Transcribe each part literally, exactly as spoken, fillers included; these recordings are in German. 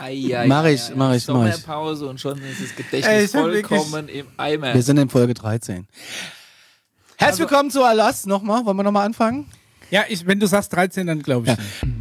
Ai, mach ai, ich, ai, mach ich, mach ich. Sommerpause und schon ist das Gedächtnis vollkommen im Eimer. Wir sind in Folge dreizehn. Herzlich Also- willkommen zu Alas nochmal. Wollen wir nochmal anfangen? Ja, ich, wenn du sagst dreizehn, dann glaube ich Ja. nicht.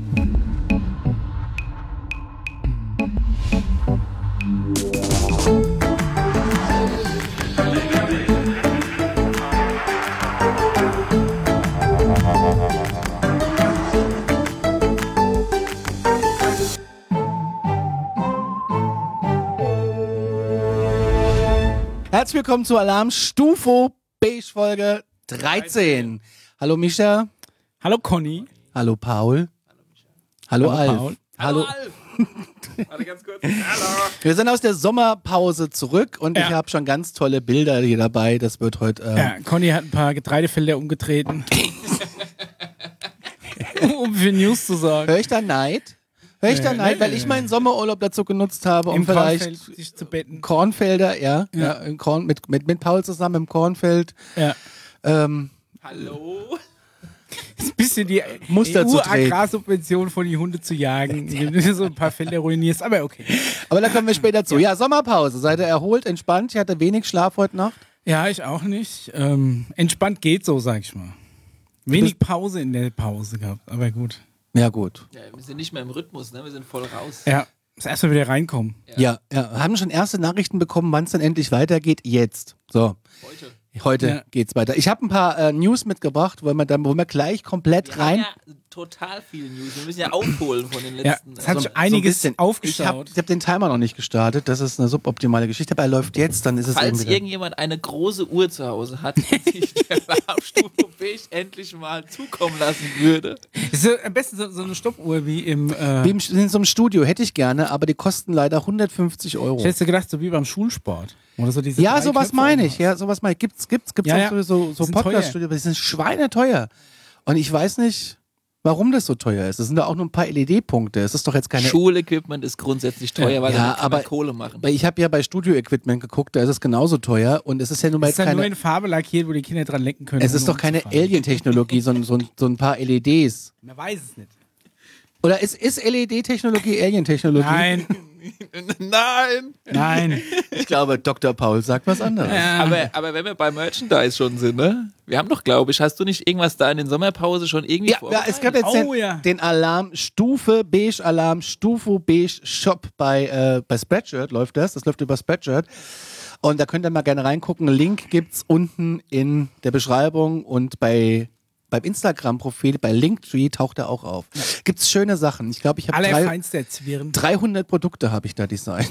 Herzlich willkommen zu Alarm Stufo Beige Folge dreizehn. Hallo Mischa. Hallo Conny. Hallo Paul. Hallo, Hallo, Alf. Paul. Hallo. Alf. Warte ganz kurz. Hallo. Wir sind aus der Sommerpause zurück und Ja. ich habe schon ganz tolle Bilder hier dabei. Das wird heute. Äh, Ja, Conny hat ein paar Getreidefelder umgetreten. um für News zu sagen. Hör ich da Neid? Hör ich da Nee, Neid, nee, weil nee, ich nee. meinen Sommerurlaub dazu genutzt habe, um Im vielleicht Kornfeld sich zu betten. Kornfelder, ja, ja. Ja. im Korn, mit, mit, mit Paul zusammen im Kornfeld. Ja. Ähm, Hallo. Das ist ein bisschen die Muster zu treten. E U-Agrarsubvention von die Hunde zu jagen, indem du so ein paar Felder ruinierst. Aber okay. aber da kommen wir später zu. Ja, Sommerpause. Seid ihr erholt, entspannt? Ich hatte wenig Schlaf heute Nacht. Ja, ich auch nicht. Ähm, entspannt geht so, sag ich mal. Wenig Pause in der Pause gehabt, aber gut. Ja, gut. Ja, wir sind nicht mehr im Rhythmus, ne? Wir sind voll raus. Ja, muss erstmal wieder reinkommen. Ja, ja. Haben schon erste Nachrichten bekommen, wann es dann endlich weitergeht? Jetzt. So. Heute. Heute Ja. geht's weiter. Ich habe ein paar äh, News mitgebracht, wollen wir dann wollen wir gleich komplett Wir rein. haben ja total viel News. Wir müssen ja aufholen von den Ja, letzten. es hat äh, sich einiges bisschen. Ich aufgestaut. habe hab den Timer noch nicht gestartet. Das ist eine suboptimale Geschichte, aber er läuft jetzt, dann ist es Falls irgendwie. irgendjemand eine große Uhr zu Hause hat, die sich der Alarmstufe Beige endlich mal zukommen lassen würde. Ist so, am besten so, so eine Stoppuhr wie im. Äh, Wie im, in so einem Studio hätte ich gerne, aber die kosten leider hundertfünfzig Euro. ich hätte gedacht, so wie beim Schulsport. Oder so diese Ja, drei sowas Knöpfe meine oben ich. Ja, sowas meine ich. Gibt's, gibt's, gibt's Ja, auch ja. so, so, so Die sind Podcast-Studios, aber die sind schweineteuer. Und ich weiß nicht, warum das so teuer ist. Das sind da auch nur ein paar L E D-Punkte. Es ist doch jetzt keine. Schulequipment ist grundsätzlich teuer, weil Ja, damit kann aber- man Kohle machen. Weil ich habe ja bei Studio-Equipment geguckt, da ist es genauso teuer. Und es ist ja nun mal ist jetzt dann nur keine. in Farbe lackiert, wo die Kinder dran lecken können. Es ist ohne doch keine umzufallen. Alien-Technologie, sondern so, ein- so ein paar L E Ds. Man weiß es nicht. Oder ist, ist L E D-Technologie Alien-Technologie? Nein, Nein! nein. Ich glaube, Doktor Paul sagt was anderes. Ja. Aber, aber wenn wir bei Merchandise schon sind, ne? Wir haben doch, glaube ich, hast du nicht irgendwas da in den Sommerpause schon irgendwie Ja, ja, es gab jetzt Oh, den, ja. den Alarm Stufe Beige Alarm Stufe Beige Shop bei, äh, bei Spreadshirt läuft das. Das läuft über Spreadshirt. Und da könnt ihr mal gerne reingucken. Link gibt's unten in der Beschreibung und bei beim Instagram-Profil, bei Linktree taucht er auch auf. Gibt's schöne Sachen. Ich glaube, ich habe drei, Allerfeinster Zwirn. dreihundert Produkte habe ich da designt.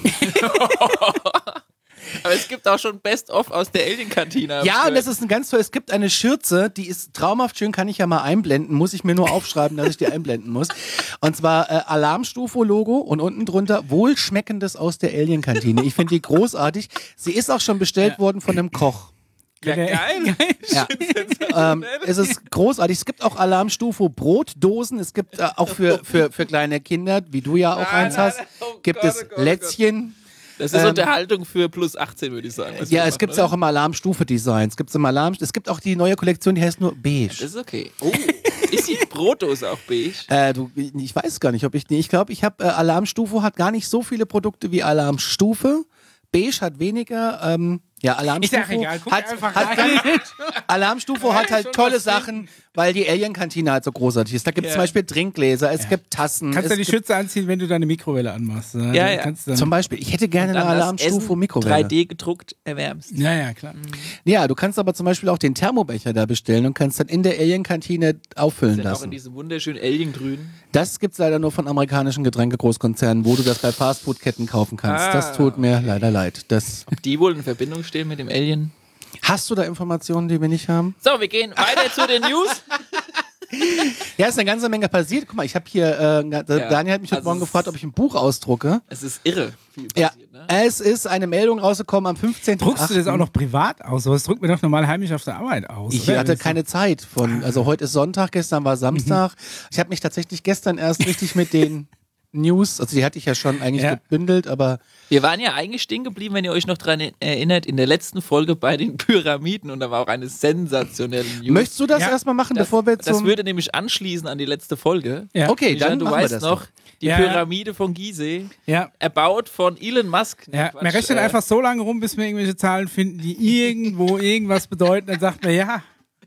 Aber es gibt auch schon Best-of aus der Alien-Kantine. hab Ja, ich und das gehört. ist ein ganz toll. Es gibt eine Schürze, die ist traumhaft schön, kann ich ja mal einblenden. Muss ich mir nur aufschreiben, dass ich die einblenden muss. Und zwar äh, Alarmstufo-Logo und unten drunter Wohlschmeckendes aus der Alien-Kantine. Ich finde die großartig. Sie ist auch schon bestellt Ja. worden von einem Koch. Ja, geil. Ja. ähm, es ist großartig. Es gibt auch Alarmstufo Brotdosen. Es gibt äh, auch für, für, für kleine Kinder, wie du ja auch Nein, eins nein, hast, nein. Oh gibt Gott, es oh Gott, oh Gott. Lätzchen. Das ist Ähm, Unterhaltung für plus achtzehn, würde ich sagen. was Ja, wir es machen, gibt es oder? auch im Alarmstufe-Design. Es gibt im Alarm. Es gibt auch die neue Kollektion, die heißt nur Beige. Das ist okay. Oh, ist die Brotdose auch beige? Äh, du, ich weiß gar nicht, ob ich. Nee, ich glaube, ich habe äh, Alarmstufe hat gar nicht so viele Produkte wie Alarmstufe. Beige hat weniger. Ähm, ja, Alarmstufe Ist ja egal, guck hat, einfach hat rein. ganz, Alarmstufe hat halt schon tolle was Sachen, weil die Alien-Kantine halt so großartig ist. Da gibt es Ja. zum Beispiel Trinkgläser, es gibt Tassen. Kannst du es die gibt, Schütze anziehen, wenn du deine Mikrowelle anmachst. Ja, ja. Kannst du dann, zum Beispiel, ich hätte gerne eine Dann das Alarmstufe Essen Mikrowelle. drei D gedruckt erwärmst. ja, ja, klar. Ja, du kannst aber zum Beispiel auch den Thermobecher da bestellen und kannst dann in der Alien-Kantine auffüllen Sind auch in lassen. diesem wunderschönen Alien-Grün. Das gibt's leider nur von amerikanischen Getränkegroßkonzernen, wo du das bei Fastfood-Ketten kaufen kannst. Ah. Das tut mir leider leid. Das Ob die wohl in Verbindung stehen mit dem Alien? Hast du da Informationen, die wir nicht haben? So, wir gehen weiter zu den News. Ja, ist eine ganze Menge passiert. Guck mal, ich habe hier, äh, Daniel hat mich heute also Morgen es- gefragt, ob ich ein Buch ausdrucke. Es ist irre. Viel Ja, passiert, ne? es ist eine Meldung rausgekommen am fünfzehnten Druckst du das auch noch privat aus? Das drückt mir doch normal heimlich auf der Arbeit aus. Ich oder? hatte Das ist keine Zeit von, also heute ist Sonntag, gestern war Samstag. Ich habe mich tatsächlich gestern erst richtig mit den News. Also die hatte ich ja schon eigentlich Ja. gebündelt, aber Wir waren ja eigentlich stehen geblieben, wenn ihr euch noch daran erinnert, in der letzten Folge bei den Pyramiden und da war auch eine sensationelle News. möchtest du das Ja. erstmal machen, das, bevor wir das zum... würde nämlich anschließen an die letzte Folge. Ja. Okay, Michael, dann du machen wir weißt das noch, noch. die Ja, ja. Pyramide von Gizeh, Ja. erbaut von Elon Musk. Nee, Ja, Quatsch, wir rechnen äh, einfach so lange rum, bis wir irgendwelche Zahlen finden, die irgendwo irgendwas bedeuten. Dann sagt man, ja,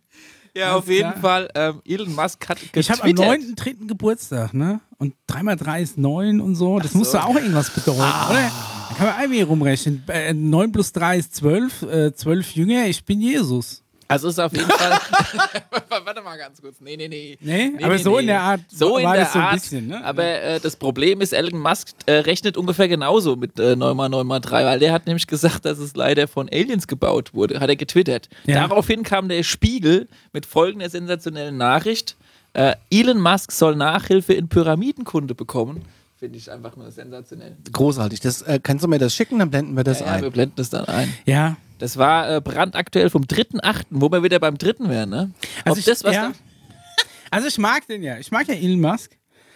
Ja, Alles auf jeden klar. Fall, ähm, Elon Musk hat getwittert. ich habe am neunten dritten Geburtstag, ne? Und drei mal drei ist neun und so. Das muss so. doch auch irgendwas bedeuten, Ah. oder? Da kann man irgendwie rumrechnen. Äh, neun plus drei ist zwölf, äh, zwölf Jünger, ich bin Jesus. Also ist auf jeden Fall. Warte mal ganz kurz. Nee, nee, nee. Nee, aber so in der Art So in war der das so ein Art. bisschen, ne? Aber äh, das Problem ist, Elon Musk äh, rechnet ungefähr genauso mit äh, neun mal neun mal drei, weil der hat nämlich gesagt, dass es leider von Aliens gebaut wurde. Hat er getwittert. Ja. Daraufhin kam der Spiegel mit folgender sensationellen Nachricht. Äh, Elon Musk soll Nachhilfe in Pyramidenkunde bekommen. Finde ich einfach nur sensationell. Großartig. Das, äh, kannst du mir das schicken, dann blenden wir das Ja, ja, ein. wir blenden das dann ein. Ja. Das war äh, brandaktuell vom dritten achten, wo wir wieder beim dritten wären, ne? Also Ob ich, das was ja. dann- Also ich mag den ja. Ich mag ja Elon Musk.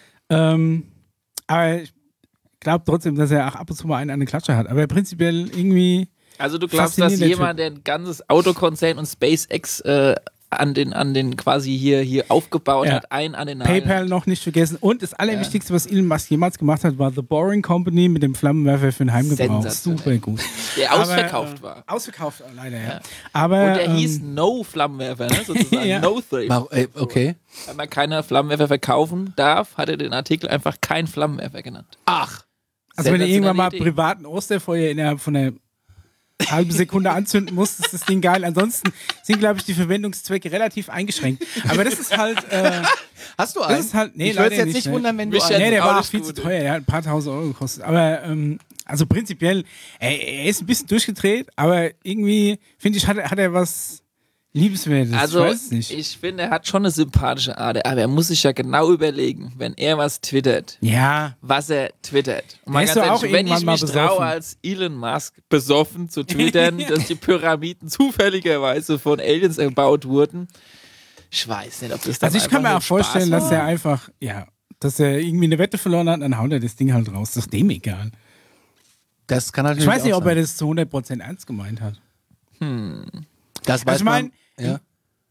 Ähm, aber ich glaube trotzdem, dass er auch ab und zu mal einen an der Klatsche hat. Aber prinzipiell irgendwie. Also du glaubst, dass Faszinierender jemand, der ein ganzes Autokonzern und SpaceX äh, an den, an den quasi hier, hier aufgebaut Ja. hat, einen an den Nagel. PayPal noch nicht vergessen. Und das Allerwichtigste, was Elon Musk jemals gemacht hat, war The Boring Company mit dem Flammenwerfer für den Heimgebrauch. Sensationell. Super gut. Der Aber, ausverkauft äh, war. Ausverkauft, leider, ja. Aber, Und der ähm, hieß No Flammenwerfer, ne? sozusagen. Ja. No Thrift. Warum- äh, okay. Weil man keine Flammenwerfer verkaufen darf, hat er den Artikel einfach kein Flammenwerfer genannt. Ach. Also wenn du irgendwann mal Sensationelle Idee. privaten Osterfeuer innerhalb von einer halben Sekunde anzünden musst, ist das Ding geil. Ansonsten sind, glaube ich, die Verwendungszwecke relativ eingeschränkt. Aber das ist halt, äh, Hast du das einen? ist halt, nee, ich würde leider es jetzt nicht, nicht ne? wundern, wenn du Mich einen... jetzt Nee, der auch war auch nicht viel gut, zu teuer, der hat ein paar tausend Euro gekostet. Aber, ähm, also prinzipiell, er, er ist ein bisschen durchgedreht, aber irgendwie, finde ich, hat, er- hat er was Liebenswertes. Also, ich weiß es nicht. ich finde, er hat schon eine sympathische Art, aber er muss sich ja genau überlegen, wenn er was twittert, Ja, was er twittert. Und Der mal ist ganz doch auch ehrlich, wenn irgendwann ich mal mich besoffen. traue, als Elon Musk besoffen zu twittern, dass die Pyramiden zufälligerweise von Aliens erbaut wurden, ich weiß nicht, ob das dann also ich kann einfach mir nur auch vorstellen, Spaß dass war. er einfach, ja, dass er irgendwie eine Wette verloren hat, dann haut er das Ding halt raus. Das ist dem egal. Das kann natürlich Ich weiß nicht, auch ob er sein. das zu hundert Prozent ernst gemeint hat. Das weiß Also ich mein, man. Ja.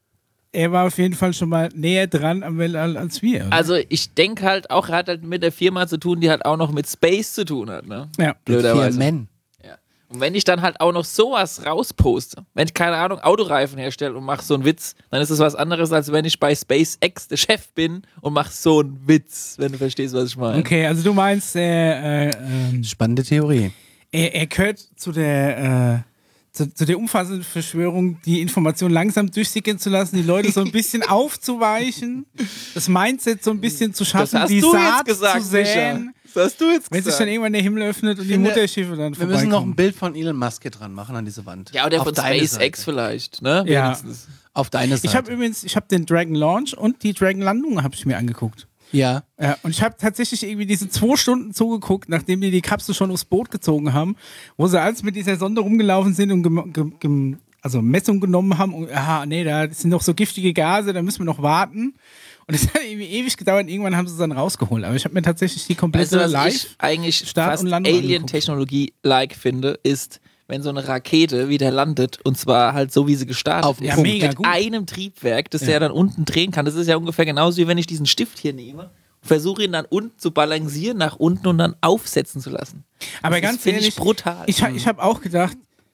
Er war auf jeden Fall schon mal näher dran am Weltall als wir. oder? Also ich denke halt auch, er hat halt mit der Firma zu tun, die halt auch noch mit Space zu tun hat, ne? ja. Blöderweise. Vier Men. Ja. Und wenn ich dann halt auch noch sowas rausposte, wenn ich, keine Ahnung, Autoreifen herstelle und mache so einen Witz, dann ist es was anderes, als wenn ich bei SpaceX der Chef bin und mache so einen Witz, wenn du verstehst, was ich meine. Okay, also du meinst, er, äh, ähm, Spannende Theorie. er, er gehört zu der, äh, zu, zu der umfassenden Verschwörung, die Information langsam durchsickern zu lassen, die Leute so ein bisschen aufzuweichen, das Mindset so ein bisschen zu Das schaffen, hast die du Saat jetzt gesagt, zu säen. Micha. Das hast du jetzt Wenn sich gesagt. dann irgendwann der Himmel öffnet und die finde, Mutterschiffe dann Wir müssen noch ein vorbeikommen. Bild von Elon Musk hier dran machen an diese Wand. Ja, oder Auf von deine SpaceX Seite. vielleicht, ne? Ja. Wenigstens. Auf deine Seite. Ich habe übrigens, ich habe den Dragon Launch und die Dragon Landung habe ich mir angeguckt. ja. Ja, und ich habe tatsächlich irgendwie diese zwei Stunden zugeguckt, nachdem die die Kapsel schon aufs Boot gezogen haben, wo sie alles mit dieser Sonde rumgelaufen sind und gem gem gem also Messungen genommen haben. Und, aha, nee, da sind noch so giftige Gase, da müssen wir noch warten. Und es hat irgendwie ewig gedauert. Irgendwann haben sie es dann rausgeholt. Aber ich habe mir tatsächlich die komplette Weißt du, was Live. ich eigentlich Start fast und Landung Alien-Technologie-like finde, ist, wenn so eine Rakete wieder landet und zwar halt so, wie sie gestartet Auf den ist. Ja, mega mit gut. einem Triebwerk, das Ja. der dann unten drehen kann. Das ist ja ungefähr genauso, wie wenn ich diesen Stift hier nehme und versuche ihn dann unten zu balancieren, nach unten und dann aufsetzen zu lassen. Aber das ganz ist, finde ehrlich, ich, brutal. Ich, ha- ich habe auch gedacht,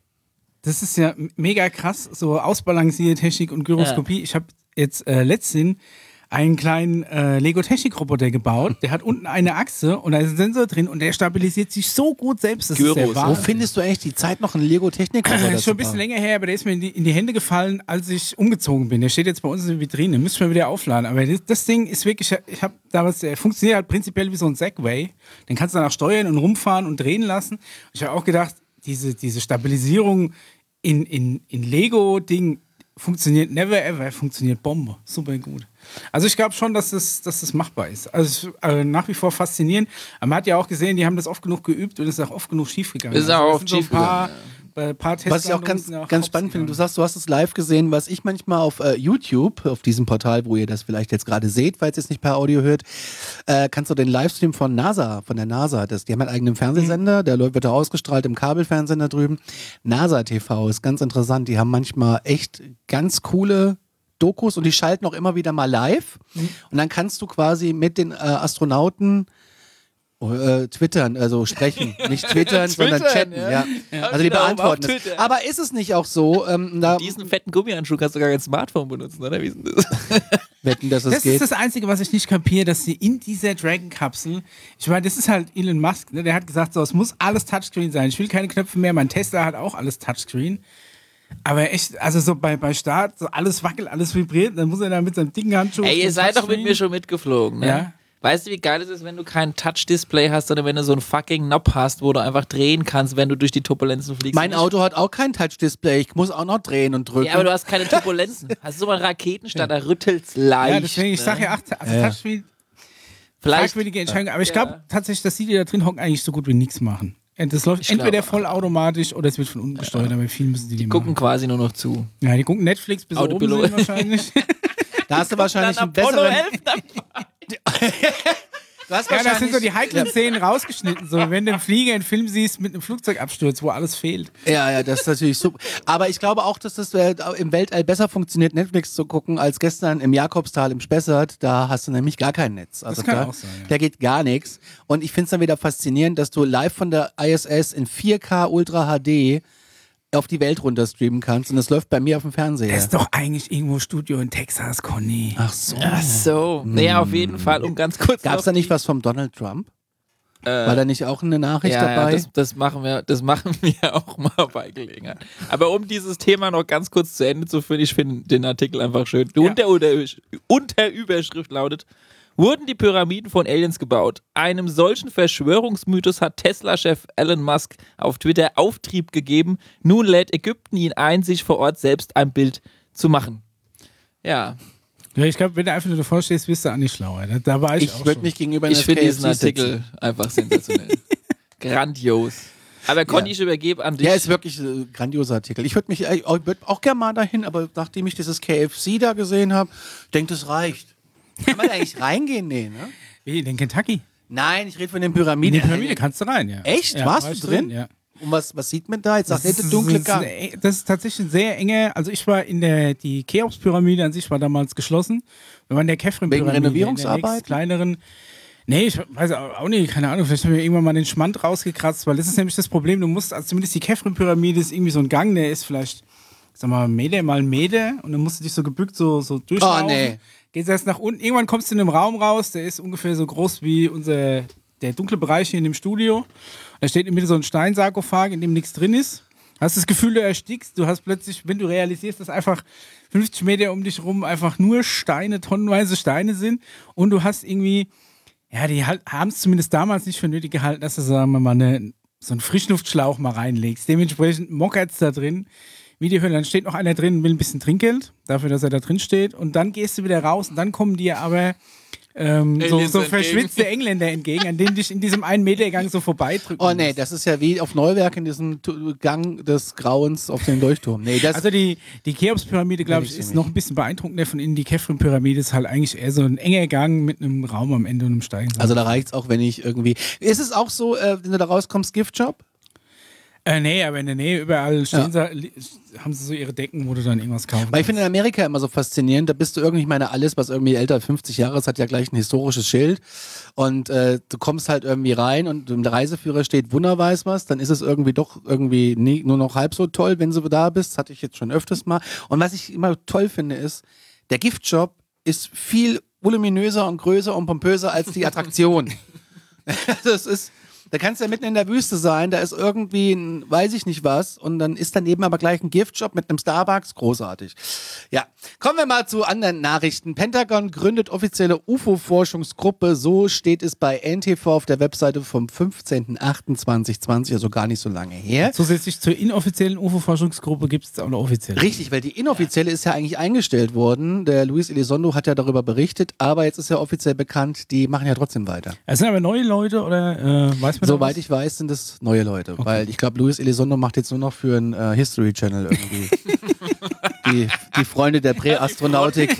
das ist ja mega krass, so ausbalancierte Technik und Gyroskopie. Ich habe jetzt äh, letztens einen kleinen äh, Lego-Technik-Roboter gebaut. Der hat unten eine Achse und da ist ein Sensor drin und der stabilisiert sich so gut selbst. Das Gyros. ist der Wo Wahnsinn. findest du eigentlich die Zeit, noch einen Lego-Technik-Roboter Das ist schon ein zu bisschen bauen? länger her, aber der ist mir in die, in die Hände gefallen, als ich umgezogen bin. Der steht jetzt bei uns in der Vitrine. Müssen wir wieder aufladen. Aber das, das Ding ist wirklich, ich habe damals, der funktioniert halt prinzipiell wie so ein Segway. Den kannst du dann auch steuern und rumfahren und drehen lassen. Ich habe auch gedacht, diese, diese Stabilisierung in, in, in Lego-Ding funktioniert never ever, funktioniert Bombe. Super gut. Also ich glaube schon, dass das, dass das machbar ist. Also äh, nach wie vor faszinierend. Aber man hat ja auch gesehen, die haben das oft genug geübt und es ist auch oft genug schiefgegangen. Ist auch also, oft schief gegangen. Bei ein paar Was ich auch ganz, ganz spannend finde, du sagst, du hast es live gesehen, was ich manchmal auf äh, YouTube, auf diesem Portal, wo ihr das vielleicht jetzt gerade seht, falls ihr es nicht per Audio hört, äh, kannst du den Livestream von NASA, von der NASA, das, die haben einen eigenen Fernsehsender, der wird da ausgestrahlt im Kabelfernsehen da drüben. NASA T V ist ganz interessant, die haben manchmal echt ganz coole Dokus und die schalten auch immer wieder mal live mhm. und dann kannst du quasi mit den äh, Astronauten Äh, twittern, also sprechen. Nicht twittern, sondern chatten. Ja. Ja. Ja. Also die beantworten es. Aber ist es nicht auch so? Ähm, da diesen fetten Gummihandschuh kannst du gar kein Smartphone benutzen, oder? Wie ist denn das? Wetten, dass es das geht. ist das Einzige, was ich nicht kapiere, dass sie in dieser Dragon-Kapsel, ich meine, das ist halt Elon Musk, ne? Der hat gesagt, so, es muss alles Touchscreen sein. Ich will keine Knöpfe mehr. Mein Tesla hat auch alles Touchscreen. Aber echt, also so bei, bei Start, so alles wackelt, alles vibriert, dann muss er da mit seinem dicken Handschuh. Ey, ihr seid doch mit mir schon mitgeflogen, ne? Ja. Weißt du, wie geil es ist, wenn du kein Touch-Display hast, sondern wenn du so einen fucking Knob hast, wo du einfach drehen kannst, wenn du durch die Turbulenzen fliegst? Mein Auto hat auch kein Touch-Display. Ich muss auch noch drehen und drücken. Ja, aber du hast keine Turbulenzen. Hast du so mal einen Raketenstart, da rüttelt's leicht. Ja, deswegen, ich sag ja, ach, also ja. Touchscreen, Vielleicht. fragwürdige Entscheidung. Aber ich Ja. glaube tatsächlich, dass die, die da drin hocken, eigentlich so gut wie nichts machen. Das läuft Ich entweder glaube. vollautomatisch oder es wird von unten gesteuert, aber viel müssen die, die Gucken machen. quasi nur noch zu. Ja, die gucken Netflix bis oben Autopilot. sind wahrscheinlich. Da hast du wahrscheinlich einen Apollo besseren... elf Du hast Ja, das sind so die wahrscheinlich- heiklen Szenen rausgeschnitten. So, wenn du im Flieger einen Film siehst mit einem Flugzeugabsturz, wo alles fehlt. Ja, ja, das ist natürlich super. Aber ich glaube auch, dass das äh, im Weltall besser funktioniert, Netflix zu gucken, als gestern im Jakobstal im Spessart. Da hast du nämlich gar kein Netz. Also kann da, auch sein, ja. Da geht gar nichts. Und ich finde es dann wieder faszinierend, dass du live von der I S S in vier K Ultra H D auf die Welt runter streamen kannst. Und das läuft bei mir auf dem Fernseher. Das ist doch eigentlich irgendwo Studio in Texas, Conny. Ach so. Ach so. Naja, auf jeden Fall, um ganz kurz Gab es noch da nicht die- was vom Donald Trump? Äh, War da nicht auch eine Nachricht ja, dabei? Ja, das, das, machen wir, das machen wir auch mal bei Gelegenheit. Aber um dieses Thema noch ganz kurz zu Ende zu führen, ich finde den Artikel einfach schön. Die Ja. Unter Unterüberschrift lautet: Wurden die Pyramiden von Aliens gebaut? Einem solchen Verschwörungsmythos hat Tesla-Chef Elon Musk auf Twitter Auftrieb gegeben. Nun lädt Ägypten ihn ein, sich vor Ort selbst ein Bild zu machen. Ja, Ja, ich glaube, wenn du einfach nur davor stehst, wirst du auch nicht schlauer. Da, da war ich, ich auch würde schon. mich gegenüber ich einer finde K F diesen C Artikel sitzen. einfach sensationell. Grandios. Aber Conny, ich übergebe an dich. Ja, ist wirklich ein grandioser Artikel. Ich würde mich äh, ich würd auch gerne mal dahin, aber nachdem ich dieses K F C da gesehen habe, denke, das reicht. Kann man da eigentlich reingehen? Nee, ne? Wie, in Kentucky? Nein, ich rede von den In die Pyramiden. Pyramide kannst du rein, ja. Echt? Ja, Warst war du ich drin? Ja. Und was, was sieht man da? Jetzt sagt er, Das der ist- dunkle das ist, Gang. eine- das ist tatsächlich ein sehr enge, also ich war in der, die Cheops-Pyramide an sich war damals geschlossen. Wir waren in der Kefren-Pyramide. Wegen Renovierungsarbeiten? In der nächst kleineren. Nee, ich weiß auch nicht, keine Ahnung, vielleicht haben wir irgendwann mal den Schmand rausgekratzt, weil das ist nämlich das Problem, du musst, also zumindest die Kefren-Pyramide ist irgendwie so ein Gang, der ist vielleicht, sag mal, Meter mal Meter und dann musst du dich so gebückt so, so durchlaufen. Oh, nee. Gehst erst nach unten, irgendwann kommst du in einem Raum raus, der ist ungefähr so groß wie unser, der dunkle Bereich hier in dem Studio. Da steht in der Mitte so ein Steinsarkophag, in dem nichts drin ist. Hast das Gefühl, du erstickst. Du hast plötzlich, wenn du realisierst, dass einfach fünfzig Meter um dich rum einfach nur Steine, tonnenweise Steine sind. Und du hast irgendwie, ja, die halt, haben es zumindest damals nicht für nötig gehalten, dass du, sagen wir mal, eine, so einen Frischluftschlauch mal reinlegst. Dementsprechend mockert's da drin. Wie die Hölle. Dann steht noch einer drin und will ein bisschen Trinkgeld, dafür, dass er da drin steht. Und dann gehst du wieder raus und dann kommen dir aber ähm, so, Aliens so entgegen. verschwitzte Engländer entgegen, an denen dich in diesem einen Meter Gang so vorbeidrücken. Oh nee, musst. das ist ja wie auf Neuwerk in diesem Tu- Gang des Grauens auf den Leuchtturm. Nee, das Also die, die Cheops-Pyramide, glaube Ja, ich, ich ist seh noch mich. ein bisschen beeindruckender von innen. Die Kefren-Pyramide ist halt eigentlich eher so ein enger Gang mit einem Raum am Ende und einem Steigen. also da reicht's auch, wenn ich irgendwie. Ist es auch so, äh, wenn du da rauskommst, Giftshop? Äh, nee, aber in der Nähe überall stehen Ja. sie, li- haben sie so ihre Decken, wo du dann irgendwas kaufen Weil ich finde in Amerika immer so faszinierend, da bist du irgendwie, ich meine, alles, was irgendwie älter als fünfzig Jahre ist, hat ja gleich ein historisches Schild. Und äh, du kommst halt irgendwie rein und im Reiseführer steht Wunder weiß was, dann ist es irgendwie doch irgendwie nie, nur noch halb so toll, wenn du da bist. Das hatte ich jetzt schon öfters mal. Und was ich immer toll finde, ist, der Giftshop ist viel voluminöser und größer und pompöser als die Attraktion. Das ist, Da kannst du ja mitten in der Wüste sein, da ist irgendwie ein, weiß ich nicht was, und dann ist daneben aber gleich ein Giftshop mit einem Starbucks, großartig. Ja, kommen wir mal zu anderen Nachrichten. Pentagon gründet offizielle U F O-Forschungsgruppe, so steht es bei N T V auf der Webseite vom fünfzehnten achten zweitausendzwanzig, also gar nicht so lange her. Zusätzlich zur inoffiziellen U F O-Forschungsgruppe gibt es auch eine offizielle. Richtig, weil die inoffizielle ist ja eigentlich eingestellt worden. Der Luis Elizondo hat ja darüber berichtet, aber jetzt ist ja offiziell bekannt, die machen ja trotzdem weiter. Es sind aber neue Leute oder äh, weiß man Soweit was? ich weiß, sind es neue Leute, okay. Weil ich glaube, Luis Elizondo macht jetzt nur noch für einen äh, History Channel irgendwie. die, die Freunde der Präastronautik.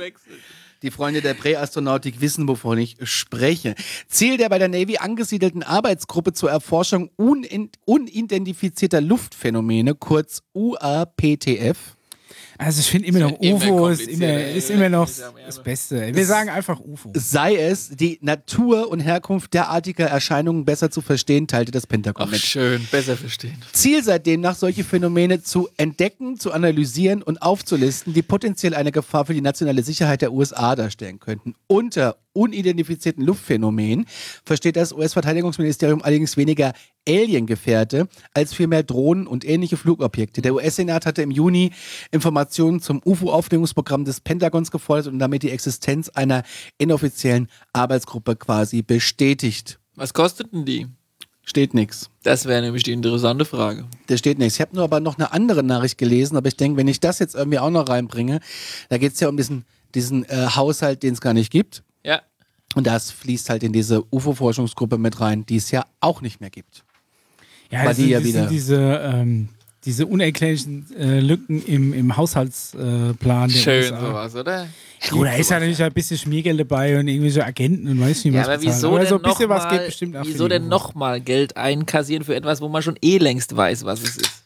Die Freunde der Präastronautik wissen, wovon ich spreche. Ziel der bei der Navy angesiedelten Arbeitsgruppe zur Erforschung unin- unidentifizierter Luftphänomene, kurz U A P T F. Also ich finde immer noch, U F O ist immer, ist immer noch das Beste. Wir sagen einfach U F O. Sei es, die Natur und Herkunft derartiger Erscheinungen besser zu verstehen, teilte das Pentagon Ach, mit. schön, besser verstehen. Ziel seitdem nach solche Phänomene zu entdecken, zu analysieren und aufzulisten, die potenziell eine Gefahr für die nationale Sicherheit der U S A darstellen könnten. Unter unidentifizierten Luftphänomenen versteht das U S-Verteidigungsministerium allerdings weniger Alien-Gefährte als vielmehr Drohnen und ähnliche Flugobjekte. Der U S-Senat hatte im Juni Informationen zum U F O-Aufklärungsprogramm des Pentagons gefordert und damit die Existenz einer inoffiziellen Arbeitsgruppe quasi bestätigt. Was kosteten die? Steht nichts. Das wäre nämlich die interessante Frage. Da steht nichts. Ich habe nur aber noch eine andere Nachricht gelesen, aber ich denke, wenn ich das jetzt irgendwie auch noch reinbringe, da geht es ja um diesen, diesen äh, Haushalt, den es gar nicht gibt. Ja. Und das fließt halt in diese U F O-Forschungsgruppe mit rein, die es ja auch nicht mehr gibt. Ja, Weil das die sind, ja das wieder- sind diese, ähm, diese unerklärlichen äh, Lücken im, im Haushaltsplan äh, der Schön U S A. sowas, oder? Ja, gut, da ist ja natürlich ein bisschen Schmiergeld dabei und irgendwelche Agenten und weiß nicht, Ja, was aber bezahlen. wieso aber denn so ein bisschen was geht nochmal bestimmt auch für wieso die denn U F O. nochmal Geld einkassieren für etwas, wo man schon eh längst weiß, was es ist?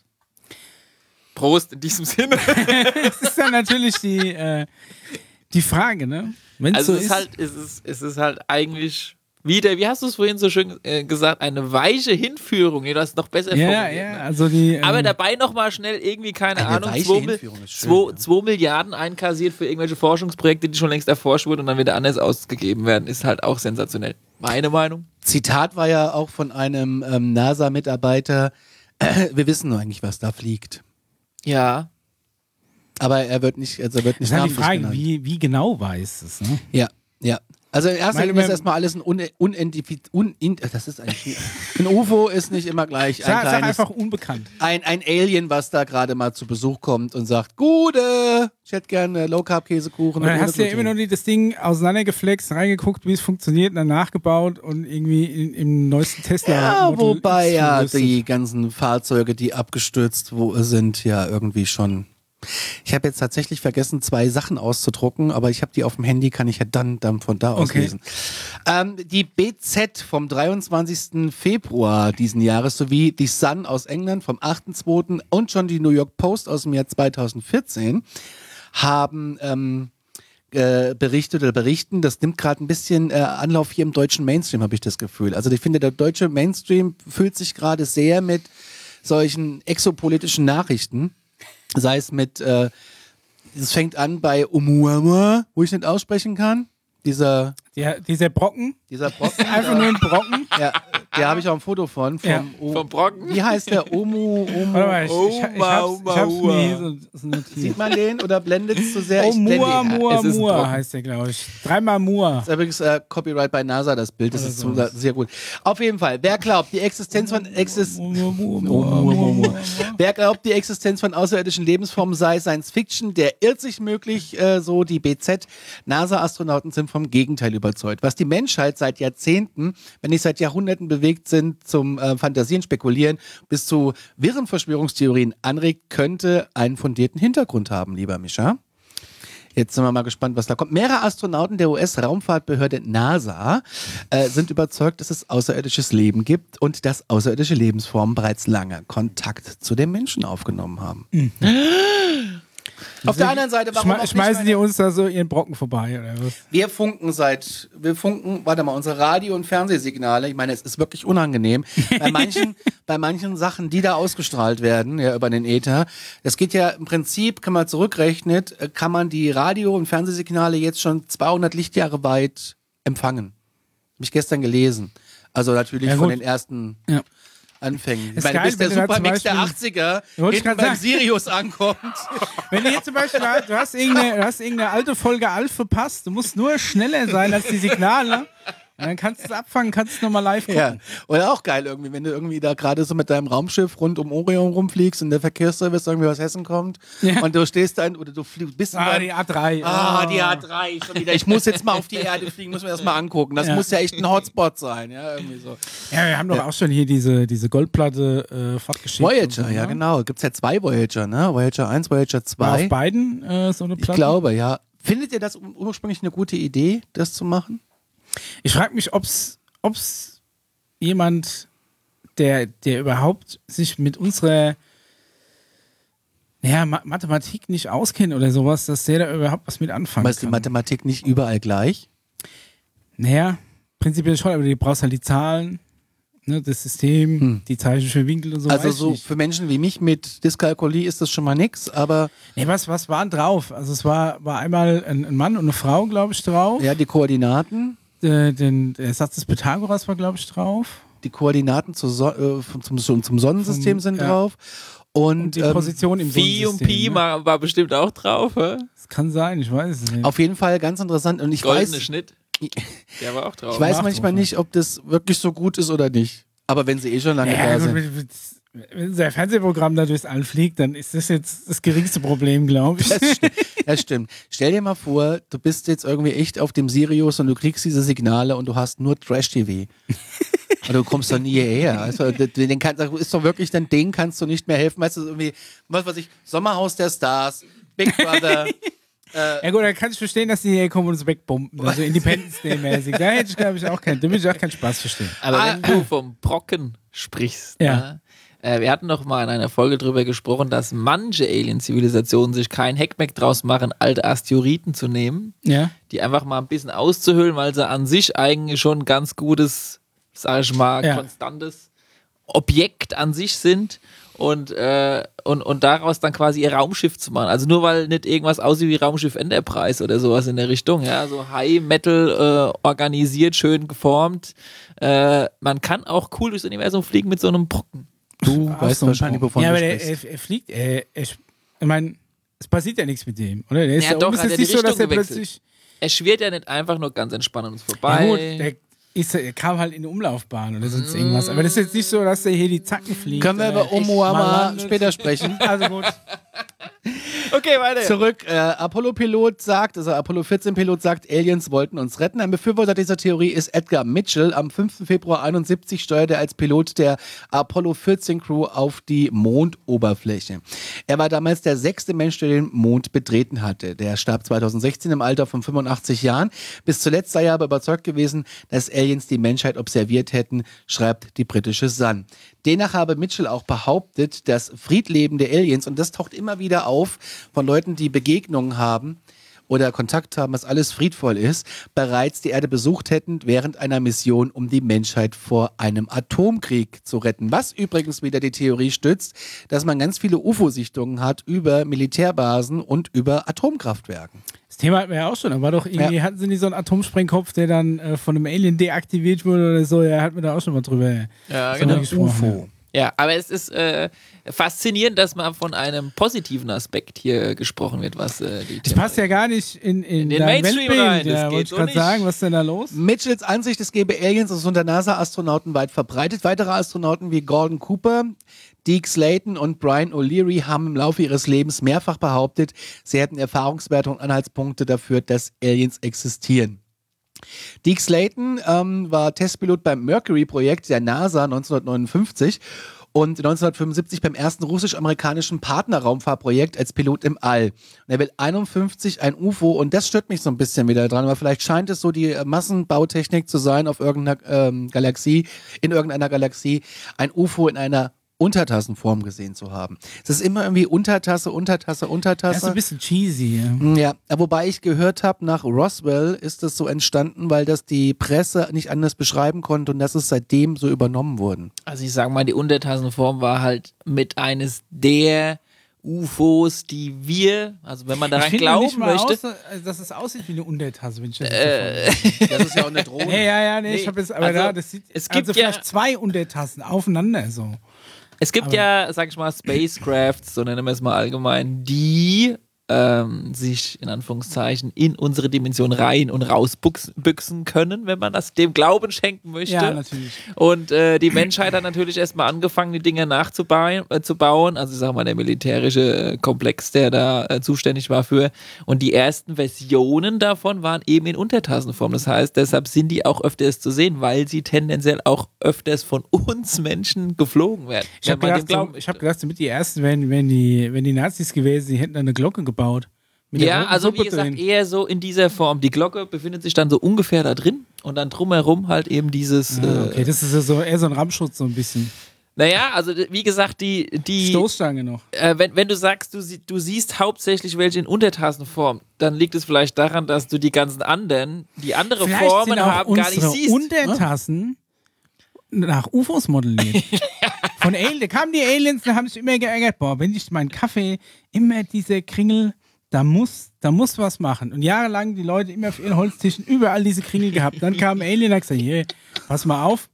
Prost in diesem Sinne. Das ist dann natürlich die, äh, die Frage, ne? Wenn Also so es ist ist, halt, es ist, es ist halt eigentlich wieder, wie hast du es vorhin so schön äh, gesagt, eine weiche Hinführung. Du hast es noch besser ja, formuliert. ja, Ne? also die. Ähm, Aber dabei nochmal schnell irgendwie, keine Eine Ahnung, weiche zwei, Mil- Hinführung ist schön, zwei, ja. zwei Milliarden einkassiert für irgendwelche Forschungsprojekte, die schon längst erforscht wurden und dann wieder anders ausgegeben werden, ist halt auch sensationell. Meine Meinung. Zitat war ja auch von einem ähm, NASA-Mitarbeiter, äh, wir wissen nur eigentlich, was da fliegt. Ja. Aber er wird nicht, also er wird das nicht ist halt die namentlich Frage, genannt. wie, wie genau weiß es, ne? Ja, ja. Also in erster Meine- Linie ist erstmal alles ein un, unidentifiz- un, in, das ist eigentlich ein U F O ist nicht immer gleich ein Sag, sag kleines, einfach unbekannt. ein, ein Alien, was da gerade mal zu Besuch kommt und sagt, Gute, ich hätte gerne Low Carb Käsekuchen. Und dann ohne hast du ja Gluten." immer noch nie das Ding auseinandergeflext, reingeguckt, wie es funktioniert, und dann nachgebaut und irgendwie in, im neuesten Tesla. Ja, Model wobei X ja verrüstet. die ganzen Fahrzeuge, die abgestürzt wo, sind, ja irgendwie schon. Ich habe jetzt tatsächlich vergessen, zwei Sachen auszudrucken, aber ich habe die auf dem Handy, kann ich ja dann, dann von da aus Okay. lesen. Ähm, die B Z vom dreiundzwanzigsten Februar diesen Jahres sowie die Sun aus England vom achten zweiten und schon die New York Post aus dem Jahr zweitausendvierzehn haben ähm, äh, berichtet oder berichten, das nimmt gerade ein bisschen äh, Anlauf hier im deutschen Mainstream, habe ich das Gefühl. Also ich finde, der deutsche Mainstream fühlt sich gerade sehr mit solchen exopolitischen Nachrichten, sei es mit, äh, es fängt an bei Oumuamua, wo ich nicht aussprechen kann, dieser, Ja, dieser Brocken, dieser Brocken, einfach nur ein Brocken. ja, der habe ich auch ein Foto von, vom, Ja. O- Vom Brocken? Wie heißt der? Omu, Omu, Warte mal, ich, ich, ich, ich, hab's, ich hab's Oumuamua. mir hier so, so notiert. sieht man den oder blendet es zu sehr? Oh, Ich blende Mua, ihn. Mua, Es ist ein Mua Brocken. heißt der, glaube ich. Dreimal Mua. Das ist übrigens äh, Copyright bei NASA, das Bild, das Oder ist so, sowas. sehr gut. Auf jeden Fall, wer glaubt, die Existenz von Exis Mua, Mua, Mua, Oh, Mua, Mua, Mua, Mua. Mua. Wer glaubt, die Existenz von außerirdischen Lebensformen sei Science Fiction, der irrt sich möglich, äh, so die B Z. NASA-Astronauten sind vom Gegenteil überzeugt. Was die Menschheit seit Jahrzehnten, wenn nicht seit Jahrhunderten bewegt sind, zum äh, Fantasieren, Spekulieren bis zu wirren Verschwörungstheorien anregt, könnte einen fundierten Hintergrund haben, lieber Mischa. Jetzt sind wir mal gespannt, was da kommt. Mehrere Astronauten der U S-Raumfahrtbehörde NASA äh, sind überzeugt, dass es außerirdisches Leben gibt und dass außerirdische Lebensformen bereits lange Kontakt zu den Menschen aufgenommen haben. Auf der anderen Seite, warum Schme auch nicht, schmeißen meine- die uns da so ihren Brocken vorbei, oder was? Wir funken seit, wir funken, warte mal, unsere Radio- und Fernsehsignale, ich meine, es ist wirklich unangenehm, bei manchen, bei manchen Sachen, die da ausgestrahlt werden, ja, über den Äther, das geht ja im Prinzip, kann man zurückrechnet, äh, kann man die Radio- und Fernsehsignale jetzt schon zweihundert Lichtjahre weit empfangen. Habe ich gestern gelesen. Also natürlich Ja, von gut. den ersten Ja. Anfängen. Ich Ist meine, geil, bis der wenn du da zum Supermix der Beispiel- achtziger Wollte ich hinten grad beim sagen. Sirius ankommt. Wenn du jetzt zum Beispiel, du hast irgendeine, du hast irgendeine alte Folge Alf verpasst, du musst nur schneller sein als die Signale und dann kannst du es abfangen, kannst es nochmal live gucken. Ja, oder auch geil irgendwie, wenn du irgendwie da gerade so mit deinem Raumschiff rund um Orion rumfliegst und der Verkehrsservice irgendwie aus Hessen kommt Ja. und du stehst da oder du fliegst, bist in Ah, deinem- die A drei. Ah, die A drei schon wieder. Ich muss jetzt mal auf die Erde fliegen, muss mir das mal angucken. Das Ja. muss ja echt ein Hotspot sein, ja, irgendwie so. Ja, wir haben doch auch schon hier diese, diese Goldplatte äh, fortgeschickt. Voyager, und so, ja ne? genau. Gibt's ja zwei Voyager, ne? Voyager eins, Voyager War zwei. auf beiden äh, so eine Ich Platte? glaube, ja. Findet ihr das ur- ursprünglich eine gute Idee, das zu machen? Ich frage mich, ob's, ob's jemand, der, der überhaupt sich mit unserer ja, Ma Mathematik nicht auskennt oder sowas, dass der da überhaupt was mit anfangen Aber ist die kann. Mathematik nicht überall gleich? Naja, prinzipiell schon, aber du brauchst halt die Zahlen, ne, das System, die Zeichen für Winkel und so. Also weiß ich so nicht. für Menschen wie mich mit Dyskalkulie ist das schon mal nix, aber Nee, was, was waren drauf? Also es war, war einmal ein, ein Mann und eine Frau, glaube ich, drauf. ja, die Koordinaten, Der, den, der Satz des Pythagoras war, glaube ich, drauf. die Koordinaten zur so äh, zum, zum, zum Sonnensystem Vom- sind ja. drauf. Und, Und die ähm, Position im Phi und Sonnensystem, Pi ne? war, war bestimmt auch drauf, hä? Das kann sein, ich weiß es nicht. auf jeden Fall ganz interessant. Und ich Goldene weiß, Schnitt. Der war auch drauf. ich weiß Macht manchmal drauf, nicht, ob das wirklich so gut ist oder nicht. Aber wenn sie eh schon lange ja, da gut, sind. wenn, wenn unser Fernsehprogramm da durchs All fliegt, dann ist das jetzt das geringste Problem, glaube ich. Das, sti- das stimmt. Stell dir mal vor, du bist jetzt irgendwie echt auf dem Sirius und du kriegst diese Signale und du hast nur Trash-T V. Und du kommst doch nie hierher. Also, den den kann, das ist doch wirklich, dann den kannst du nicht mehr helfen. Weißt du, irgendwie, was weiß ich, Sommerhaus der Stars, Big Brother. Ja gut, dann kann ich verstehen, dass die hier kommen und uns wegbomben. Also Independence Day-mäßig. Da hätte ich, glaube ich, auch keinen, da würde ich auch keinen Spaß verstehen. Aber Ah. wenn du vom Brocken sprichst, Ja. ne? äh, wir hatten noch mal in einer Folge drüber gesprochen, dass manche Alien-Zivilisationen sich kein Heckmeck draus machen, alte Asteroiden zu nehmen, Ja. die einfach mal ein bisschen auszuhöhlen, weil sie an sich eigentlich schon ein ganz gutes, sag ich mal, Ja. konstantes Objekt an sich sind. Und, äh, und, und daraus dann quasi ihr Raumschiff zu machen. Also nur weil nicht irgendwas aussieht wie Raumschiff Enterprise oder sowas in der Richtung, ja, so High Metal äh, organisiert, schön geformt. Äh, man kann auch cool durchs Universum fliegen mit so einem Brocken. Du Ach, weißt so ein wahrscheinlich, Punkt. wovon Ja, du aber der, sprichst. er, er fliegt, er, er, ich meine, es passiert ja nichts mit dem, oder? Der ist Ja, ja, doch, oben, ist hat jetzt er die nicht so, dass Richtung er gewechselt. plötzlich. Er schwirrt ja nicht einfach nur ganz entspannt an uns vorbei. Ja, gut, der, ist, er kam halt in eine Umlaufbahn oder sonst irgendwas. Aber das ist jetzt nicht so, dass der hier die Zacken fliegt. Können wir oder über echt mal Oumuamua landet. später sprechen? Also gut. Okay, weiter. Zurück, äh, Apollo-Pilot sagt, also Apollo vierzehn Pilot sagt, Aliens wollten uns retten. Ein Befürworter dieser Theorie ist Edgar Mitchell. Am fünften Februar einundsiebzig steuerte er als Pilot der Apollo vierzehn Crew auf die Mondoberfläche. Er war damals der sechste Mensch, der den Mond betreten hatte. Der starb zweitausendsechzehn im Alter von fünfundachtzig Jahren. Bis zuletzt sei er aber überzeugt gewesen, dass Aliens die Menschheit observiert hätten, schreibt die britische Sun. Demnach habe Mitchell auch behauptet, dass friedlebende Aliens, und das taucht immer wieder auf von Leuten, die Begegnungen haben oder Kontakt haben, was alles friedvoll ist, bereits die Erde besucht hätten während einer Mission, um die Menschheit vor einem Atomkrieg zu retten. Was übrigens wieder die Theorie stützt, dass man ganz viele U F O-Sichtungen hat über Militärbasen und über Atomkraftwerken. Das Thema hatten wir ja auch schon. Da war doch irgendwie, Ja. hatten sie nicht so einen Atomsprengkopf, der dann äh, von einem Alien deaktiviert wurde oder so? Ja, hatten wir da auch schon mal drüber. Ja, so genau. gesprochen, U F O. Ja, aber es ist äh, faszinierend, dass mal von einem positiven Aspekt hier gesprochen wird, was äh, die Das passt ja gar nicht in, in, In den dein Mainstream Weltbild. rein, das Ja, geht wollte ich so gerade nicht. sagen, was ist denn da los? Mitchells Ansicht, es gebe Aliens, ist unter NASA-Astronauten weit verbreitet. Weitere Astronauten wie Gordon Cooper, Deke Slayton und Brian O'Leary haben im Laufe ihres Lebens mehrfach behauptet, sie hätten Erfahrungswerte und Anhaltspunkte dafür, dass Aliens existieren. Deke Slayton ähm, war Testpilot beim Mercury-Projekt der NASA neunzehnhundertneunundfünfzig und neunzehnhundertfünfundsiebzig beim ersten russisch-amerikanischen Partnerraumfahrprojekt als Pilot im All. Und er will einundfünfzig ein U F O, und das stört mich so ein bisschen wieder dran, weil vielleicht scheint es so die äh, Massenbautechnik zu sein auf irgendeiner ähm, Galaxie, in irgendeiner Galaxie, ein U F O in einer Untertassenform gesehen zu haben. Es ist immer irgendwie Untertasse, Untertasse, Das Untertasse. ist ein bisschen cheesy. Ja. Ja, wobei ich gehört habe, nach Roswell ist das so entstanden, weil das die Presse nicht anders beschreiben konnte und das ist seitdem so übernommen worden. Also ich sage mal, die Untertassenform war halt mit eines der U F Os, die wir, also wenn man daran Ich finde noch glauben nicht mal möchte. Aus, also, dass es aussieht wie eine Untertasse, wenn ich das Äh, so vorstelle. Das ist ja auch eine Drohne. Ja, ja, ja, nee, Nee, ich habe jetzt, aber also, da, das sieht, es gibt also ja- vielleicht zwei Untertassen aufeinander so. Es gibt Aber- ja, sag ich mal, Spacecrafts, so nennen wir es mal allgemein, die ähm, sich in Anführungszeichen in unsere Dimension rein und rausbüchsen können, wenn man das dem Glauben schenken möchte. Ja, natürlich. Und äh, die Menschheit hat natürlich erstmal angefangen, die Dinge nachzubauen, äh, zu bauen. Also ich sag mal, der militärische äh, Komplex, der da äh, zuständig war für. Und die ersten Versionen davon waren eben in Untertassenform. Das heißt, deshalb sind die auch öfters zu sehen, weil sie tendenziell auch öfters von uns Menschen geflogen werden. Ich habe wenn man gedacht, dem glauben so, ich hab möchte. gedacht, damit die ersten wären, wären, die, wären die Nazis gewesen, die hätten eine Glocke gebaut. Mit der Ja, roten also wie Suppe gesagt, drin. eher so in dieser Form. Die Glocke befindet sich dann so ungefähr da drin und dann drumherum halt eben dieses. Ah, äh, okay, das ist ja so eher so ein Rammschutz, so ein bisschen. Naja, also wie gesagt, die. die Stoßstange noch. äh, wenn, wenn du sagst, du, sie, du siehst hauptsächlich welche in Untertassenform, dann liegt es vielleicht daran, dass du die ganzen anderen, die andere Vielleicht Formen sind auch haben, gar nicht unsere siehst. Untertassen nach U F Os modelliert. Von Aliens, da kamen die Aliens, da haben sich immer geärgert, boah, wenn ich meinen Kaffee, immer diese Kringel, da muss, da muss was machen. Und jahrelang die Leute immer auf ihren Holztischen überall diese Kringel gehabt. Dann kam ein Alien und hat gesagt, hier, pass mal auf.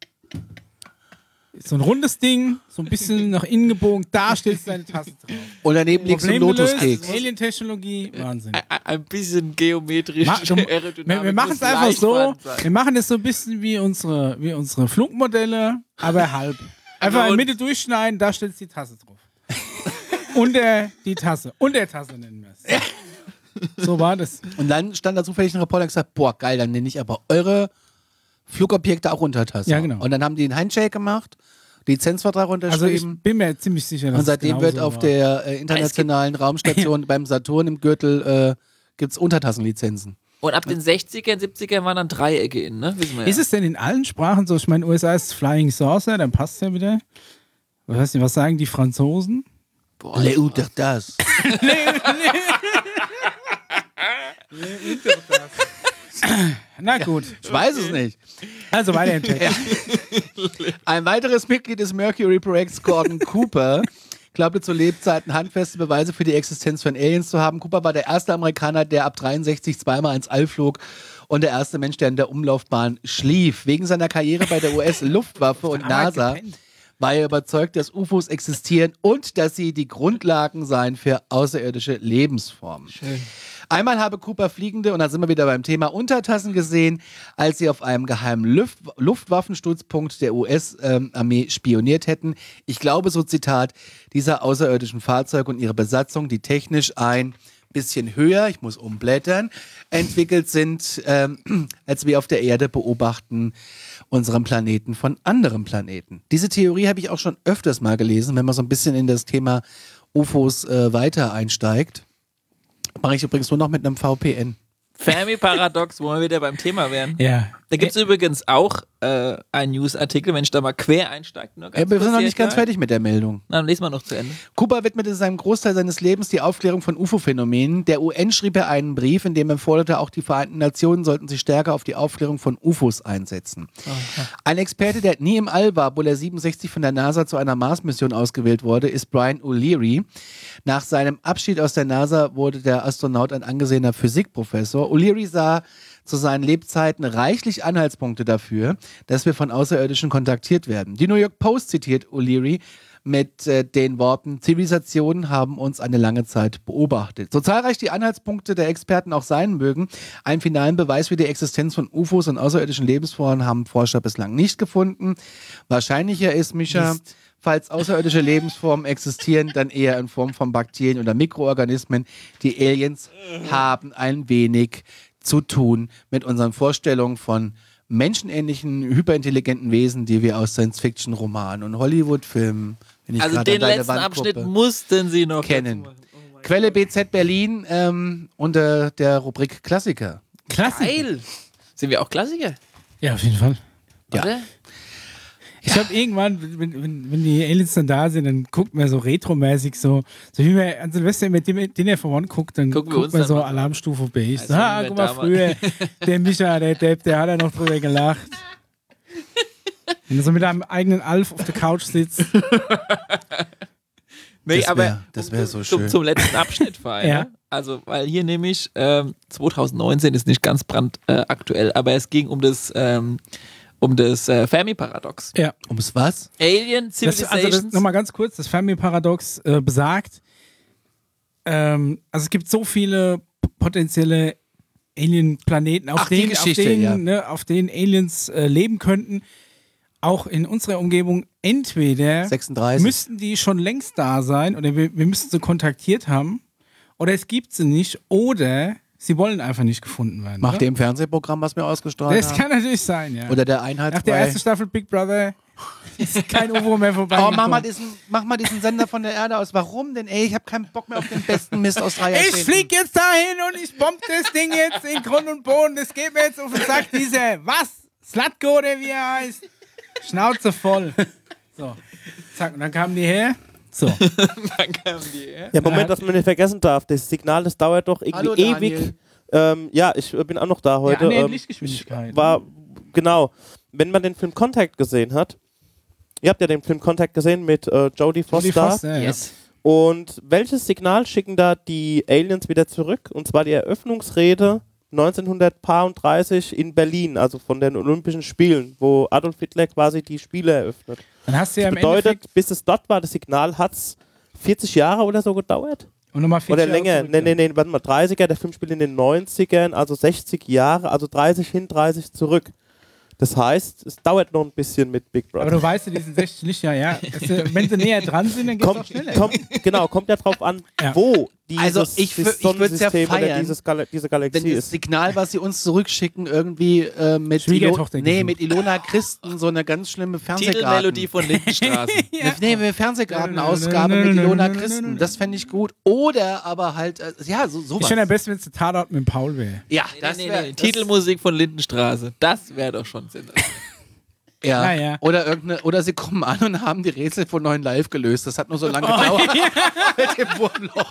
So ein rundes Ding, so ein bisschen nach innen gebogen, da stellst du deine Tasse drauf. Und daneben liegt so ein Problem gelöst, Lotuskeks. Alien-Technologie, Wahnsinn. Ein- Ein bisschen geometrisch. Ma- du, wir wir machen es einfach so, wir machen es so ein bisschen wie unsere, wie unsere Flugmodelle, aber halb. Einfach in Und- der Mitte durchschneiden, da stellst du die Tasse drauf. Unter die Tasse. Untertasse nennen wir es. So war das. Und dann stand da zufällig ein Reporter und gesagt, boah, geil, dann nenne ich aber eure Flugobjekte auch Untertasse. Ja, genau. Und dann haben die einen Handshake gemacht, Lizenzvertrag Also ich unterschrieben. bin mir ziemlich sicher, dass und seitdem es wird genauso auf war. der äh, internationalen Raumstation beim Saturn im Gürtel äh, gibt es Untertassenlizenzen. Und ab den sechzigern, siebzigern waren dann Dreiecke in, ne? Wissen wir ja. Ist es denn in allen Sprachen so? Ich meine, U S A ist Flying Saucer, dann passt ja wieder. Ich weiß nicht, was sagen die Franzosen? Boah, Le Untertas. Na gut, Ich weiß es nicht. also weiter im Text. Ein weiteres Mitglied des Mercury Projekts, Gordon Cooper, glaubte zu Lebzeiten handfeste Beweise für die Existenz von Aliens zu haben. Cooper war der erste Amerikaner, der ab dreiundsechzig zweimal ins All flog und der erste Mensch, der in der Umlaufbahn schlief. Wegen seiner Karriere bei der U S-Luftwaffe und NASA war er überzeugt, dass U F Os existieren und dass sie die Grundlagen seien für außerirdische Lebensformen. Schön. Einmal habe Cooper fliegende, und da sind wir wieder beim Thema Untertassen gesehen, als sie auf einem geheimen Luft Luftwaffenstützpunkt der U S-Armee spioniert hätten. Ich glaube, so Zitat, dieser außerirdischen Fahrzeuge und ihre Besatzung, die technisch ein bisschen höher, ich muss umblättern, entwickelt sind, ähm, als wir auf der Erde beobachten, unseren Planeten von anderen Planeten. Diese Theorie habe ich auch schon öfters mal gelesen, wenn man so ein bisschen in das Thema U F Os äh, weiter einsteigt. Mache ich übrigens nur noch mit einem V P N. Fermi-Paradox, wo wir wieder beim Thema wären. Ja. Da gibt es übrigens auch äh, einen News-Artikel, wenn ich da mal quer einsteige. Nur ganz Ja, wir sind kurz noch hier nicht ganz klein. fertig mit der Meldung. Na, dann lesen wir noch zu Ende. Cooper widmete seinem Großteil seines Lebens die Aufklärung von U F O-Phänomenen. Der U N schrieb er einen Brief, in dem er forderte, auch die Vereinten Nationen sollten sich stärker auf die Aufklärung von U F Os einsetzen. Ein Experte, der nie im All war, obwohl er siebenundsechzig von der NASA zu einer Mars-Mission ausgewählt wurde, ist Brian O'Leary. Nach seinem Abschied aus der NASA wurde der Astronaut ein angesehener Physikprofessor. O'Leary sah zu seinen Lebzeiten reichlich Anhaltspunkte dafür, dass wir von Außerirdischen kontaktiert werden. Die New York Post zitiert O'Leary mit äh, den Worten, Zivilisationen haben uns eine lange Zeit beobachtet. So zahlreich die Anhaltspunkte der Experten auch sein mögen, einen finalen Beweis für die Existenz von U F Os und außerirdischen Lebensformen haben Forscher bislang nicht gefunden. Wahrscheinlicher ist, Micha, Mist. falls außerirdische Lebensformen existieren, dann eher in Form von Bakterien oder Mikroorganismen. Die Aliens haben ein wenig zu tun mit unseren Vorstellungen von menschenähnlichen, hyperintelligenten Wesen, die wir aus Science-Fiction-Romanen und Hollywood-Filmen, wenn ich Also gerade den an deine letzten Wandgruppe Abschnitt mussten sie noch kennen. dazu machen. Oh mein Quelle B Z Berlin ähm, unter der Rubrik Klassiker. Klasse. Geil. Sind wir auch Klassiker? Ja, auf jeden Fall. Ja. Oder? Ich habe irgendwann, wenn, wenn, wenn die Aliens dann da sind, dann guckt man so retromäßig so, so wie man an Silvester immer Dinner for One guckt, dann Gucken wir guckt uns man dann so mal. Alarmstufe B. Ich Also, so, ah, wie wir guck mal, damals- früher, der Micha, der Depp, der hat ja noch drüber gelacht. Wenn du so mit deinem eigenen Alf auf der Couch sitzt. Nee, Das aber wär- das wär so zum, schön. zum letzten Abschnitt fallen. Ja. Ne? Also, weil hier nämlich ähm, zwanzig neunzehn ist nicht ganz brandaktuell, äh, aktuell, aber es ging um das, ähm, um das äh, Fermi-Paradox. Ja. Ums was? Alien Das, also Civilizations. das, nochmal ganz kurz, das Fermi-Paradox äh, besagt, ähm, also es gibt so viele p- potenzielle Alien-Planeten, auf, Ach, die denen, auf, Geschichte, denen, ja. ne, auf denen Aliens äh, leben könnten, auch in unserer Umgebung. Entweder sechsunddreißig. müssten die schon längst da sein oder wir, wir müssten sie kontaktiert haben oder es gibt sie nicht oder sie wollen einfach nicht gefunden werden. Macht oder? ihr im Fernsehprogramm, was wir ausgestrahlt Das haben? kann natürlich sein, ja. Oder der Nach der Einheitsbrei. ersten Staffel Big Brother ist kein U F O mehr vorbei. Oh, mach mal, diesen, mach mal diesen Sender von der Erde aus. Warum denn, ey? Ich habe keinen Bock mehr auf den besten Mist aus drei Ich Jahrzehnten. flieg jetzt dahin und ich bomb das Ding jetzt in Grund und Boden. Das geht mir jetzt auf den Sack, diese, was? Slatko oder wie er heißt? Schnauze voll. So. Zack, und dann kamen die her. So. Dann kamen die, ja? Ja, Moment, dass man nicht vergessen darf. Das Signal, das dauert doch irgendwie Hallo, Daniel. ewig. Ähm, ja, ich äh, bin auch noch da heute. Ja, nee, ähm, Lichtgeschwindigkeit. ich war, genau. Wenn man den Film Contact gesehen hat, ihr habt ja den Film Contact gesehen mit äh, Jodie Foster. Jodie Foster, ja. Yes. Und welches Signal schicken da die Aliens wieder zurück? Und zwar die Eröffnungsrede neunzehnhundertdreißig in Berlin, also von den Olympischen Spielen, wo Adolf Hitler quasi die Spiele eröffnet. Dann hast du ja im Bedeutet, Endeffekt bis es dort war, das Signal, hat es vierzig Jahre oder so gedauert? und nochmal vierzig Oder Jahre länger? zurück, Nee, nee, ja. nee, warte mal, dreißiger, der Film spielt in den neunzigern, also sechzig Jahre, also dreißig hin, dreißig zurück. Das heißt, es dauert noch ein bisschen mit Big Aber Brother. du weißt ja, die sind sechzig Lichtjahre, ja. Das, äh, wenn sie näher dran sind, dann geht es auch Kommt, schneller. kommt, genau, kommt ja drauf an, Ja. wo dieses, Also ich wür- dieses ich würd's ja Sonnensystem oder feiern, dieses Gal diese Wenn Galaxie das ist. Signal, was sie uns zurückschicken, irgendwie äh, mit, Ilo Schwiegertochter nee, gesucht. mit Ilona Christen so eine ganz schlimme Fernsehgarten. Titelmelodie von Lindenstraße. Ja. Nee, eine Fernsehgartenausgabe mit Ilona Christen. Das fände ich gut. Oder aber halt, äh, ja, so, Ich sowas. finde am besten, wenn es der Tatort mit dem Paul wäre. Ja, Nee, das nee, wär, nee. das- Titelmusik von Lindenstraße. Das wäre doch schon Sinn. Ja. Ah, ja. Oder, irgendeine, oder sie kommen an und haben die Rätsel von neuen Live gelöst. Das hat nur so lange gedauert. Mit dem Wurmloch.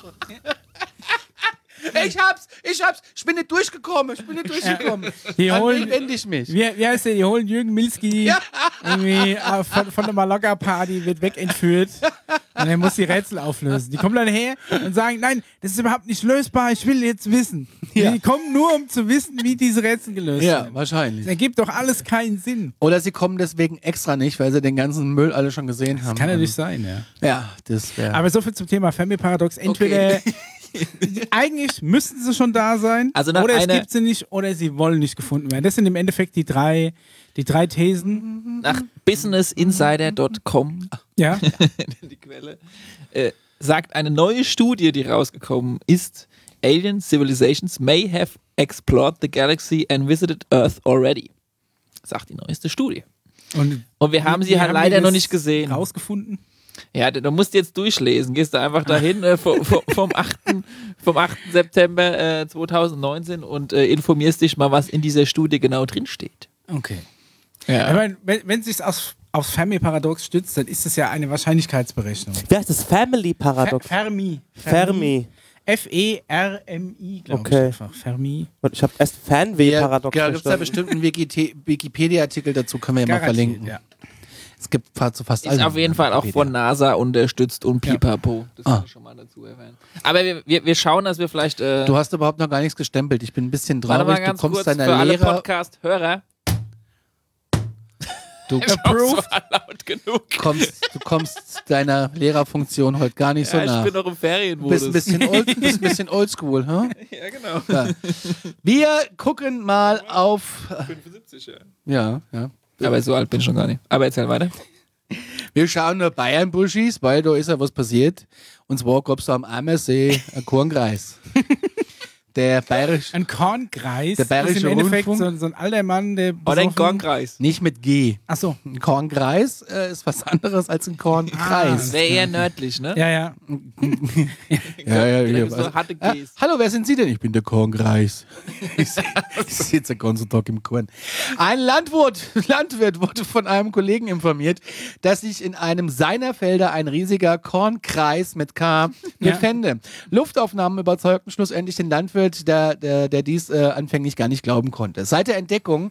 Ich hab's, ich hab's, ich bin nicht durchgekommen, ich bin nicht durchgekommen. Die An holen- wen wende ich mich? Wie, wie heißt der? Die holen Jürgen Milski Ja. irgendwie äh, von, von der Mallorca-Party, wird wegentführt und er muss die Rätsel auflösen. Die kommen dann her und sagen, nein, das ist überhaupt nicht lösbar, ich will jetzt wissen. Ja. Die kommen nur, um zu wissen, wie diese Rätsel gelöst Ja, werden. wahrscheinlich. Das ergibt doch alles keinen Sinn. Oder sie kommen deswegen extra nicht, weil sie den ganzen Müll alle schon gesehen haben. Kann natürlich sein, ja. Ja, das wäre. Aber so viel zum Thema Fermi-Paradox. Entweder eigentlich müssten sie schon da sein, Also nach oder es einer- gibt sie nicht, oder sie wollen nicht gefunden werden. Das sind im Endeffekt die drei, die drei Thesen. Nach business insider Punkt com, Ja. die Quelle, äh, sagt eine neue Studie, die rausgekommen ist, Alien civilizations may have explored the galaxy and visited Earth already. Sagt die neueste Studie. Und, Und wir haben wie- sie wie halt wir leider noch das nicht gesehen. Rausgefunden? Ja, du musst jetzt durchlesen. Gehst du einfach dahin äh, vom, vom, vom, achten vom achten September äh, zwanzig neunzehn und äh, informierst dich mal, was in dieser Studie genau drinsteht. Okay. Ja. Ich meine, wenn, wenn es sich aufs, aufs Fermi-Paradox stützt, dann ist es ja eine Wahrscheinlichkeitsberechnung. Wie heißt das? Family-Paradox. Fer Fermi. Fermi. F E R M I, glaube Okay. ich einfach. Fermi. Und ich habe erst ja, Fanweh-Paradox da gibt es ja verstanden. bestimmt einen Wiki- Wikipedia-Artikel dazu, können wir ja mal Garantiert, verlinken. ja. Es gibt fa- zu fast Ist allen auf jeden Fall auch Wikipedia. von NASA unterstützt und pipapo. Das Ah. kann ich schon mal dazu erwähnen. Aber wir, wir, wir schauen, dass wir vielleicht. Äh, Du hast überhaupt noch gar nichts gestempelt. Ich bin ein bisschen warte traurig. mal ganz Du kommst kurz deiner für alle Lehrer. Podcast-Hörer. Du Approved. War laut genug. kommst, du kommst deiner Lehrerfunktion heute gar nicht so Ja, nah. ich bin noch im Du Ferienmodus. bist ein bisschen, old, bist ein bisschen oldschool, hm? ja, genau. Ja. Wir gucken mal auf. fünfundsiebzig, ja. Ja, ja. Aber so alt bin ich schon gar nicht. Aber erzähl weiter. Wir schauen nur Bayern-Buschis, weil da ist ja was passiert. Und zwar gab es am Ammersee einen Kornkreis. Der bayerische, Ein Kornkreis. Der Bayerische ist im Endeffekt Rundfunk. so, so ein alter Mann, der. Oder ein besoffen- Kornkreis. nicht mit G. Achso. Ein Kornkreis äh, ist was anderes als ein Kornkreis. Das wäre eher nördlich, ne? Ja, ja. Ja, ja, Vielleicht ja. so was- harte Ah, Gs. hallo, wer sind Sie denn? Ich bin der Kornkreis. Ich, ich sitze den ganzen Tag im Korn. Ein Landwirt, Landwirt wurde von einem Kollegen informiert, dass sich in einem seiner Felder ein riesiger Kornkreis mit K Ja. befände. Luftaufnahmen überzeugten schlussendlich den Landwirt, der, der, der dies äh, anfänglich gar nicht glauben konnte. Seit der Entdeckung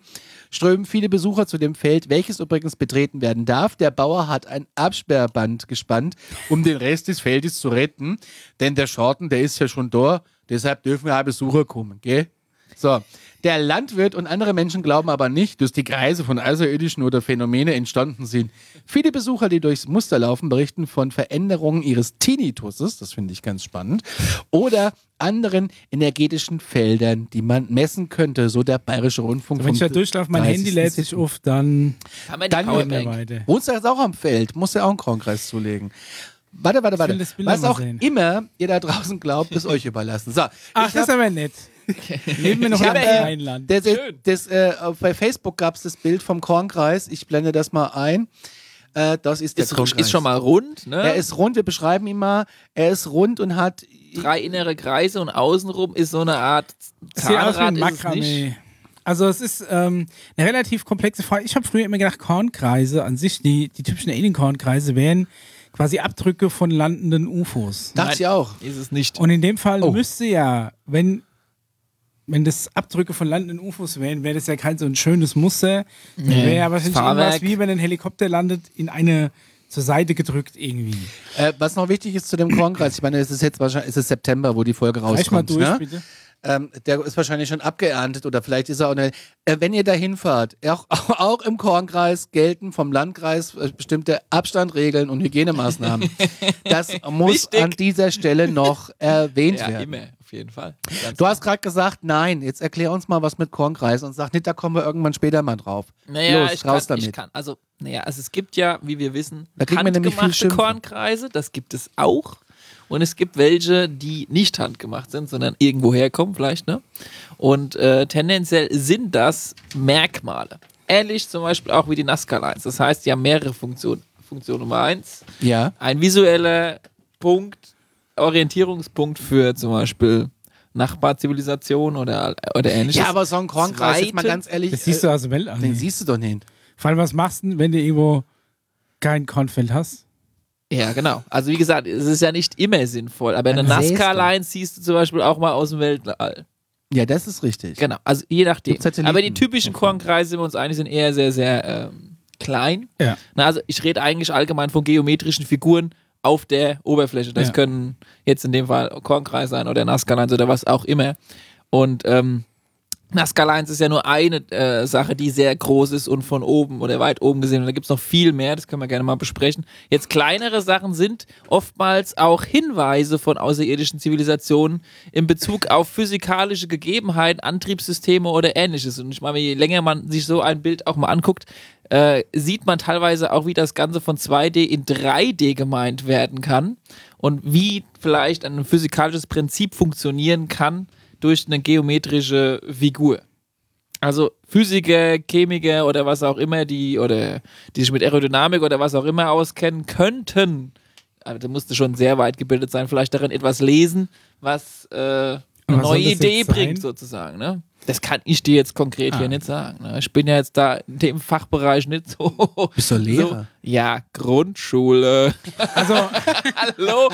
strömen viele Besucher zu dem Feld, welches übrigens betreten werden darf. Der Bauer hat ein Absperrband gespannt, um den Rest des Feldes zu retten, denn der Schaden, der ist ja schon da, deshalb dürfen ja auch Besucher kommen, gell? So, der Landwirt und andere Menschen glauben aber nicht, dass die Kreise von Außerirdischen oder Phänomene entstanden sind. Viele Besucher, die durchs Muster laufen, berichten von Veränderungen ihres Tinnituses, das finde ich ganz spannend, oder anderen energetischen Feldern, die man messen könnte, so der Bayerische Rundfunk. Wenn ich da durchlaufe, mein Handy lädt sich auf, dann Kann man die Dann Powerbank. weiter. wohnst du jetzt auch am Feld, musst du ja auch einen Kornkreis zulegen. Warte, warte, Ich will warte. das Bild Was mal auch sehen. immer ihr da draußen glaubt, ist euch überlassen. So, Ach, ich das ist hab- aber nett. Leben wir noch Ich in hab, einem äh, kleinen Land. Das, das, Schön. das, äh, bei Facebook gab es das Bild vom Kornkreis. Ich blende das mal ein. Äh, das ist der Ist, Kornkreis. ist schon mal rund, ne? Er ist rund, wir beschreiben ihn mal. Er ist rund und hat. Drei innere Kreise und außenrum ist so eine Art Sieht aus wie Zahnrad, ein ist es nicht. Makramee. Also es ist ähm, eine relativ komplexe Frage. Ich habe früher immer gedacht, Kornkreise an sich, die, die typischen Alien-Kornkreise wären quasi Abdrücke von landenden U F Os. Dachte ich auch. Ist es nicht. Und in dem Fall Oh. müsste ja, wenn, wenn das Abdrücke von landenden U F Os wären, wäre das ja kein so ein schönes Muster. Wäre ja wahrscheinlich Fahrwerk. irgendwas wie wenn ein Helikopter landet, in eine zur Seite gedrückt irgendwie. Äh, was noch wichtig ist zu dem Kornkreis, ich meine, es ist jetzt wahrscheinlich es ist September, wo die Folge Reich mal rauskommt. durch, Ne? bitte. Ähm, der ist wahrscheinlich schon abgeerntet oder vielleicht ist er auch eine. Äh, wenn ihr da hinfahrt, auch, auch im Kornkreis gelten vom Landkreis äh, bestimmte Abstandregeln und Hygienemaßnahmen. Das muss Wichtig. an dieser Stelle noch erwähnt Ja, werden. immer, auf jeden Fall. Ganz Du hast gerade gesagt, nein, jetzt erklär uns mal was mit Kornkreis und sag nicht, da kommen wir irgendwann später mal drauf. Naja, Los, ich, kann, raus damit. ich kann. Also, naja, also es gibt ja, wie wir wissen, Da kriegt man nämlich viel handgemachte Schimpfen. Kornkreise, das gibt es auch. Und es gibt welche, die nicht handgemacht sind, sondern irgendwo herkommen vielleicht, ne? Und äh, tendenziell sind das Merkmale. Ähnlich zum Beispiel auch wie die Nazca-Lines. Das heißt, die haben mehrere Funktionen. Funktion Nummer eins, Ja. ein visueller Punkt, Orientierungspunkt für zum Beispiel Nachbarzivilisation oder, oder ähnliches. Ja, aber so ein Kornkreis, jetzt mal Zweite- ganz ehrlich, Das siehst du äh, aus dem Welt an. den siehst du doch nicht. Vor allem, was machst du, denn, wenn du irgendwo kein Kornfeld hast? Ja, genau. Also wie gesagt, es ist ja nicht immer sinnvoll, aber eine Dann säst du. Nazca-Line siehst du zum Beispiel auch mal aus dem Weltall. Ja, das ist richtig. Genau, also je nachdem. Gibt's Satelliten? Aber die typischen Kornkreise, sind wir uns einig, sind eher sehr, sehr ähm, klein. Ja. Na, also ich rede eigentlich allgemein von geometrischen Figuren auf der Oberfläche. Das Ja. können jetzt in dem Fall Kornkreis sein oder Nazca-Lines oder was auch immer. Und ähm, Nazca-Lines ist ja nur eine äh, Sache, die sehr groß ist und von oben oder weit oben gesehen. Und da gibt es noch viel mehr, das können wir gerne mal besprechen. Jetzt kleinere Sachen sind oftmals auch Hinweise von außerirdischen Zivilisationen in Bezug auf physikalische Gegebenheiten, Antriebssysteme oder ähnliches. Und ich meine, je länger man sich so ein Bild auch mal anguckt, äh, sieht man teilweise auch, wie das Ganze von zwei D in drei D gemeint werden kann und wie vielleicht ein physikalisches Prinzip funktionieren kann durch eine geometrische Figur. Also Physiker, Chemiker oder was auch immer, die oder die sich mit Aerodynamik oder was auch immer auskennen, könnten, aber da musste schon sehr weit gebildet sein, vielleicht darin etwas lesen, was äh, eine Was soll neue das Idee jetzt sein? bringt sozusagen. Ne? Das kann ich dir jetzt konkret Ah. hier nicht sagen. Ne? Ich bin ja jetzt da in dem Fachbereich nicht so. Bist du Lehrer? So, ja, Grundschule. Also, Hallo.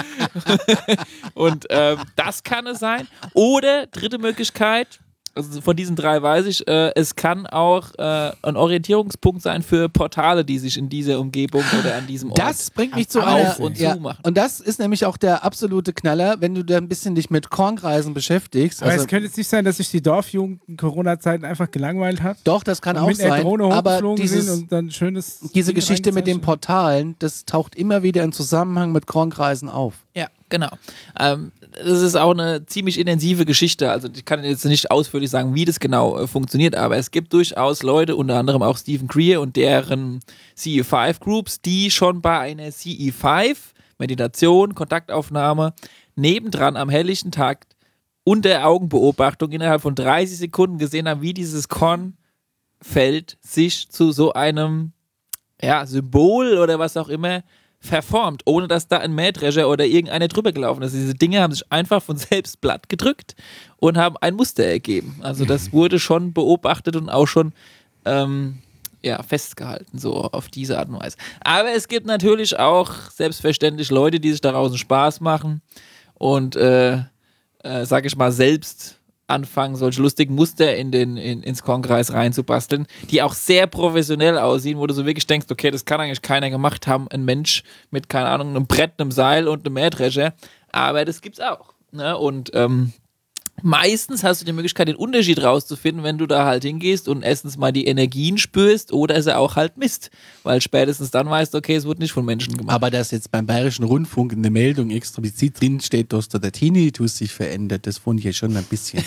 Und ähm, das kann es sein. Oder dritte Möglichkeit, also von diesen drei weiß ich, äh, es kann auch äh, ein Orientierungspunkt sein für Portale, die sich in dieser Umgebung oder an diesem Ort Das bringt mich zu Auf einer. und ja, zu machen. und das ist nämlich auch der absolute Knaller, wenn du da ein bisschen dich mit Kornkreisen beschäftigst. aber Also, es könnte jetzt nicht sein, dass sich die Dorfjugend in Corona-Zeiten einfach gelangweilt hat. doch, das kann und auch mit einer sein. Drohne Aber hochgeflogen dieses, sind und dann schönes. diese Ding Geschichte mit den reingezeichnet. Portalen, das taucht immer wieder im Zusammenhang mit Kornkreisen auf. Ja, genau. Ähm, das ist auch eine ziemlich intensive Geschichte. Also ich kann jetzt nicht ausführlich sagen, wie das genau äh, funktioniert, aber es gibt durchaus Leute, unter anderem auch Stephen Greer und deren C E fünf Groups, die schon bei einer C E fünf, Meditation, Kontaktaufnahme, nebendran am helllichten Tag unter Augenbeobachtung innerhalb von dreißig Sekunden gesehen haben, wie dieses Kornfeld sich zu so einem ja, Symbol oder was auch immer verformt, ohne dass da ein Mähdrescher oder irgendeiner drüber gelaufen ist. Diese Dinge haben sich einfach von selbst platt gedrückt und haben ein Muster ergeben. Also das wurde schon beobachtet und auch schon ähm, ja, festgehalten, so auf diese Art und Weise. Aber es gibt natürlich auch selbstverständlich Leute, die sich daraus einen Spaß machen und, äh, äh, sag ich mal, selbst anfangen, solche lustigen Muster in den, in, ins Kornkreis reinzubasteln, die auch sehr professionell aussehen, wo du so wirklich denkst, okay, das kann eigentlich keiner gemacht haben, ein Mensch mit, keine Ahnung, einem Brett, einem Seil und einem Mähdrescher, aber das gibt's auch. Ne? Und ähm, meistens hast du die Möglichkeit, den Unterschied rauszufinden, wenn du da halt hingehst und erstens mal die Energien spürst oder es auch halt misst, weil spätestens dann weißt du, okay, es wurde nicht von Menschen gemacht. Aber dass jetzt beim Bayerischen Rundfunk in der Meldung explizit drin steht, dass da der Tinnitus sich verändert, das fand ich ja schon ein bisschen.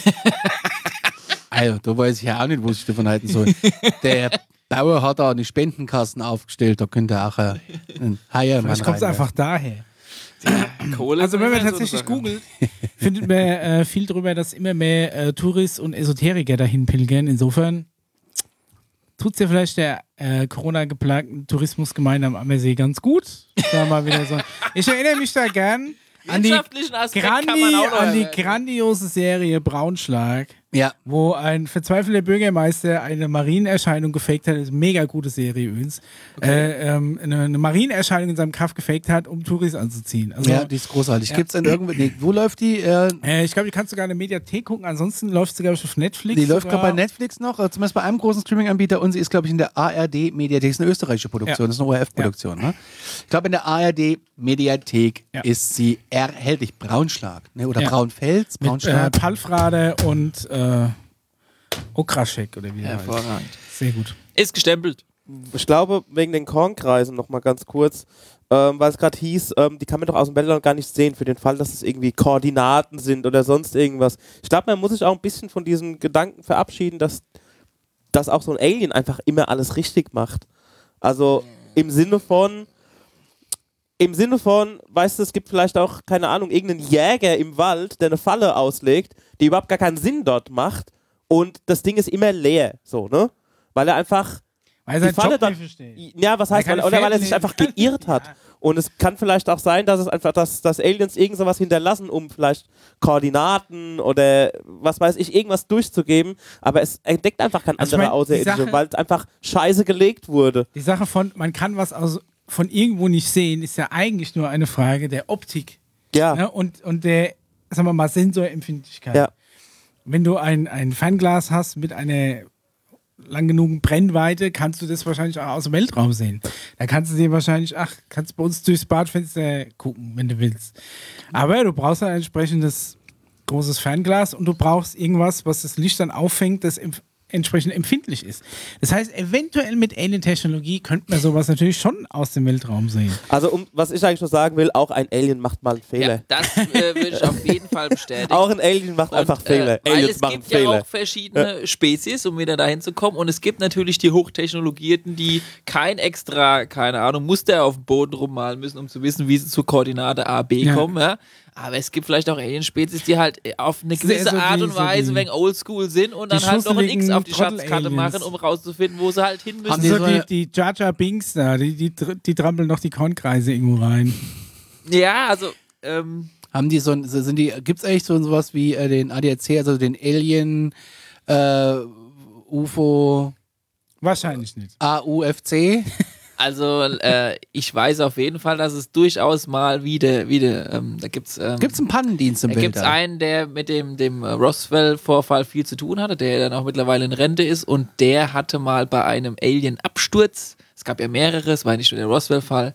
Also, da weiß ich ja auch nicht, was ich davon halten soll. Der Bauer hat da eine Spendenkassen aufgestellt, da könnte auch ein, ein Heiermann Vielleicht kommt es rein, einfach daher. Kohle Also wenn man so tatsächlich eine Sache. googelt, findet man äh, viel drüber, dass immer mehr äh, Touris und Esoteriker dahin pilgern. Insofern tut es ja vielleicht der äh, Corona-geplagten Tourismusgemeinde am Ammersee ganz gut. Da mal wieder so. Ich erinnere mich da gern an die, Wirtschaftlichen Aspekt kann Grandi, man auch noch an die erwähnen. grandiose Serie Braunschlag, Ja. wo ein verzweifelter Bürgermeister eine Marienerscheinung gefaked hat. Das ist eine mega gute Serie übrigens. Äh, ähm, eine, eine Marienerscheinung in seinem Kaff gefaked hat, um Touris anzuziehen. Also, Ja, die ist großartig. Ja. Gibt's denn irgendwo, nee, wo läuft die? Äh, äh, ich glaube, die kannst du sogar in der Mediathek gucken. Ansonsten läuft sie, glaube ich, auf Netflix. die läuft sogar. gerade bei Netflix noch, äh, zumindest bei einem großen Streaming-Anbieter und sie ist, glaube ich, in der A R D-Mediathek. Das ist eine österreichische Produktion, Ja. das ist eine O R F-Produktion. Ne? Ich glaube, in der A R D-Mediathek Ja. ist sie erhältlich. Braunschlag, ne? oder Ja. Braunfels, Mit äh, Braunschlag. Palfrade und äh, Okraschek oder wie der heißt. Hervorragend. Sehr gut. Ist gestempelt. Ich glaube, wegen den Kornkreisen noch mal ganz kurz, ähm, weil es gerade hieß, ähm, die kann man doch aus dem Weltraum gar nicht sehen, für den Fall, dass es irgendwie Koordinaten sind oder sonst irgendwas. Ich glaube, man muss sich auch ein bisschen von diesem Gedanken verabschieden, dass, dass auch so ein Alien einfach immer alles richtig macht. Also im Sinne von, im Sinne von, weißt du, es gibt vielleicht auch, keine Ahnung, irgendeinen Jäger im Wald, der eine Falle auslegt, die überhaupt gar keinen Sinn dort macht und das Ding ist immer leer, so, ne? Weil er einfach Weil die sein Falle Job dann, nicht versteht. ja, was heißt, Weil er weil, keine oder weil er Fäden sich einfach nehmen kann. geirrt hat. Ja. Und es kann vielleicht auch sein, dass es einfach, dass, dass Aliens irgend sowas hinterlassen, um vielleicht Koordinaten oder was weiß ich, irgendwas durchzugeben, aber es entdeckt einfach kein Also ich anderer mein, die Außerirdischer, Sache- weil es einfach scheiße gelegt wurde. Die Sache von, man kann was aus, von irgendwo nicht sehen, ist ja eigentlich nur eine Frage der Optik. Ja, Ne? Und, und der, sagen wir mal, Sensorempfindlichkeit. Ja. Wenn du ein, ein Fernglas hast mit einer lang genugen Brennweite, kannst du das wahrscheinlich auch aus dem Weltraum sehen. Da kannst du dir wahrscheinlich, ach, kannst bei uns durchs Badfenster gucken, wenn du willst. Aber du brauchst ein entsprechendes großes Fernglas und du brauchst irgendwas, was das Licht dann auffängt, das empf- entsprechend empfindlich ist. Das heißt, eventuell mit Alien-Technologie könnte man sowas natürlich schon aus dem Weltraum sehen. also um, was ich eigentlich nur sagen will, auch ein Alien macht mal einen Ja, Fehler. das äh, würde ich auf jeden Fall bestätigen. Auch ein Alien macht einfach Und, Fehler. Äh, weil Aliens es machen gibt ja Fehler. auch verschiedene Spezies, um wieder dahin zu kommen. Und es gibt natürlich die Hochtechnologierten, die kein extra, keine Ahnung, Muster auf dem Boden rummalen müssen, um zu wissen, wie sie zur Koordinate A, B Ja. kommen. Ja? Aber es gibt vielleicht auch Alien-Spezies, die halt auf eine Sehr gewisse so die- Art und so Weise die- wegen Oldschool sind und die dann halt noch ein X schusseligen auf die Schatzkarte Trottel-Aliens. machen, um rauszufinden, wo sie halt hin müssen. Haben die Also so die, eine- die Jar Jar Binks da, die, die, tr- die trampeln noch die Kornkreise irgendwo rein. Ja, also ähm, Haben die so ein, so- sind die, gibt's eigentlich so sowas wie äh, den A D A C, also den Alien äh, U F O Wahrscheinlich nicht. A U F C? Also, äh, ich weiß auf jeden Fall, dass es durchaus mal wieder, wieder, ähm, da gibt's, ähm, Gibt's einen Pannendienst im da gibt's Weltall? einen, der mit dem, dem äh, Roswell-Vorfall viel zu tun hatte, der dann auch mittlerweile in Rente ist und der hatte mal bei einem Alien-Absturz, es gab ja mehrere, es war nicht nur der Roswell-Fall,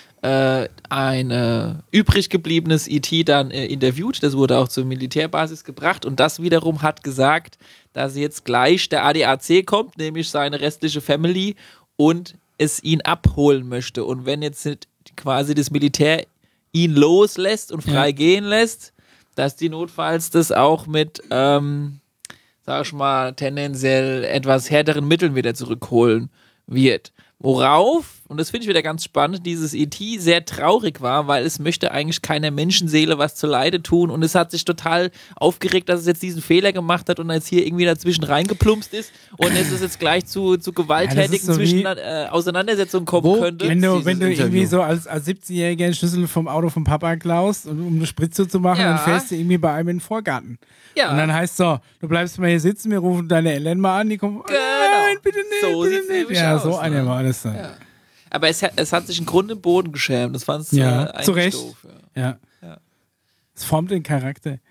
äh, ein äh, übrig gebliebenes E T dann äh, interviewt, das wurde auch zur Militärbasis gebracht und das wiederum hat gesagt, dass jetzt gleich der A D A C kommt, nämlich seine restliche Family und es ihn abholen möchte. Und wenn jetzt nicht quasi das Militär ihn loslässt und frei Ja. gehen lässt, dass die notfalls das auch mit, ähm, sag ich mal, tendenziell etwas härteren Mitteln wieder zurückholen wird. Worauf, und das finde ich wieder ganz spannend, dieses E T sehr traurig war, weil es möchte eigentlich keiner Menschenseele was zuleide tun und es hat sich total aufgeregt, dass es jetzt diesen Fehler gemacht hat und jetzt hier irgendwie dazwischen reingeplumpst ist und es ist jetzt gleich zu, zu gewalttätigen so wie- zwischen, äh, Auseinandersetzungen kommen Wo könnte. Wenn du, dieses wenn du Interview? irgendwie so als, als siebzehnjähriger einen Schlüssel vom Auto vom Papa klaust, und, um eine Spritze zu machen, Ja. dann fährst du irgendwie bei einem in den Vorgarten. Ja. Und dann heißt so, du bleibst mal hier sitzen, wir rufen deine Eltern mal an, die kommen, Genau. nein, bitte nicht, So bitte sieht's nicht. nämlich Ja, aus, so ne? einer war das dann. Ja. Aber es hat, es hat sich im Grunde im Boden geschämt. Das fand es Ja, äh, eigentlich zu Recht. doof. Ja. Ja. Ja. Es formt den Charakter.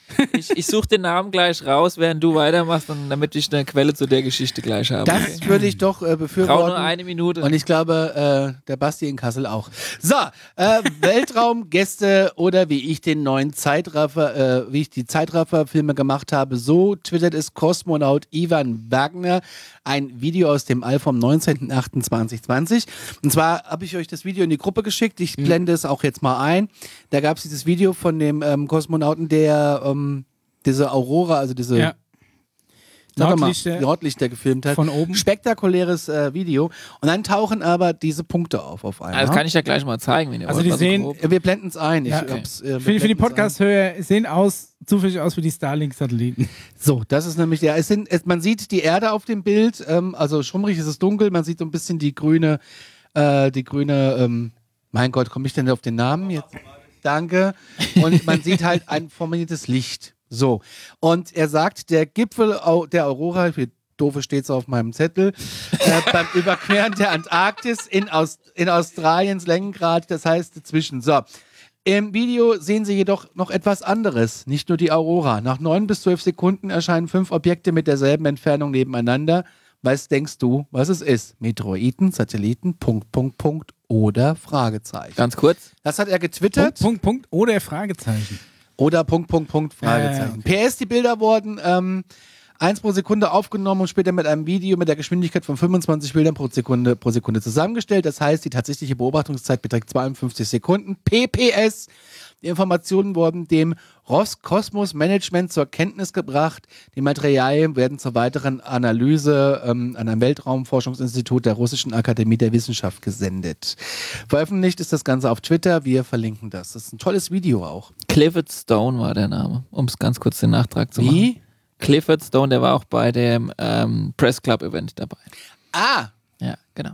Ich, ich suche den Namen gleich raus, während du weitermachst, und damit ich eine Quelle zu der Geschichte gleich habe. Das Okay. würde ich doch äh, Brauche befürworten. nur eine Minute. Und ich glaube, äh, der Basti in Kassel auch. So, äh, Weltraumgäste oder wie ich den neuen Zeitraffer, äh, wie ich die Zeitraffer-Filme gemacht habe, so twittert es Kosmonaut Ivan Wagner. Ein Video aus dem All vom neunzehnten achten zweitausendzwanzig. Und zwar habe ich euch das Video in die Gruppe geschickt. Ich blende es auch jetzt mal ein. Da gab es dieses Video von dem ähm, Kosmonauten, der ähm, diese Aurora, also diese Ja. Sag doch mal, Nordlichter die Nordlichter gefilmt hat. von oben. Spektakuläres äh, Video. Und dann tauchen aber diese Punkte auf auf einmal. Also das kann ich ja gleich mal zeigen, wenn ihr Also wollt. die mal sehen- grob. wir blenden es ein. Ich Ja, okay. hab's, äh, wir Für, für die blenden's ein. Podcast-Hörer sehen aus, zufällig aus wie die Starlink-Satelliten. So, das ist nämlich der. Es sind, es, man sieht die Erde auf dem Bild, ähm, also schummrig ist es dunkel, man sieht so ein bisschen die grüne, äh, die grüne, ähm, mein Gott, komme ich denn auf den Namen jetzt? Danke. Und man sieht halt ein formiertes Licht. So. Und er sagt, der Gipfel au- der Aurora, wie doofe steht es auf meinem Zettel, äh, beim Überqueren der Antarktis in, Aus in Australiens Längengrad, das heißt dazwischen. So. Im Video sehen Sie jedoch noch etwas anderes, nicht nur die Aurora. Nach neun bis zwölf Sekunden erscheinen fünf Objekte mit derselben Entfernung nebeneinander. Was denkst du, was es ist? Meteoriten, Satelliten, Punkt, Punkt, Punkt oder Fragezeichen. Ganz kurz. Das hat er getwittert. Punkt, Punkt, Punkt oder Fragezeichen. Oder Punkt, Punkt, Punkt, Fragezeichen. Ja, ja, P S, die Bilder wurden ähm, eins pro Sekunde aufgenommen und später mit einem Video mit der Geschwindigkeit von fünfundzwanzig Bildern pro Sekunde, pro Sekunde zusammengestellt. Das heißt, die tatsächliche Beobachtungszeit beträgt zweiundfünfzig Sekunden. P P S, die Informationen wurden dem Roskosmos-Management zur Kenntnis gebracht. Die Materialien werden zur weiteren Analyse ähm, an einem Weltraumforschungsinstitut der Russischen Akademie der Wissenschaft gesendet. Veröffentlicht ist das Ganze auf Twitter. Wir verlinken das. Das ist ein tolles Video auch. Clifford Stone war der Name, um es ganz kurz den Nachtrag zu machen. Wie? Clifford Stone, der war auch bei dem ähm, Press Club Event dabei. Ah, Ja, genau.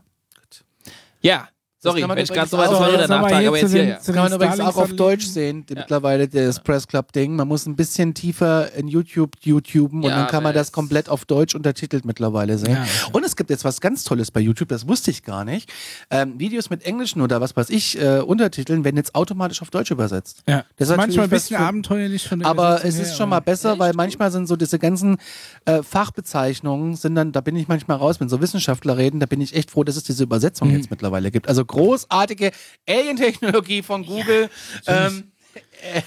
Ja, sorry, kann man wenn ich gerade übrigens so was auch- war, der Jetzt aber Nachtrag, hier aber zu jetzt hier, den- ja. zu Das kann man den übrigens auch auf Starlink-Satelliten. Deutsch sehen, die mittlerweile das Press Club Ding. Man muss ein bisschen tiefer in YouTube YouTuben und Ja, dann kann man aber das es- komplett auf Deutsch untertitelt mittlerweile sehen. Ja. Und es gibt jetzt was ganz Tolles bei YouTube, das wusste ich gar nicht. Ähm, Videos mit englischen oder was weiß ich, äh, Untertiteln werden jetzt automatisch auf Deutsch übersetzt. Ja. Das ist Manchmal ein natürlich was bisschen für- abenteuerlich von der Aber Übersetzung es ist her, schon mal aber- besser, weil manchmal sind so diese ganzen äh, Fachbezeichnungen, sind dann, da bin ich manchmal raus, wenn so Wissenschaftler reden, da bin ich echt froh, dass es diese Übersetzung jetzt mittlerweile gibt. Also großartige Alien-Technologie von Google. Ähm, äh,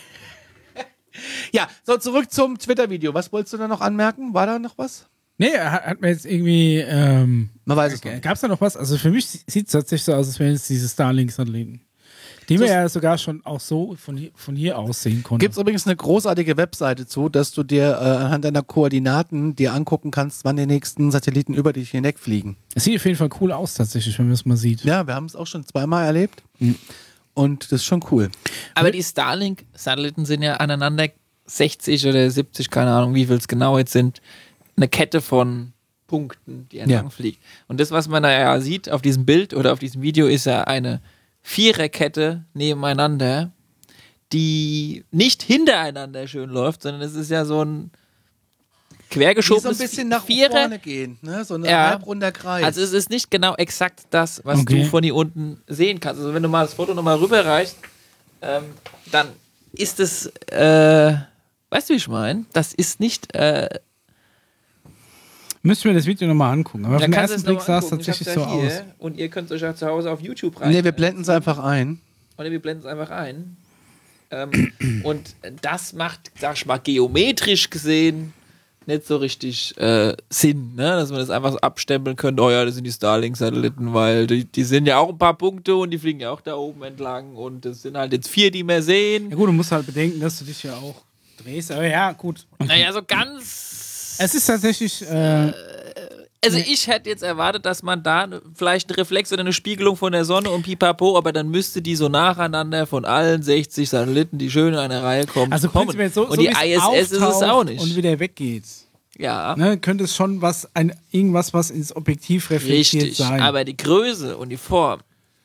ja, so zurück zum Twitter-Video. Was wolltest du da noch anmerken? War da noch was? Nee, hat, hat mir jetzt irgendwie. Ähm, Man weiß es noch. Gab es da noch was? Also für mich sieht es tatsächlich so aus, als wären es diese Starlink-Satelliten. Die wir ja sogar schon auch so von hier, von hier aus sehen konnten. Gibt es übrigens eine großartige Webseite zu, dass du dir äh, anhand deiner Koordinaten dir angucken kannst, wann die nächsten Satelliten über dich hinwegfliegen. Es sieht auf jeden Fall cool aus, tatsächlich, wenn man es mal sieht. Ja, wir haben es auch schon zweimal erlebt. Und das ist schon cool. Aber die Starlink-Satelliten sind ja aneinander sechzig oder siebzig, keine Ahnung, wie viel es genau jetzt sind, eine Kette von Punkten, die entlang Ja. fliegt. Und das, was man da ja sieht auf diesem Bild oder auf diesem Video, ist ja eine Viererkette nebeneinander, die nicht hintereinander schön läuft, sondern es ist ja so ein Die so quergeschobenes ein bisschen nach Vierer. vorne gehen, ne? So ein Ja. halbrunder Kreis. Also es ist nicht genau exakt das, was Okay. du von hier unten sehen kannst. Also wenn du mal das Foto nochmal rüberreichst, ähm, dann ist es, äh, weißt du, wie ich meine? Das ist nicht, äh, Müssen wir das Video nochmal angucken. Aber auf dann den kannst du ersten es Blick sah es nochmal angucken. Ich tatsächlich hab's so ja aus. hier. Und ihr könnt euch ja zu Hause auf YouTube rein. nee, wir blenden es einfach ein. Oder wir blenden es einfach ein. Ähm, und das macht, sag ich mal, geometrisch gesehen nicht so richtig äh, Sinn, ne? Dass man das einfach so abstempeln könnte, oh ja, das sind die Starlink-Satelliten, weil die, die sind ja auch ein paar Punkte und die fliegen ja auch da oben entlang und das sind halt jetzt vier, die wir sehen. Ja gut, du musst halt bedenken, dass du dich ja auch drehst. Aber ja, gut. Naja, so ganz... Es ist tatsächlich. Äh, Also ich hätte jetzt erwartet, dass man da ne- vielleicht einen Reflex oder eine Spiegelung von der Sonne und pipapo, aber dann müsste die so nacheinander von allen sechzig Satelliten, die schön in einer Reihe kommen, also kommen. prinzipiell so, und so die wie I S S ist es auftaucht auch nicht. Und wieder weggeht. Ja, Ne, könnte es schon was, ein, irgendwas, was ins Objektiv reflektiert richtig. sein. Aber die Größe und die Form.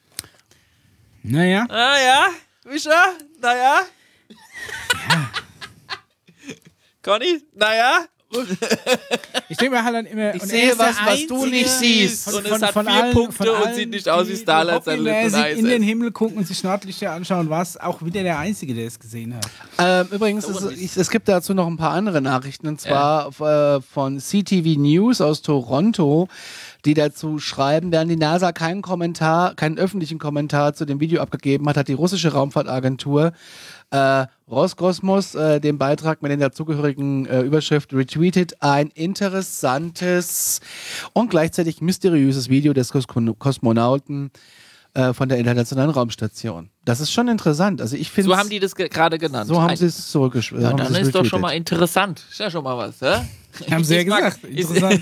naja. Ah ja, Mischa, naja. Conny, naja. Ich denke mir halt dann immer, Ich und sehe er ist der was, was du Einzige nicht siehst. von- Und von- es hat von vier allen- Punkte von und allen, sieht nicht aus wie die Starlight sein Hobbit-Mäßig Lippen Eis in den essen. Himmel gucken und sich Nordlichter anschauen, war es auch wieder der Einzige, der es gesehen hat. Ähm, übrigens, So ist, ein ich, es gibt dazu noch ein paar andere Nachrichten, und zwar äh, von C T V News aus Toronto, die dazu schreiben, während die NASA keinen Kommentar, keinen öffentlichen Kommentar zu dem Video abgegeben hat, hat die russische Raumfahrtagentur äh, Roskosmos äh, den Beitrag mit den dazugehörigen äh, Überschrift retweetet, ein interessantes und gleichzeitig mysteriöses Video des Kos Kosmonauten äh, von der Internationalen Raumstation. Das ist schon interessant. Also ich finde So haben die das ge- gerade genannt. so haben Ein- sie es zurückgeschrieben. Ja, dann ist doch schon mal interessant. Ist ja schon mal was, hä? Haben sie ja Ich mag- gesagt. ich- Interessant.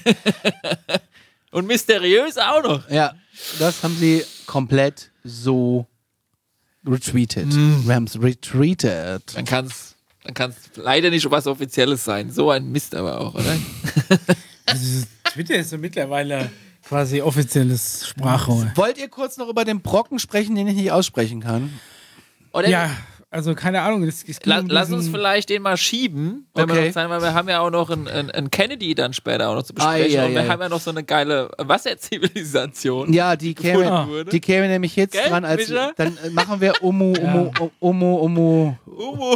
Und mysteriös auch noch. Ja, das haben sie komplett so retweetet. Mm. Wir haben es retweetet. Dann kann es dann kann's leider nicht was Offizielles sein. So ein Mist aber auch, oder? Also dieses Twitter ist so mittlerweile quasi offizielles Sprachrohr. Wollt ihr kurz noch über den Brocken sprechen, den ich nicht aussprechen kann? Oder Ja, also keine Ahnung. Das, das ging La um lass diesen- uns vielleicht den mal schieben, wenn wir Okay. noch Zeit haben, weil wir haben ja auch noch einen, einen, einen Kennedy dann später auch noch zu besprechen. Ah, ja, und wir ja. haben ja noch so eine geile Wasserzivilisation. Ja, die Gefunden käme, wurde. die käme nämlich jetzt Gell, dran, als Micha? dann äh, machen wir Omu, Omu, Omu, Omu, Umu.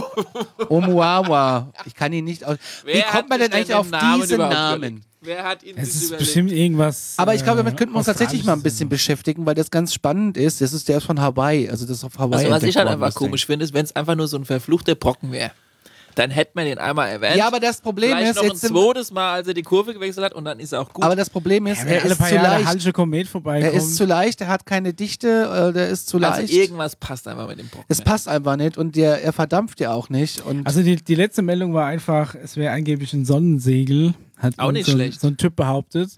Omuawa. Ich kann ihn nicht aus. Wie Wer kommt hat man denn sich eigentlich auf den Namen diesen überhaupt Namen? überlegt? Wer hat ihn Es sich ist überlegt? bestimmt irgendwas. Aber ich glaube, äh, damit könnten wir uns tatsächlich mal ein bisschen beschäftigen, weil das ganz spannend ist. Das ist der ist von Hawaii, also das ist auf Hawaii. Also, was entdeckt ich halt worden, einfach das Ding. komisch finde, ist, wenn es einfach nur so ein verfluchter Brocken wäre. Dann hätte man den einmal erwähnt. Ja, aber das Problem Vielleicht ist, noch ein jetzt sind, zweites Mal, als er die Kurve gewechselt hat, und dann ist er auch gut. aber das Problem ist, Ja, wenn er alle ist paar zu Jahre der leicht. Halsche Komet vorbeikommt. Er ist zu leicht, er hat keine Dichte, äh, der ist zu also leicht. irgendwas passt einfach mit dem Brocken. Es passt einfach nicht und der, er verdampft ja auch nicht. Und Also die, die letzte Meldung war einfach, es wäre angeblich ein Sonnensegel. Hat Auch nicht so, schlecht. so ein Typ behauptet.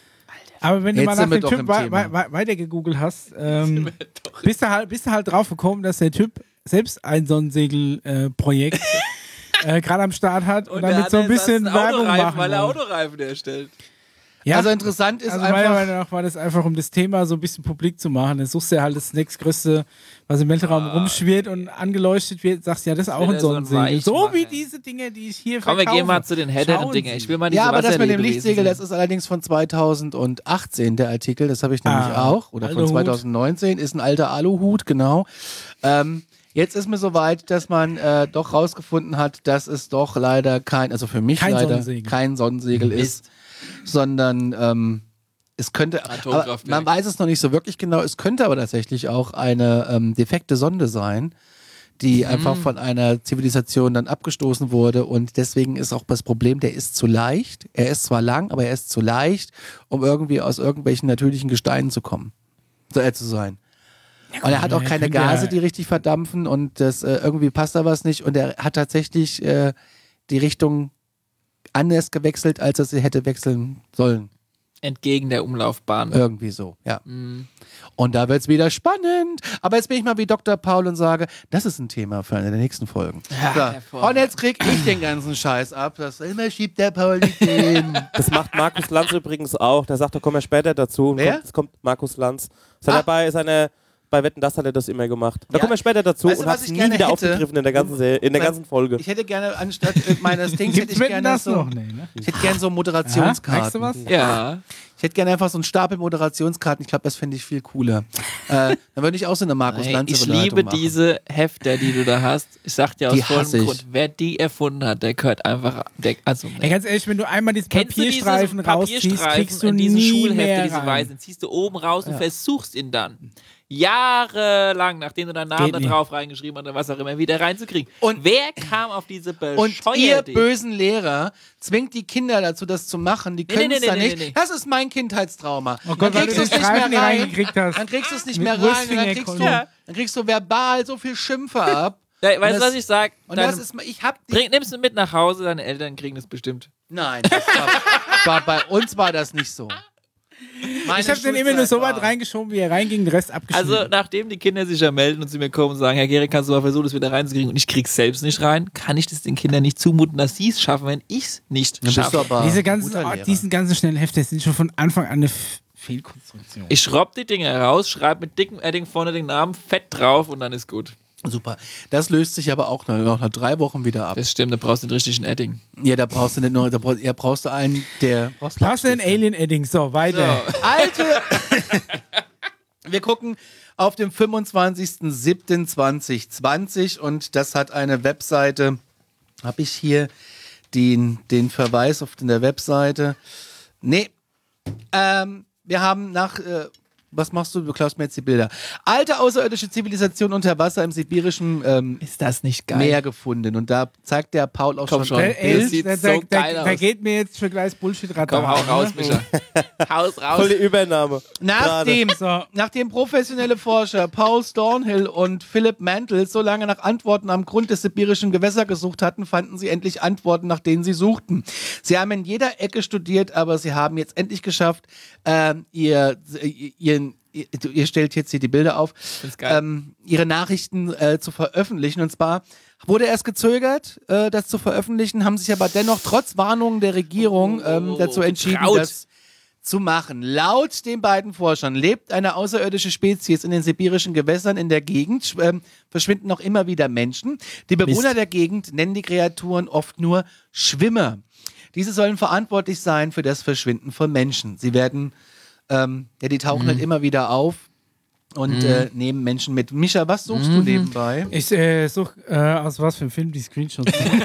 Aber wenn du Jetzt mal sind nach wir dem doch Typ im wei Thema. wei weiter gegoogelt hast, ähm, bist, du halt, bist du halt drauf gekommen, dass der Typ selbst ein Sonnensegel-Projekt äh, gerade am Start hat und, Und damit der so hat ein jetzt bisschen einen Werbung Autoreifen, machen weil er wollte. Autoreifen herstellt. Ja, also interessant ist also meiner einfach. Meinung nach war das einfach, um das Thema so ein bisschen publik zu machen. Dann suchst du ja halt das nächstgrößte, was im Weltraum rumschwirrt und angeleuchtet wird, sagst ja, das ist auch will ein er so ein Sonnensegel. So Weichmacher. wie diese Dinge, die ich hier Komm, wir verkaufe. gehen mal zu den Headern Schauen Dinger. Sie. Ich will mal diese Ja, aber das mit dem Wasserlebewesen Lichtsegel, das sehen. ist allerdings von zweitausendachtzehn, der Artikel, das habe ich nämlich Ah, auch. Oder von Aluhut. zweitausendneunzehn, ist ein alter Aluhut, genau. Ähm, jetzt ist mir soweit, dass man äh, doch rausgefunden hat, dass es doch leider kein, also für mich Kein leider Sonnensegel. kein Sonnensegel ist, sondern ähm, es könnte, aber Atomkraftwerk. man weiß es noch nicht so wirklich genau, es könnte aber tatsächlich auch eine ähm, defekte Sonde sein, die Mhm. einfach von einer Zivilisation dann abgestoßen wurde, und deswegen ist auch das Problem, der ist zu leicht. Er ist zwar lang, aber er ist zu leicht, um irgendwie aus irgendwelchen natürlichen Gesteinen zu kommen, so äh, zu sein. Und er hat auch ja, keine könnte ja- Gase, die richtig verdampfen, und das äh, irgendwie passt da was nicht, und er hat tatsächlich äh, die Richtung anders gewechselt, als er sie hätte wechseln sollen. Entgegen der Umlaufbahn. Irgendwie so, ja. Mhm. Und da wird's wieder spannend. Aber jetzt bin ich mal wie Doktor Paul und sage, das ist ein Thema für eine der nächsten Folgen. Ja, so. hervorragend. Und jetzt krieg ich den ganzen Scheiß ab. Das immer schiebt der Paul nicht hin. Das macht Markus Lanz übrigens auch. Der sagt, da kommen wir später dazu. Und Wer? Kommt, es kommt Markus Lanz. Seid Ah. dabei, seine, bei Wetten, das hat er das immer gemacht. Da Ja. kommen wir später dazu Weißt du, und was hat es ich nie gerne wieder hätte? aufgegriffen in der ganzen, Serie, in der Weil- ganzen Folge. Ich hätte gerne anstatt äh, meines Dings, hätte Gibt's ich Wetten, gerne das so, noch? Nee, ne? ich hätte gerne so Aha, Moderationskarten. merkst du was? Ja. Ich hätte gerne einfach so einen Stapel Moderationskarten. Ich glaube, das finde ich viel cooler. äh, dann würde ich auch so eine Markus Ey, Lanz ich Überleitung liebe machen. diese Hefter, die du da hast. Ich sag dir aus Die hasse vollem ich. Grund, wer die erfunden hat, der gehört einfach. Der, also, Ja, ganz ehrlich, wenn du einmal diesen Kennst du diese Papierstreifen rausziehst, Papierstreifen kriegst du in diesen nie Schulhefte, mehr diese rein. weißen, ziehst du oben raus und versuchst ihn dann jahrelang, nachdem du deinen Namen Geht da nicht. drauf reingeschrieben hast oder was auch immer, wieder reinzukriegen. Und- wer kam auf diese Und ihr bescheuerte bösen Lehrer zwingt die Kinder dazu, das zu machen. Die Nee, können nee, es nee, dann nee, nicht. nee, nee. Das ist mein Kindheitstrauma. Oh Gott, dann weil kriegst du du es den nicht Streifen mehr nie rein. reingekriegt hast. Dann kriegst du es nicht Mit mehr rein. Und dann Wurstfinger kriegst, du, gucken. dann kriegst du verbal so viel Schimpfe ab. Ja, Und weißt du, das- was ich sag? Und Deine, das ist, ich hab die, bring, nimmst du mit nach Hause, deine Eltern kriegen das bestimmt. nein, das war, war, bei uns war das nicht so. Meine Ich habe den immer nur so Schulzeit weit war- reingeschoben, wie er reinging, den Rest abgeschnitten. Also, nachdem die Kinder sich ja melden und zu mir kommen und sagen, Herr Gehrig, kannst du mal versuchen, das wieder reinzukriegen und ich krieg's selbst nicht rein, kann ich das den Kindern nicht zumuten, dass sie es schaffen, wenn ich es nicht Dann bist du schaffe. aber Diese ganzen, guter oh, Lehrer. diesen ganzen schnellen Hefte sind schon von Anfang an eine F Fehlkonstruktion. Ich schraub die Dinger raus, schreib mit dickem Edding vorne den Namen fett drauf und dann ist gut. Super. Das löst sich aber auch noch nach drei Wochen wieder ab. Das stimmt, da brauchst du den richtigen Edding. Ja, da brauchst du nicht nur, da brauchst, ja, brauchst du einen, der... Brauchst Hast du ein Alien-Edding? So, weiter. So. Alte... Wir gucken auf den fünfundzwanzigsten siebten zweitausendzwanzig und das hat eine Webseite, habe ich hier den, den Verweis auf der Webseite. Nee, ähm, wir haben nach... Äh, Was machst du? Du klaust mir jetzt die Bilder. Alte außerirdische Zivilisation unter Wasser im sibirischen ähm, Ist das nicht geil? Meer gefunden. Und da zeigt der Paul auch Komm schon. schon. Der Das Elch, sieht da, so da, geil da, aus. da geht mir jetzt für gleich Bullshit-Radar. Komm, hau an, raus, ne? Micha. Haus raus. Volle Übernahme. Nachdem, So. nachdem professionelle Forscher Paul Thornhill und Philip Mantle so lange nach Antworten am Grund des sibirischen Gewässers gesucht hatten, fanden sie endlich Antworten, nach denen sie suchten. Sie haben in jeder Ecke studiert, aber sie haben jetzt endlich geschafft, äh, ihr, ihren Ihr, ihr stellt jetzt hier die Bilder auf, ähm, ihre Nachrichten äh, zu veröffentlichen. Und zwar wurde erst gezögert, äh, das zu veröffentlichen, haben sich aber dennoch trotz Warnungen der Regierung ähm, dazu entschieden, getraut. das zu machen. Laut den beiden Forschern lebt eine außerirdische Spezies in den sibirischen Gewässern in der Gegend, sch- ähm, verschwinden noch immer wieder Menschen. Die Bewohner Mist. der Gegend nennen die Kreaturen oft nur Schwimmer. Diese sollen verantwortlich sein für das Verschwinden von Menschen. Sie werden Ähm, ja, die tauchen Mhm. halt immer wieder auf und äh, nehmen Menschen mit. Micha, was suchst du nebenbei? Ich äh, suche äh, aus was für einem Film die Screenshots sind.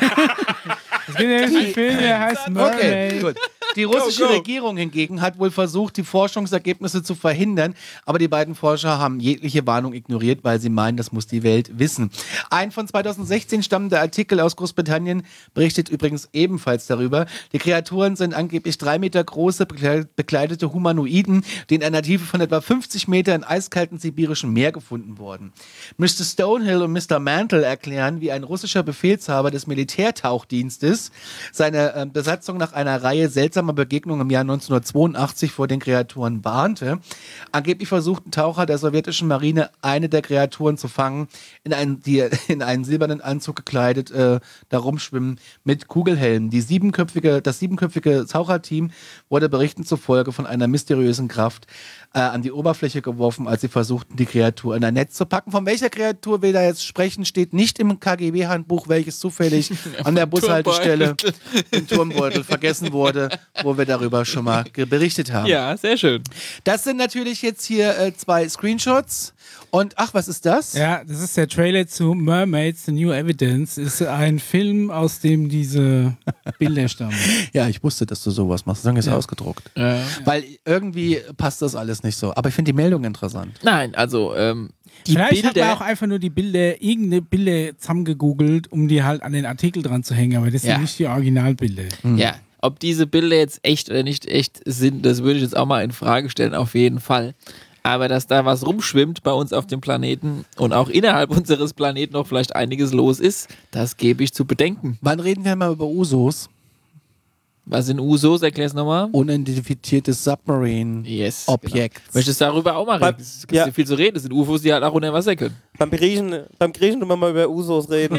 Es gibt nämlich einen Film, der heißt Mermaid. Okay, gut. Die russische Go, go. Regierung hingegen hat wohl versucht, die Forschungsergebnisse zu verhindern, aber die beiden Forscher haben jegliche Warnung ignoriert, weil sie meinen, das muss die Welt wissen. Ein von zweitausendsechzehn stammender Artikel aus Großbritannien berichtet übrigens ebenfalls darüber. Die Kreaturen sind angeblich drei Meter große, bekle- bekleidete Humanoiden, die in einer Tiefe von etwa fünfzig Meter in eiskalten sibirischen Meer gefunden wurden. Mister Stonehill und Mister Mantle erklären, wie ein russischer Befehlshaber des Militärtauchdienstes seine äh, Besatzung nach einer Reihe seltsamer Begegnungen im Jahr neunzehnhundertzweiundachtzig vor den Kreaturen warnte. Angeblich versuchten Taucher der sowjetischen Marine, eine der Kreaturen zu fangen, in einen, die in einen silbernen Anzug gekleidet äh, da rumschwimmen mit Kugelhelmen. Die siebenköpfige, das siebenköpfige Taucherteam wurde Berichten zufolge von einer mysteriösen Kraft äh, an die Oberfläche geworfen, als sie versuchten, die Kreatur in ein Netz zu packen. Von welcher Kreatur wir da jetzt sprechen, steht nicht im K G B-Handbuch, welches zufällig an der Bushaltestelle im Turmbeutel vergessen wurde, wo wir darüber schon mal ge- berichtet haben. Ja, sehr schön. Das sind natürlich jetzt hier äh, zwei Screenshots. Und ach, was ist das? Ja, das ist der Trailer zu Mermaids, The New Evidence. Ist ein Film, aus dem diese Bilder stammen. Ja, ich wusste, dass du sowas machst. Dann ist Ja. ausgedruckt. Ja. Weil irgendwie passt das alles nicht so. Aber ich finde die Meldung interessant. Nein, also ähm, die Vielleicht hat man Bilder. auch einfach nur die Bilder, irgendeine Bilder zusammengegoogelt, um die halt an den Artikel dran zu hängen. Aber das Ja. sind nicht die Originalbilder. Ja, ob diese Bilder jetzt echt oder nicht echt sind, das würde ich jetzt auch mal in Frage stellen, auf jeden Fall. Aber dass da was rumschwimmt bei uns auf dem Planeten und auch innerhalb unseres Planeten noch vielleicht einiges los ist, das gebe ich zu bedenken. Wann reden wir mal über U S Os? Was sind U S Os? Erklär's nochmal. Unidentifiziertes Submarine Yes. Objekt. Genau. Möchtest du darüber auch mal Beim- reden? Es gibt ja. ja viel zu reden. Das sind U F Os, die halt auch unter Wasser können. Beim Griechen, beim Griechen tun wir mal über Usos reden.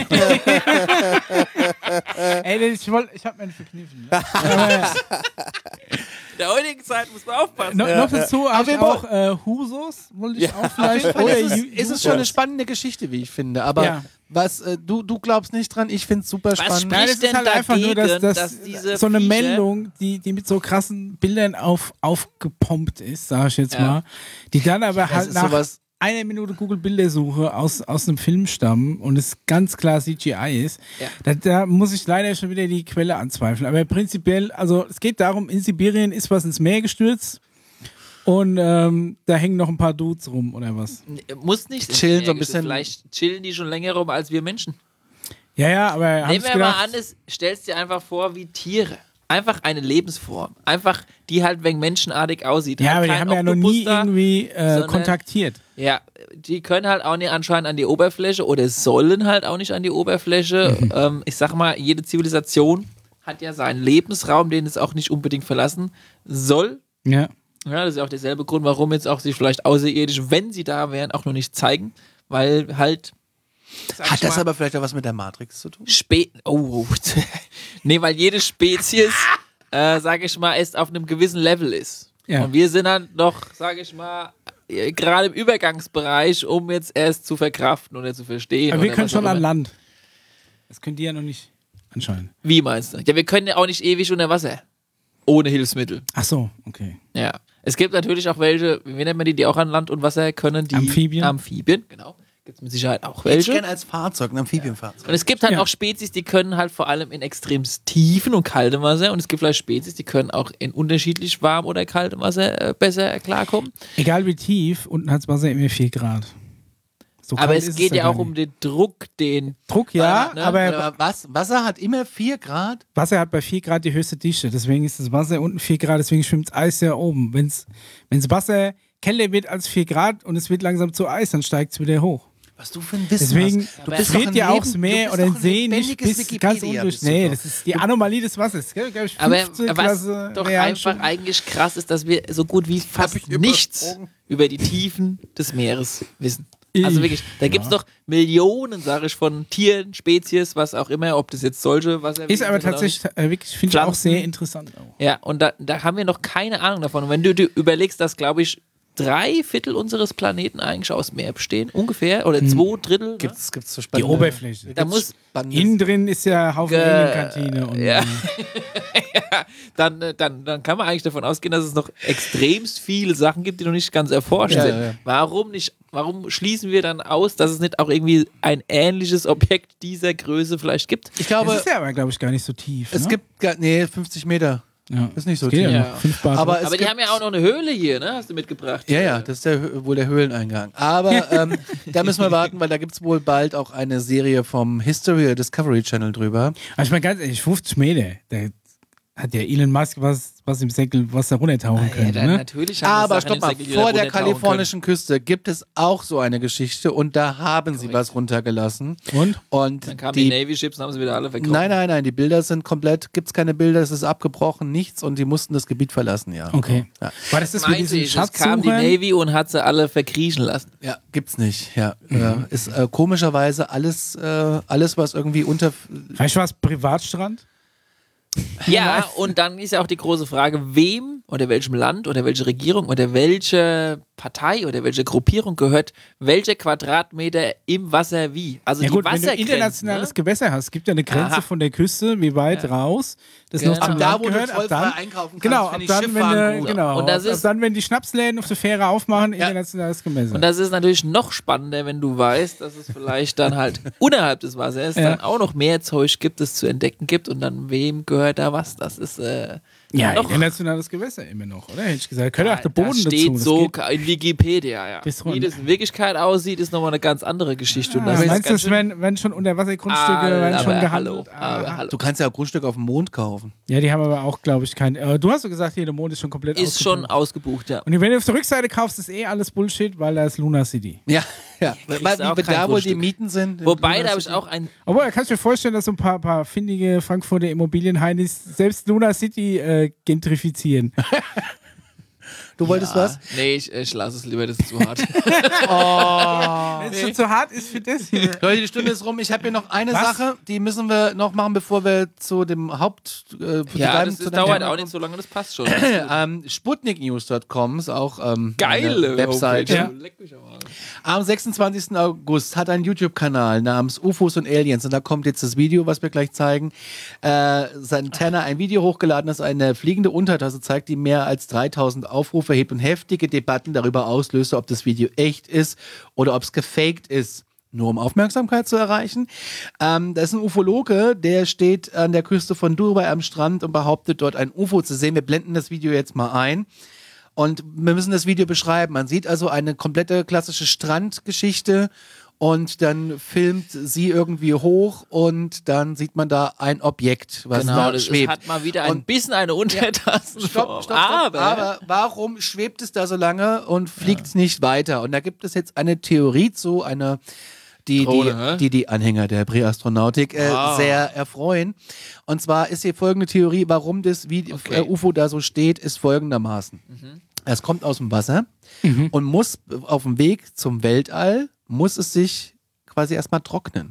Ey, ich, wollt, ich hab mir einen verkniffen. Ne? Aber, In der heutigen Zeit muss man aufpassen. no, noch dazu habe ich wir auch äh, Husos, wollte ich auch vielleicht. Oder ist, es, Ju- ist es schon eine spannende Geschichte, wie ich finde. Aber Ja. was äh, du, du glaubst nicht dran, ich finde es super spannend. spricht Nein, das ist denn halt einfach nur, dass, dagegen, dass, dass diese so eine Viecher- Meldung, die, die mit so krassen Bildern auf, aufgepumpt ist, sag ich jetzt Ja. mal, die dann aber halt ist nach sowas- einer Minute Google-Bildersuche aus, aus einem Film stammen und es ganz klar C G I ist, Ja. da, da muss ich leider schon wieder die Quelle anzweifeln. Aber prinzipiell, also es geht darum, in Sibirien ist was ins Meer gestürzt und ähm, da hängen noch ein paar Dudes rum oder was. Muss nicht. Chillen so ein bisschen- Vielleicht chillen die schon länger rum als wir Menschen. Ja, ja, aber hab Nehmen ich wir mal gedacht, an, es stellst dir einfach vor wie Tiere. Einfach eine Lebensform. Einfach, die halt wegen menschenartig aussieht. ja, halt aber die kein haben ja noch nie Oktopus da, irgendwie äh, sondern- kontaktiert. Ja, die können halt auch nicht anscheinend an die Oberfläche oder sollen halt auch nicht an die Oberfläche. Mhm. Ähm, ich sag mal, jede Zivilisation hat ja seinen Lebensraum, den es auch nicht unbedingt verlassen soll. Ja. Ja, das ist ja auch derselbe Grund, warum jetzt auch sich vielleicht Außerirdische, wenn sie da wären, auch noch nicht zeigen. Weil halt. sag Hat ich das mal, aber vielleicht auch was mit der Matrix zu tun? Spe oh, nee, weil jede Spezies, äh, sag ich mal, erst auf einem gewissen Level ist. Ja. Und wir sind dann noch, sag ich mal, äh, gerade im Übergangsbereich, um jetzt erst zu verkraften oder zu verstehen. Aber wir oder können was schon auch an immer. Land. Das können die ja noch nicht anscheinend. Wie meinst du? Ja, wir können ja auch nicht ewig unter Wasser. Ohne Hilfsmittel. Ach so, okay. Ja. Es gibt natürlich auch welche, wie nennt man die, die auch an Land und Wasser können, die Amphibien? Amphibien, genau. Gibt es mit Sicherheit auch Ich welche. gerne als Fahrzeug, ein Amphibienfahrzeug. Und es gibt halt Ja. auch Spezies, die können halt vor allem in extrem tiefen und kaltem Wasser, und es gibt vielleicht Spezies, die können auch in unterschiedlich warm oder kaltem Wasser äh, besser klarkommen. Egal wie tief, unten hat das Wasser immer vier Grad. So Aber kalt es ist geht ja gar auch um nicht. den Druck, den Druck, ja, ne? aber Aber was, Wasser hat immer vier Grad? Wasser hat bei vier Grad die höchste Dichte. Deswegen ist das Wasser unten vier Grad, deswegen schwimmt das Eis ja oben. Wenn das Wasser kälter wird als vier Grad und es wird langsam zu Eis, dann steigt es wieder hoch. Was du für ein Wissen Deswegen hast. Du bist doch friert ein ja auch Leben- das du Meer bist oder doch den See nicht lebendiges bis ganz Wikipedia unten. bist du Nee, doch. das ist die Anomalie des Wassers. Gell? Glaub ich, Aber, fünfte aber was Klasse doch Realschule. einfach eigentlich krass ist, dass wir so gut wie fast ich nichts überflogen. über die Tiefen des Meeres wissen. Ich- Also wirklich, da gibt es doch Millionen, sage ich, von Tieren, Spezies, was auch immer, ob das jetzt solche Wasser Ist aber tatsächlich, äh, wirklich, finde ich auch Pflanzen. sehr interessant. Auch. Ja, und da, da haben wir noch keine Ahnung davon. Und wenn du dir überlegst, dass, glaube ich, drei Viertel unseres Planeten eigentlich aus Meer bestehen, ungefähr, oder zwei Drittel, ne? Gibt's, gibt's so Die spannende, Oberfläche. da muss, spannende- Innen drin ist ja Haufen Ge- Alienkantine. Und, ja. äh, dann, äh, dann, dann kann man eigentlich davon ausgehen, dass es noch extremst viele Sachen gibt, die noch nicht ganz erforscht Ja, sind. ja, ja. Warum nicht, warum schließen wir dann aus, dass es nicht auch irgendwie ein ähnliches Objekt dieser Größe vielleicht gibt? Ich glaube, das ist ja aber, glaube ich, gar nicht so tief. es ne? gibt, gar, nee, fünfzig Meter. Ja. Ist nicht so Es geht tief. ja Ja. noch. Fünf Bar. Aber es Aber die gibt, haben ja auch noch eine Höhle hier, ne? Hast du mitgebracht? Ja, ja, das ist der, Hö- wohl der Höhleneingang. Aber ähm, da müssen wir warten, weil da gibt es wohl bald auch eine Serie vom History Discovery Channel drüber. Aber ich meine ganz ehrlich, fünfzig Meter, da hat ja Elon Musk was, was im Säckel, was da runtertauchen Ja, könnte. dann ne? natürlich haben wir Aber Sachen stopp im mal, Säckel, die vor da der runtertauchen kalifornischen Küste gibt es auch so eine Geschichte und da haben sie was runtergelassen. Und? Und können. Dann kamen die, die, Navy Ships und haben sie wieder alle verkauft. nein, nein, nein, die Bilder sind komplett, gibt es keine Bilder, es ist abgebrochen, nichts und die mussten das Gebiet verlassen, ja. Okay. Ja, War das das mit Meinte diesen ich, es kam die Schatzsuchern? Navy und hat sie alle verkriechen lassen. ja gibt's nicht, ja. ja. Ist äh, komischerweise alles, äh, alles, was irgendwie unter... Vielleicht war es Privatstrand? Ja, und dann ist ja auch die große Frage, wem oder welchem Land oder welche Regierung oder welche Partei oder welche Gruppierung gehört welcher Quadratmeter im Wasser wie. Also Ja die gut, wenn du Wassergrenzen, internationales ne? Gewässer hast, es gibt ja eine Grenze Aha. von der Küste, wie weit raus das Genau. noch zum Ab da, Land wo du gehört. Ab zollfrei dann, einkaufen kannst, genau, ab finde ich dann, wenn, Schifffahren du, gut. genau, Und das ab, ist- ab dann, wenn die Schnapsläden auf der Fähre aufmachen, internationales Gewässer. Und das ist natürlich noch spannender, wenn du weißt, dass es vielleicht dann halt unterhalb des Wassers Ja. dann auch noch mehr Zeug gibt, das zu entdecken gibt und dann wem gehört da was. Das ist äh, ja, noch internationales Gewässer immer noch, oder? Hätte ich gesagt. Könnte auch der Boden das dazu. steht das so geht- in Wikipedia, ja. Bis Wie runter. das in Wirklichkeit aussieht, ist nochmal eine ganz andere Geschichte. Und Ah, das ist meinst du, ganz es werden, werden schon Unterwassergrundstücke Ah, werden schon aber gehandelt? hallo, aber Ah. hallo. Du kannst ja auch Grundstücke auf dem Mond kaufen. Ja, die haben aber auch, glaube ich, kein. Äh, du hast so gesagt, hier, der Mond ist schon komplett Ist schon ausgebucht. ausgebucht, ja. Und wenn du auf der Rückseite kaufst, ist eh alles Bullshit, weil da ist Luna City. Ja, ja. Weil, kriegst du auch wie kein da wohl die Grundstück. Mieten sind. in Wobei, da Luna habe ich City. auch ein. Obwohl, da kannst du dir vorstellen, dass so ein paar, paar findige Frankfurter Immobilienheinis selbst Luna City äh, gentrifizieren. Du wolltest was? Nee, ich, ich lasse es lieber, das ist zu hart. Wenn es schon zu hart ist für das hier. Leute, die Stunde ist rum. Ich habe hier noch eine Was? Sache, die müssen wir noch machen, bevor wir zu dem Haupt... Äh, zu ja, deinem- das zu ist, deinem dauert Thema auch nicht so lange, das passt schon. kommen. ähm, Sputnik News Punkt com ist auch ähm, Geile eine Webseite. Ja. Leck mich am Arsch. Am sechsundzwanzigsten August hat ein YouTube-Kanal namens U F Os und Aliens und da kommt jetzt das Video, was wir gleich zeigen. Äh, Santana ein Video hochgeladen, das eine fliegende Untertasse zeigt, die mehr als dreitausend Aufrufe erhebt und heftige Debatten darüber auslöste, ob das Video echt ist oder ob es gefaked ist. Nur um Aufmerksamkeit zu erreichen. Ähm, das ist ein Ufologe, der steht an der Küste von Dubai am Strand und behauptet, dort ein U F O zu sehen. Wir blenden das Video jetzt mal ein. Und wir müssen das Video beschreiben. Man sieht also eine komplette klassische Strandgeschichte und dann filmt sie irgendwie hoch und dann sieht man da ein Objekt, was Genau, da das ist, schwebt. hat mal wieder ein Und- bisschen eine Untertassenform. Stopp, stopp, stopp. Aber, Aber warum schwebt es da so lange und fliegt nicht weiter? Und da gibt es jetzt eine Theorie zu, eine die Drohne, die, hä? die die Anhänger der Präastronautik äh, Ah. sehr erfreuen. Und zwar ist hier folgende Theorie, warum das Video, Okay. äh, U F O da so steht, ist folgendermaßen. Es kommt aus dem Wasser und muss auf dem Weg zum Weltall, muss es sich quasi erstmal trocknen.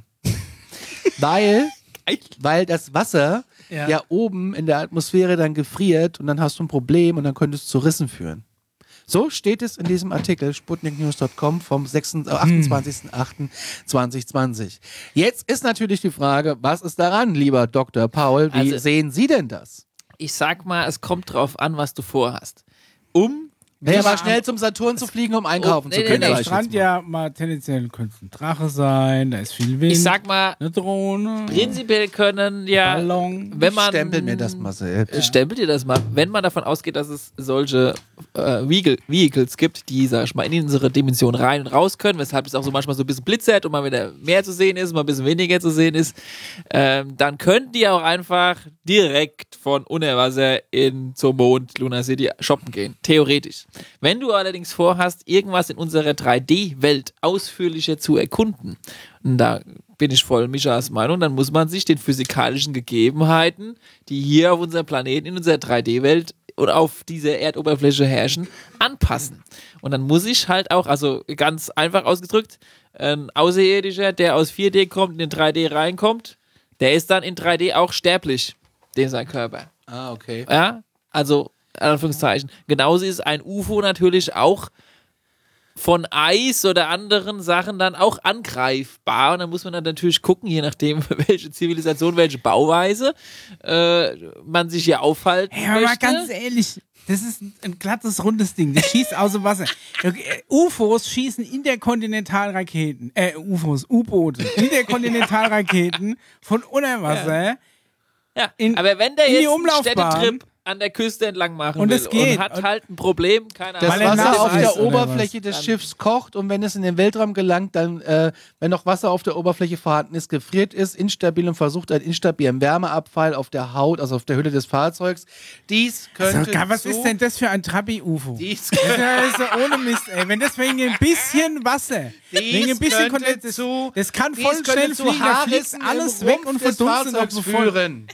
weil, Geil. weil das Wasser ja. Ja. oben in der Atmosphäre dann gefriert und dann hast du ein Problem und dann könnte es zu Rissen führen. So steht es in diesem Artikel sputnik news punkt com vom achtundzwanzigsten achten zweitausendzwanzig. Jetzt ist natürlich die Frage, was ist daran, lieber Doktor Paul? Wie Also- sehen Sie denn das? Ich sag mal, es kommt drauf an, was du vorhast. Um Naja, mal schnell zum Saturn zu fliegen, um einkaufen Oh, zu nee, können. nee, Der sag ich Strand jetzt mal. ja mal tendenziell könnte ein Drache sein, da ist viel Wind. ich sag mal, eine Drohne, prinzipiell können ja, Ballon. wenn man Stempel mir das mal selbst. Äh, Stempelt ihr das mal, wenn man davon ausgeht, dass es solche äh, Vehicle, Vehicles gibt, die, sag ich mal, in unsere Dimension rein und raus können, weshalb es auch so manchmal so ein bisschen blitzert und mal wieder mehr zu sehen ist, mal ein bisschen weniger zu sehen ist, ähm, dann könnten die auch einfach direkt von Unterwasser in zum Mond, Lunar City, shoppen gehen. Theoretisch. Wenn du allerdings vorhast, irgendwas in unserer drei D-Welt ausführlicher zu erkunden, und da bin ich voll Mischas Meinung, dann muss man sich den physikalischen Gegebenheiten, die hier auf unserem Planeten, in unserer drei D-Welt und auf dieser Erdoberfläche herrschen, anpassen. Und dann muss ich halt auch, also ganz einfach ausgedrückt, ein Außerirdischer, der aus vier D kommt, in den drei D reinkommt, der ist dann in drei D auch sterblich, dem sein Körper. Ah, okay. Ja, also, in Anführungszeichen. Genauso ist ein U F O natürlich auch von Eis oder anderen Sachen dann auch angreifbar. Und dann muss man dann natürlich gucken, je nachdem, welche Zivilisation, welche Bauweise äh, man sich hier aufhalten Ja, aber mal möchte. ganz ehrlich, das ist ein, ein glattes, rundes Ding. Das schießt aus dem Wasser. U F Os schießen Interkontinentalraketen, äh, U F Os, U-Boote, Interkontinentalraketen von unter Wasser. Ja, in- aber wenn der in die jetzt einen Umlaufbahn. Städtetrip an der Küste entlang machen Und will es geht. und hat Und- halt ein Problem, keine Das Weil er Ahnung. nass Wasser auf ist, der oder Oberfläche was? des Dann- Schiffs kocht und wenn es in den Weltraum gelangt, dann, äh, wenn noch Wasser auf der Oberfläche vorhanden ist, gefriert ist, instabil und versucht einen instabilen Wärmeabfall auf der Haut, also auf der Hülle des Fahrzeugs. Dies könnte So, was zu, ist denn das für ein Trabi-U F O? Dies, Das ist ja so ohne Mist, ey. Wenn das wegen ein bisschen Wasser, wegen ein bisschen könnte Kondens, das, zu- das kann dies voll könnte schnell zu fliegen, da fliegt Haarrissen im alles weg Rumpf und des verdunstet noch Fahrzeugs bevor... führen.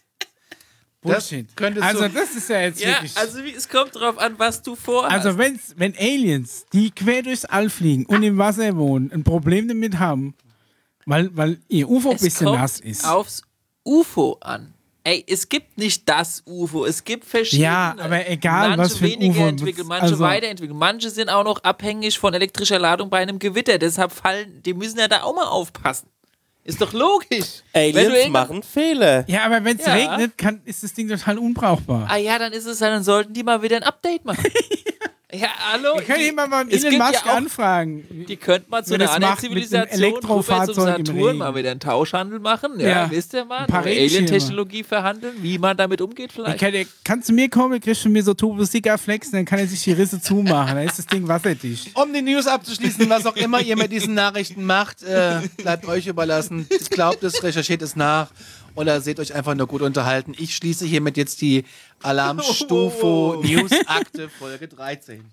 Das Bullshit. könnte Also zu- das ist ja jetzt Ja, wirklich... also wie, es kommt drauf an, was du vorhast. Also wenn's, wenn Aliens, die quer durchs All fliegen und im Wasser wohnen, ein Problem damit haben, weil, weil ihr U F O ein es bisschen kommt nass ist. aufs U F O an. Ey, es gibt nicht das U F O, es gibt verschiedene. Ja, aber egal, manche was für ein weniger U F O. entwickelt, manche Also- weiterentwickelt. Manche sind auch noch abhängig von elektrischer Ladung bei einem Gewitter. Deshalb fallen, die müssen ja da auch mal aufpassen. Ist doch logisch. Wenn du Aliens irgendwann- machen Fehler. Ja, aber wenn es Ja. regnet, kann, ist das Ding total unbrauchbar. Ah ja, dann ist es, dann sollten die mal wieder ein Update machen. Ja, hallo. Wir können die- hier mal beim es Elon gibt ja Musk auch- anfragen. Die könnten mal zu Wenn einer das anderen macht mit einem Zivilisation rüber Elektrofahrzeug zum im Saturn Regen. mal wieder einen Tauschhandel machen. Ja, Ja. wisst ihr mal? Ein paar Über Regenschirme. Alien-Technologie verhandeln, wie man damit umgeht vielleicht. Kann, der, kann zu mir kommen, kriegst du mir so Turbo Sticker flexen, dann kann er sich die Risse zumachen. Dann ist das Ding wasserdicht. Um die News abzuschließen, was auch immer ihr mit diesen Nachrichten macht, äh, bleibt euch überlassen. Glaubt es, recherchiert es nach oder seht euch einfach nur gut unterhalten. Ich schließe hiermit jetzt die Alarmstufe News-Akte Folge dreizehn.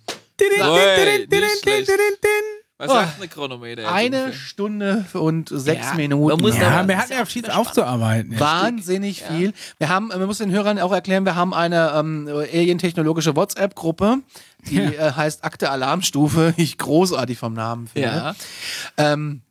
Oi, nicht schlecht. Was sagt eine Chronometer? jetzt Eine ungefähr? Stunde und sechs Ja, Minuten. man muss Ja, aber- wir hatten ja viel aufzuarbeiten. Wahnsinnig viel. Wir haben, wir müssen den Hörern auch erklären, wir haben eine ähm, alien-technologische WhatsApp-Gruppe, die Ja. äh, heißt Akte Alarmstufe. Ich großartig vom Namen finde. Ja. Ähm,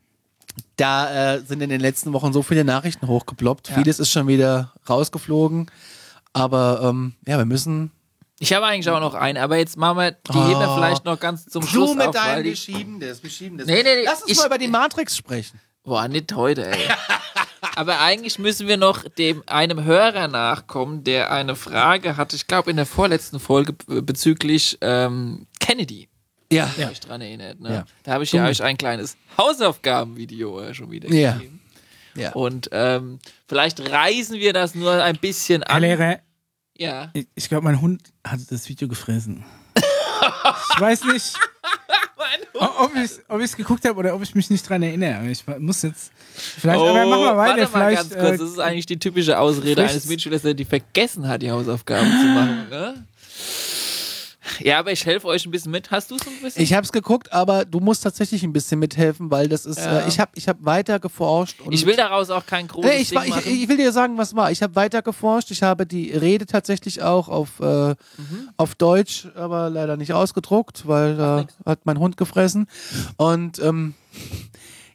da äh, sind in den letzten Wochen so viele Nachrichten hochgeploppt. Ja. Vieles ist schon wieder rausgeflogen. Aber ähm, ja, wir müssen Ich habe eigentlich auch noch einen, aber jetzt machen wir, die Oh. heben wir vielleicht noch ganz zum Schluss du mit auf, weil deinem die, wir schieben das, wir schieben das. Nee, nee, nee, Lass uns ich- mal über die Matrix sprechen. Boah, nicht heute, ey. Aber eigentlich müssen wir noch dem einem Hörer nachkommen, der eine Frage hatte, ich glaube in der vorletzten Folge b- bezüglich ähm, Kennedy. Ja. Ja. Euch dran erinnert, ne? Ja. Da habe ich ja euch ein kleines Hausaufgabenvideo äh, schon wieder Ja. gegeben. Ja. Und ähm, vielleicht reißen wir das nur ein bisschen Herr an. Lehrer, Ja. ich, ich glaube, mein Hund hat das Video gefressen. Ich weiß nicht, o- ob ich ob es geguckt habe oder ob ich mich nicht dran erinnere. Aber ich muss jetzt. Vielleicht, aber machen wir weiter. Oh, warte mal Vielleicht, ganz kurz. äh, Das ist eigentlich die typische Ausrede vielleicht- eines Mitschülers, der die vergessen hat, die Hausaufgaben zu machen. Ne? Ja, aber ich helfe euch ein bisschen mit. Hast du es ein bisschen? Ich habe es geguckt, aber du musst tatsächlich ein bisschen mithelfen, weil das ist, Ja. äh, ich habe ich hab weiter geforscht. Und Ich will daraus auch kein großes Nee, ich, Ding war, ich, machen. ich will dir sagen, was war. Ich habe weiter geforscht. Ich habe die Rede tatsächlich auch auf, äh, Mhm. auf Deutsch, aber leider nicht ausgedruckt, weil da hat mein Hund gefressen. Und ähm,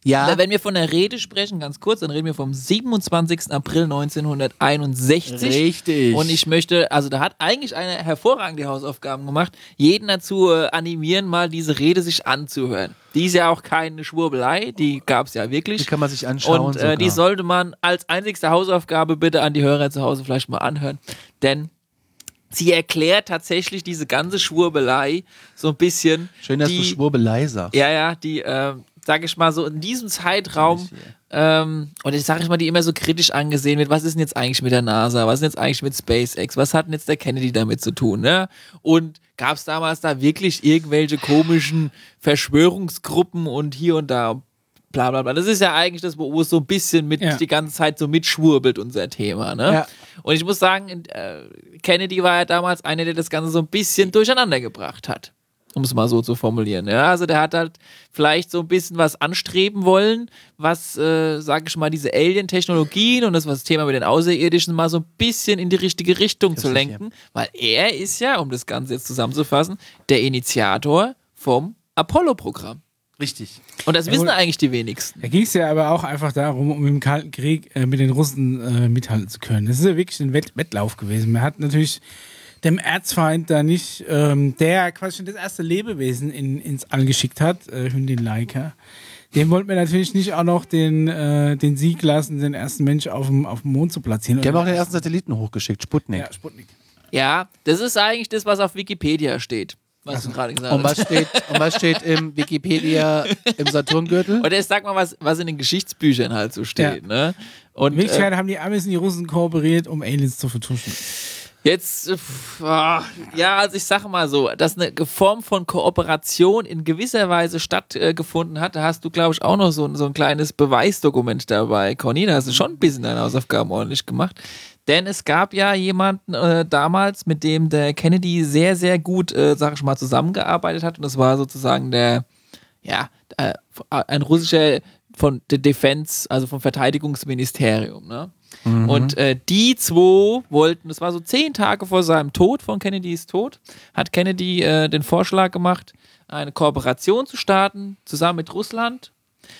Ja. Wenn wir von der Rede sprechen, ganz kurz, dann reden wir vom siebenundzwanzigsten April neunzehnhunderteinundsechzig. Richtig. Und ich möchte, also da hat eigentlich eine hervorragende Hausaufgaben gemacht, jeden dazu äh, animieren, mal diese Rede sich anzuhören. Die ist ja auch keine Schwurbelei, die gab es ja wirklich. Die kann man sich anschauen. Und äh, sogar. die sollte man als einzigste Hausaufgabe bitte an die Hörer zu Hause vielleicht mal anhören. Denn sie erklärt tatsächlich diese ganze Schwurbelei so ein bisschen. Schön, dass die, du Schwurbelei sagst. Ja, ja, die, äh, sag ich mal so, in diesem Zeitraum, ähm, und ich sag ich mal, die immer so kritisch angesehen wird, was ist denn jetzt eigentlich mit der NASA, was ist denn jetzt eigentlich mit SpaceX, was hat denn jetzt der Kennedy damit zu tun, ne? Und gab es damals da wirklich irgendwelche komischen Verschwörungsgruppen und hier und da, bla bla bla. Das ist ja eigentlich das, wo es so ein bisschen mit Ja. die ganze Zeit so mitschwurbelt, unser Thema, ne? Ja. Und ich muss sagen, äh, Kennedy war ja damals einer, der das Ganze so ein bisschen durcheinander gebracht hat. Um es mal so zu formulieren. Ja, also der hat halt vielleicht so ein bisschen was anstreben wollen, was, äh, sag ich mal, diese Alien-Technologien und das, was das Thema mit den Außerirdischen mal so ein bisschen in die richtige Richtung zu lenken, weil er ist ja, um das Ganze jetzt zusammenzufassen, der Initiator vom Apollo-Programm. Richtig. Und das Ja, wissen wohl- eigentlich die wenigsten. Da ging es ja aber auch einfach darum, um im Kalten Krieg äh, mit den Russen äh, mithalten zu können. Das ist ja wirklich ein Wett Wettlauf gewesen. Man hat natürlich dem Erzfeind da nicht, ähm, der quasi schon das erste Lebewesen in, ins All geschickt hat, äh, Hündin Laika, dem wollten wir natürlich nicht auch noch den, äh, den Sieg lassen, den ersten Mensch auf dem, auf dem Mond zu platzieren. Die haben auch den ersten Satelliten hochgeschickt, Sputnik. Ja, Sputnik. Ja, das ist eigentlich das, was auf Wikipedia steht. Was du gerade gesagt Und hast. was steht, und was steht im Wikipedia im Saturngürtel? Oder jetzt sag mal, was, was in den Geschichtsbüchern halt so steht. Ja. Ne? Und In Wirklichkeit haben die Amis und die Russen kooperiert, um Aliens zu vertuschen. Jetzt, äh, pff, ah, ja, also ich sage mal so, dass eine Form von Kooperation in gewisser Weise stattgefunden äh, hat, da hast du, glaube ich, auch noch so, so ein kleines Beweisdokument dabei. Conny, da hast du schon ein bisschen deine Hausaufgaben ordentlich gemacht. Denn es gab ja jemanden äh, damals, mit dem der Kennedy sehr, sehr gut, äh, sag ich mal, zusammengearbeitet hat. Und das war sozusagen der, ja, äh, ein russischer von der Defense, also vom Verteidigungsministerium, ne? Mhm. Und äh, die zwei wollten, das war so zehn Tage vor seinem Tod, von Kennedys Tod, hat Kennedy äh, den Vorschlag gemacht, eine Kooperation zu starten, zusammen mit Russland,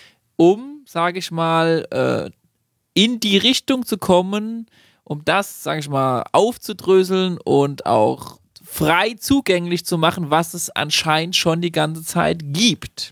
um, sage ich mal, äh, in die Richtung zu kommen, um das, sage ich mal, aufzudröseln und auch frei zugänglich zu machen, was es anscheinend schon die ganze Zeit gibt.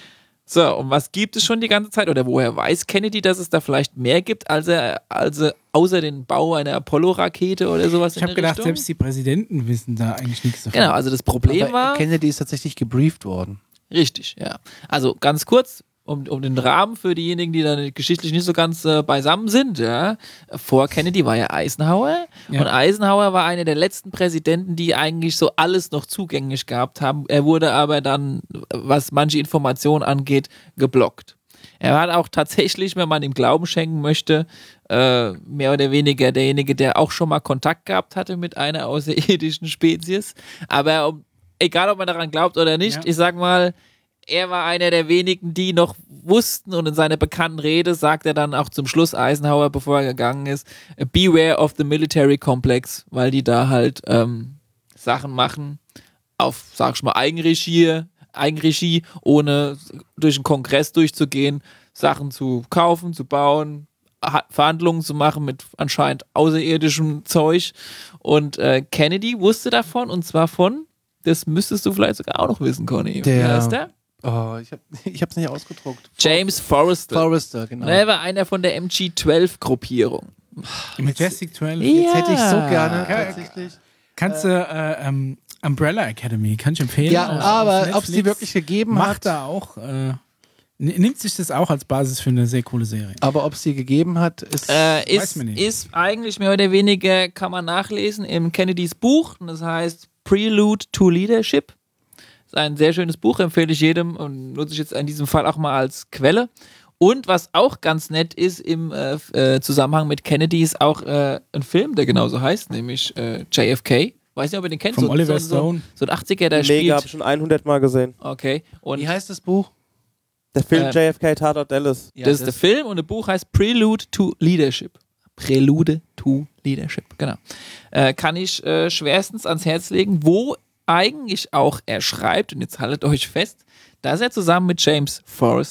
So, und was gibt es schon die ganze Zeit? Oder woher weiß Kennedy, dass es da vielleicht mehr gibt, als er, als er außer den Bau einer Apollo-Rakete oder sowas Ich in habe der gedacht, Richtung? selbst die Präsidenten wissen da eigentlich nichts davon. Genau, also das Problem Aber war... Kennedy ist tatsächlich gebrieft worden. Richtig, ja. Also ganz kurz, um, um den Rahmen für diejenigen, die da geschichtlich nicht so ganz äh, beisammen sind, ja. Vor Kennedy war ja Eisenhower Ja. und Eisenhower war einer der letzten Präsidenten, die eigentlich so alles noch zugänglich gehabt haben. Er wurde aber dann, was manche Informationen angeht, geblockt. Er war auch tatsächlich, wenn man ihm Glauben schenken möchte, äh, mehr oder weniger derjenige, der auch schon mal Kontakt gehabt hatte mit einer außerirdischen Spezies. Aber um, egal, ob man daran glaubt oder nicht, Ja. ich sag mal, er war einer der wenigen, die noch wussten, und in seiner bekannten Rede sagt er dann auch zum Schluss, Eisenhower, bevor er gegangen ist, beware of the military complex, weil die da halt ähm, Sachen machen auf, sag ich mal, Eigenregie, Eigenregie, ohne durch den Kongress durchzugehen, Sachen zu kaufen, zu bauen, Ha- Verhandlungen zu machen mit anscheinend außerirdischem Zeug. Und äh, Kennedy wusste davon, und zwar von, das müsstest du vielleicht sogar auch noch wissen, Conny. Der- Wer ist der? Oh, ich, hab, ich hab's nicht ausgedruckt. James Forrestal. Forrester, genau. Er war einer von der M G zwölf Gruppierung. Die Majestic zwölf. Jetzt hätte ich so Ja. gerne Ja, tatsächlich. Kannst du, äh, ähm, Umbrella Academy, kann ich empfehlen. Ja, Auf- auf aber ob Netflix. es die wirklich gegeben Macht hat, da auch, äh, n- nimmt sich das auch als Basis für eine sehr coole Serie. aber ob es die gegeben hat, ist Äh, Weiß ist, man nicht. ist eigentlich mehr oder weniger, kann man nachlesen, im Kennedys Buch. Und das heißt Prelude to Leadership. Das ist ein sehr schönes Buch, empfehle ich jedem und nutze ich jetzt in diesem Fall auch mal als Quelle. Und was auch ganz nett ist im äh, äh, Zusammenhang mit Kennedy, ist auch äh, ein Film, der genauso heißt, nämlich äh, J F K. Weiß nicht, ob ihr den kennt. Vom so, Oliver so, so, Stone. so ein achtziger, der Mega, habe spielt. ich schon hundert Mal gesehen. Okay. Und wie heißt das Buch? Der Film Äh, J F K Tatort Dallas. Ja, das ist der Film, und das Buch heißt Prelude to Leadership. Prelude to Leadership, genau. Äh, kann ich äh, schwerstens ans Herz legen, wo eigentlich auch er schreibt, und jetzt haltet euch fest, dass er zusammen mit James Forrestal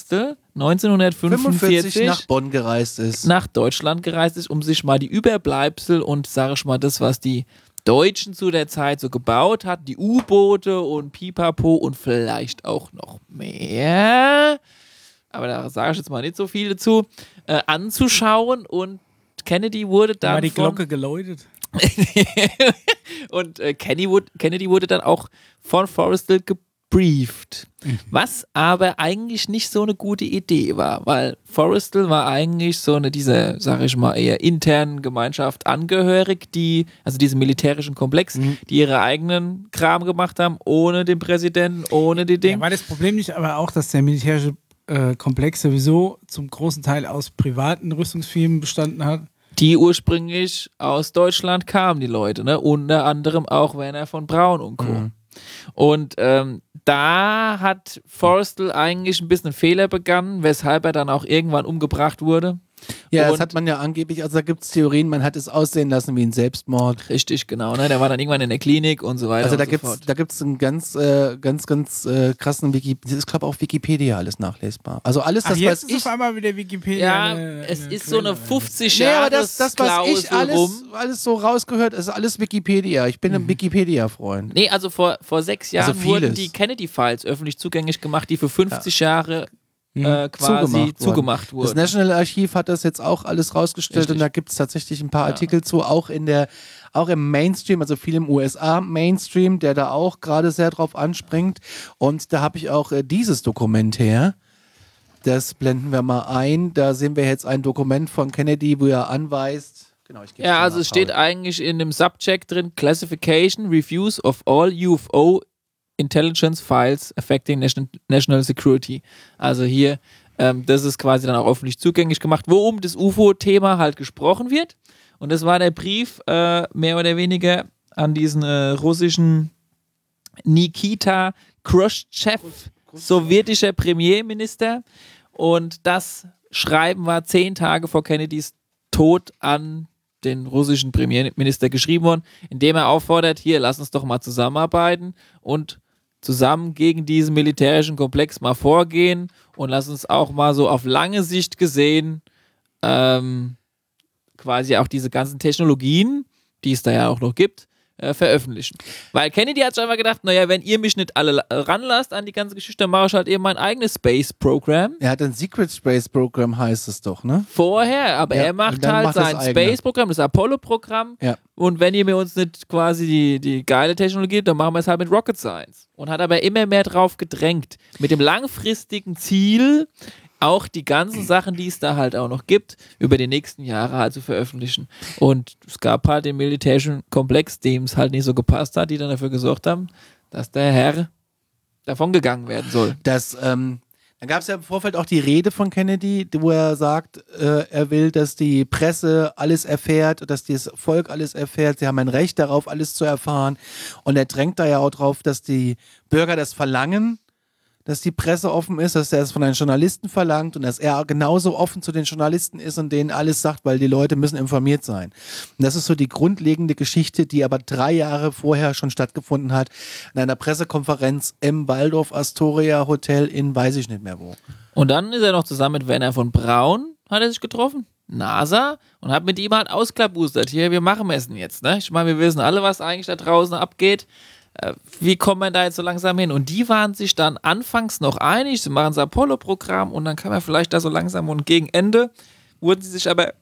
neunzehnhundertfünfundvierzig nach Bonn gereist ist. nach Deutschland gereist ist, um sich mal die Überbleibsel und, sage ich mal, das, was die Deutschen zu der Zeit so gebaut hatten, die U-Boote und Pipapo und vielleicht auch noch mehr, aber da sage ich jetzt mal nicht so viel dazu, äh, anzuschauen. Und Kennedy wurde dann war die von, Glocke geläutet. und äh, Kennedy, wurde, Kennedy wurde dann auch von Forrestal gebrieft, mhm. was aber eigentlich nicht so eine gute Idee war, weil Forrestal war eigentlich so eine dieser, sag ich mal, eher internen Gemeinschaft angehörig, die, also diesem militärischen Komplex, mhm. die ihre eigenen Kram gemacht haben, ohne den Präsidenten, ohne die Dinge. Ja, war das Problem nicht aber auch, dass der militärische äh, Komplex sowieso zum großen Teil aus privaten Rüstungsfirmen bestanden hat? Die ursprünglich aus Deutschland kamen, die Leute, ne? Unter anderem auch Werner von Braun und Co. Mhm. Und ähm, da hat Forrestal eigentlich ein bisschen einen Fehler begangen, weshalb er dann auch irgendwann umgebracht wurde. Ja, und das hat man ja angeblich, also da gibt es Theorien, man hat es aussehen lassen wie ein Selbstmord. Richtig, genau. Ne? Der war dann irgendwann in der Klinik und so weiter. Also da und gibt's, so fort. da gibt es einen ganz, äh, ganz, ganz äh, krassen Wikipedia, das ist glaube ich auf Wikipedia alles nachlesbar. Also alles das, Ach, jetzt was ist ich... auf einmal wieder Wikipedia. Ja, eine, es eine ist so eine Quelle. fünfzig Nee, Jahre aber das, das was ich alles, rum. alles so rausgehört, ist alles Wikipedia. Ich bin ein Wikipedia-Freund. Nee, also vor, vor sechs Jahren Also wurden vieles. die Kennedy-Files öffentlich zugänglich gemacht, die für fünfzig Jahre äh, quasi Zugemacht zugemacht, worden. wurden. Das National Archiv hat das jetzt auch alles rausgestellt. Richtig. Und da gibt es tatsächlich ein paar Artikel zu, auch in der, auch im Mainstream, also viel im U S A-Mainstream, der da auch gerade sehr drauf anspringt. Und da habe ich auch äh, dieses Dokument her. Das blenden wir mal ein. Da sehen wir jetzt ein Dokument von Kennedy, wo er anweist. Genau, ich geb's dir Ja, mal, also es steht Paul. eigentlich in dem Subject drin: Classification, Reviews of all U F O Intelligence Files affecting National, National Security. Also hier, ähm, das ist quasi dann auch öffentlich zugänglich gemacht, wo um das U F O-Thema halt gesprochen wird. Und das war der Brief äh, mehr oder weniger an diesen äh, russischen Nikita Khrushchev, sowjetischer Premierminister. Und das Schreiben war zehn Tage vor Kennedys Tod an den russischen Premierminister geschrieben worden, indem er auffordert, hier, lass uns doch mal zusammenarbeiten und zusammen gegen diesen militärischen Komplex mal vorgehen und lass uns auch mal so auf lange Sicht gesehen ähm, quasi auch diese ganzen Technologien, die es da ja auch noch gibt, äh, veröffentlichen. Weil Kennedy hat sich einfach gedacht, naja, wenn ihr mich nicht alle ranlasst an die ganze Geschichte, dann mache ich halt eben mein eigenes Space-Programm. Er hat ein Secret Space Program, heißt es doch, ne? Vorher, aber Ja, er und macht dann halt macht das sein eigene. Space-Programm, das Apollo-Programm. Ja. Und wenn ihr mir uns nicht quasi die, die geile Technologie gebt, dann machen wir es halt mit Rocket Science. Und hat aber immer mehr drauf gedrängt. Mit dem langfristigen Ziel, auch die ganzen Sachen, die es da halt auch noch gibt, über die nächsten Jahre halt zu veröffentlichen. Und es gab halt den militärischen Komplex, dem es halt nicht so gepasst hat, die dann dafür gesorgt haben, dass der Herr davon gegangen werden soll. Das, ähm, dann gab es ja im Vorfeld auch die Rede von Kennedy, wo er sagt, äh, er will, dass die Presse alles erfährt, dass das Volk alles erfährt. Sie haben ein Recht darauf, alles zu erfahren. Und er drängt da ja auch drauf, dass die Bürger das verlangen, dass die Presse offen ist, dass er es von den Journalisten verlangt und dass er genauso offen zu den Journalisten ist und denen alles sagt, weil die Leute müssen informiert sein. Und das ist so die grundlegende Geschichte, die aber drei Jahre vorher schon stattgefunden hat, in einer Pressekonferenz im Waldorf Astoria Hotel in weiß ich nicht mehr wo. Und dann ist er noch zusammen mit Werner von Braun, hat er sich getroffen, NASA, und hat mit ihm halt ausklabustert. Hier, wir machen es jetzt, ne? Ich meine, wir wissen alle, was eigentlich da draußen abgeht. Wie kommt man da jetzt so langsam hin? Und die waren sich dann anfangs noch einig, sie machen das Apollo-Programm und dann kann man vielleicht da so langsam, und gegen Ende wurden sie sich aber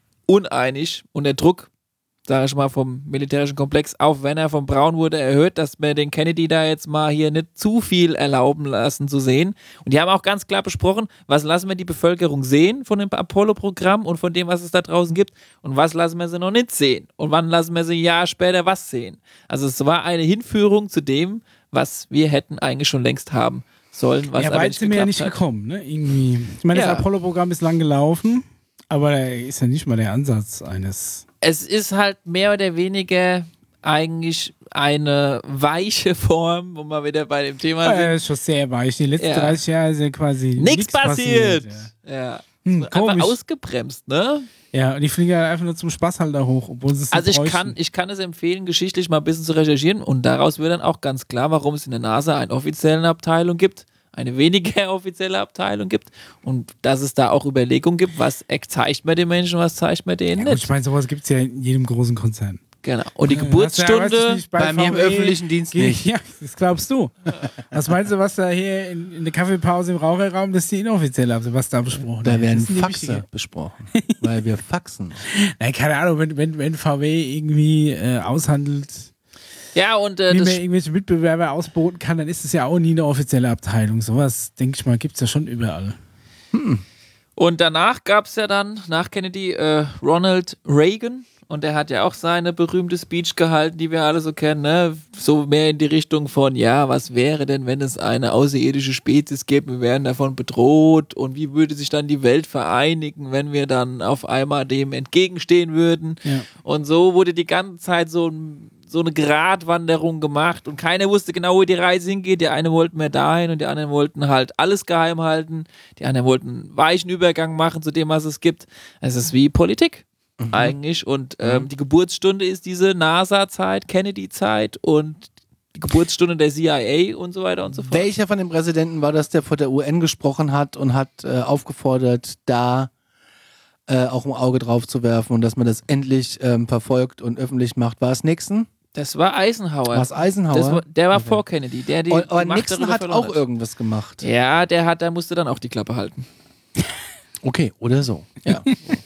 uneinig und der Druck, sage ich mal, vom militärischen Komplex auf Werner von Braun wurde erhöht, dass wir den Kennedy da jetzt mal hier nicht zu viel erlauben lassen zu sehen. Und die haben auch ganz klar besprochen, was lassen wir die Bevölkerung sehen von dem Apollo-Programm und von dem, was es da draußen gibt, und was lassen wir sie noch nicht sehen und wann lassen wir sie ein Jahr später was sehen. Also es war eine Hinführung zu dem, was wir hätten eigentlich schon längst haben sollen. Was ja, aber weit nicht sind wir ja nicht geklappt hat. gekommen, ne? Irgendwie. Ich meine, Ja. das Apollo-Programm ist lang gelaufen, aber da ist ja nicht mal der Ansatz eines. Es ist halt mehr oder weniger eigentlich eine weiche Form, wo wir wieder bei dem Thema sind. Ja, das ist schon sehr weich. Die letzten Ja. dreißig Jahre sind quasi Nichts nichts passiert. passiert. Ja. Hm, Einfach komisch. ausgebremst, ne? Ja, und die fliegen halt einfach nur zum Spaß halt da hoch, obwohl sie es Also nicht ich bräuchten. kann, ich kann es empfehlen, geschichtlich mal ein bisschen zu recherchieren, und daraus wird dann auch ganz klar, warum es in der NASA eine offizielle Abteilung gibt, eine weniger offizielle Abteilung gibt und dass es da auch Überlegungen gibt, was zeigt man den Menschen, was zeigt man denen Ja, gut, nicht. ich meine, sowas gibt es ja in jedem großen Konzern. Genau. Und die Ja, Geburtsstunde, hast du ja, weiß ich nicht, bei mir im V W öffentlichen Dienst geht- nicht. Ja, das glaubst du. Was meinst du, was da hier in, in der Kaffeepause im Raucherraum, das ist die inoffizielle, was da besprochen Da wird? werden Das sind die Faxe wichtigen. besprochen, weil wir faxen. Nein, keine Ahnung, wenn, wenn, wenn V W irgendwie äh, aushandelt, ja, und äh, wie das man irgendwelche Mitbewerber ausboten kann, dann ist es ja auch nie eine offizielle Abteilung. Sowas, denke ich mal, gibt es ja schon überall. Und danach gab es ja dann, nach Kennedy, äh, Ronald Reagan. Und der hat ja auch seine berühmte Speech gehalten, die wir alle so kennen, ne? So mehr in die Richtung von, ja, was wäre denn, wenn es eine außerirdische Spezies gibt, wir wären davon bedroht und wie würde sich dann die Welt vereinigen, wenn wir dann auf einmal dem entgegenstehen würden. Ja. Und so wurde die ganze Zeit so, ein, so eine Gratwanderung gemacht und keiner wusste genau, wo die Reise hingeht. Die einen wollten mehr dahin und die anderen wollten halt alles geheim halten. Die anderen wollten einen weichen Übergang machen zu dem, was es gibt. Es ist wie Politik. Mhm. Eigentlich und ähm, mhm. die Geburtsstunde ist diese NASA-Zeit, Kennedy-Zeit und die Geburtsstunde der C I A und so weiter und so fort. Welcher von den Präsidenten war das, der vor der U N gesprochen hat und hat äh, aufgefordert, da äh, auch ein Auge drauf zu werfen und dass man das endlich ähm, verfolgt und öffentlich macht? War es Nixon? Das war Eisenhower. War es Eisenhower? Das war, der war okay. vor Kennedy. Der die, und, aber die Macht Nixon hat auch hat. irgendwas gemacht. Ja, der hat, der musste dann auch die Klappe halten. Okay, oder so. Ja.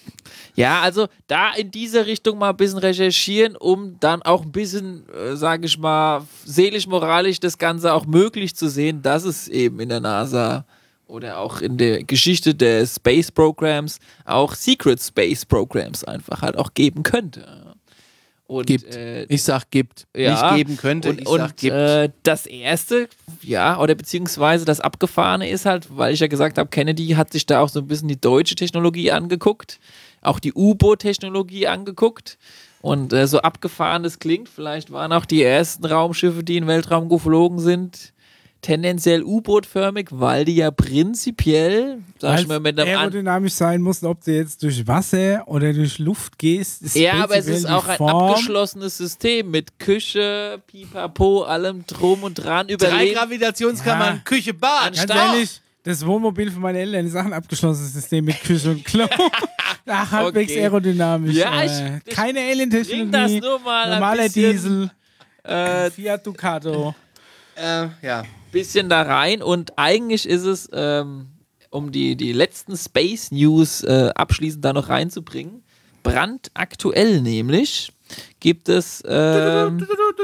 Ja, also da in diese Richtung mal ein bisschen recherchieren, um dann auch ein bisschen, äh, sage ich mal, seelisch-moralisch das Ganze auch möglich zu sehen, dass es eben in der NASA oder auch in der Geschichte der Space Programs auch Secret Space Programs einfach halt auch geben könnte. Und, gibt. Äh, ich sag gibt. ja, Nicht geben könnte, und, ich und, sag gibt. Äh, das erste, ja, oder beziehungsweise das Abgefahrene ist halt, weil ich ja gesagt habe, Kennedy hat sich da auch so ein bisschen die deutsche Technologie angeguckt, auch die U-Boot-Technologie angeguckt. Und äh, so abgefahren das klingt, vielleicht waren auch die ersten Raumschiffe, die in den Weltraum geflogen sind, tendenziell U-Boot-förmig, weil die ja prinzipiell, sag Weil ich mal, mit einem an- aerodynamisch sein muss, ob du jetzt durch Wasser oder durch Luft gehst. Ist ja, aber es prinzipiell ist die auch ein Form. abgeschlossenes System mit Küche, Pipapo, allem drum und dran. Drei Überleben. Gravitationskammern, Ja. Küche, Bad. Ganz Stau. ehrlich, das Wohnmobil von meinen Eltern ist auch ein abgeschlossenes System mit Küche und Klo. Ach, halbwegs Okay. aerodynamisch. Ja, ich- äh, ich keine bring Alien-Technologie. das nur mal ein Normaler bisschen, Diesel. Äh, Fiat Ducato. Äh, ja. bisschen da rein und eigentlich ist es, ähm, um die, die letzten Space News äh, abschließend da noch reinzubringen, brandaktuell nämlich gibt es ähm,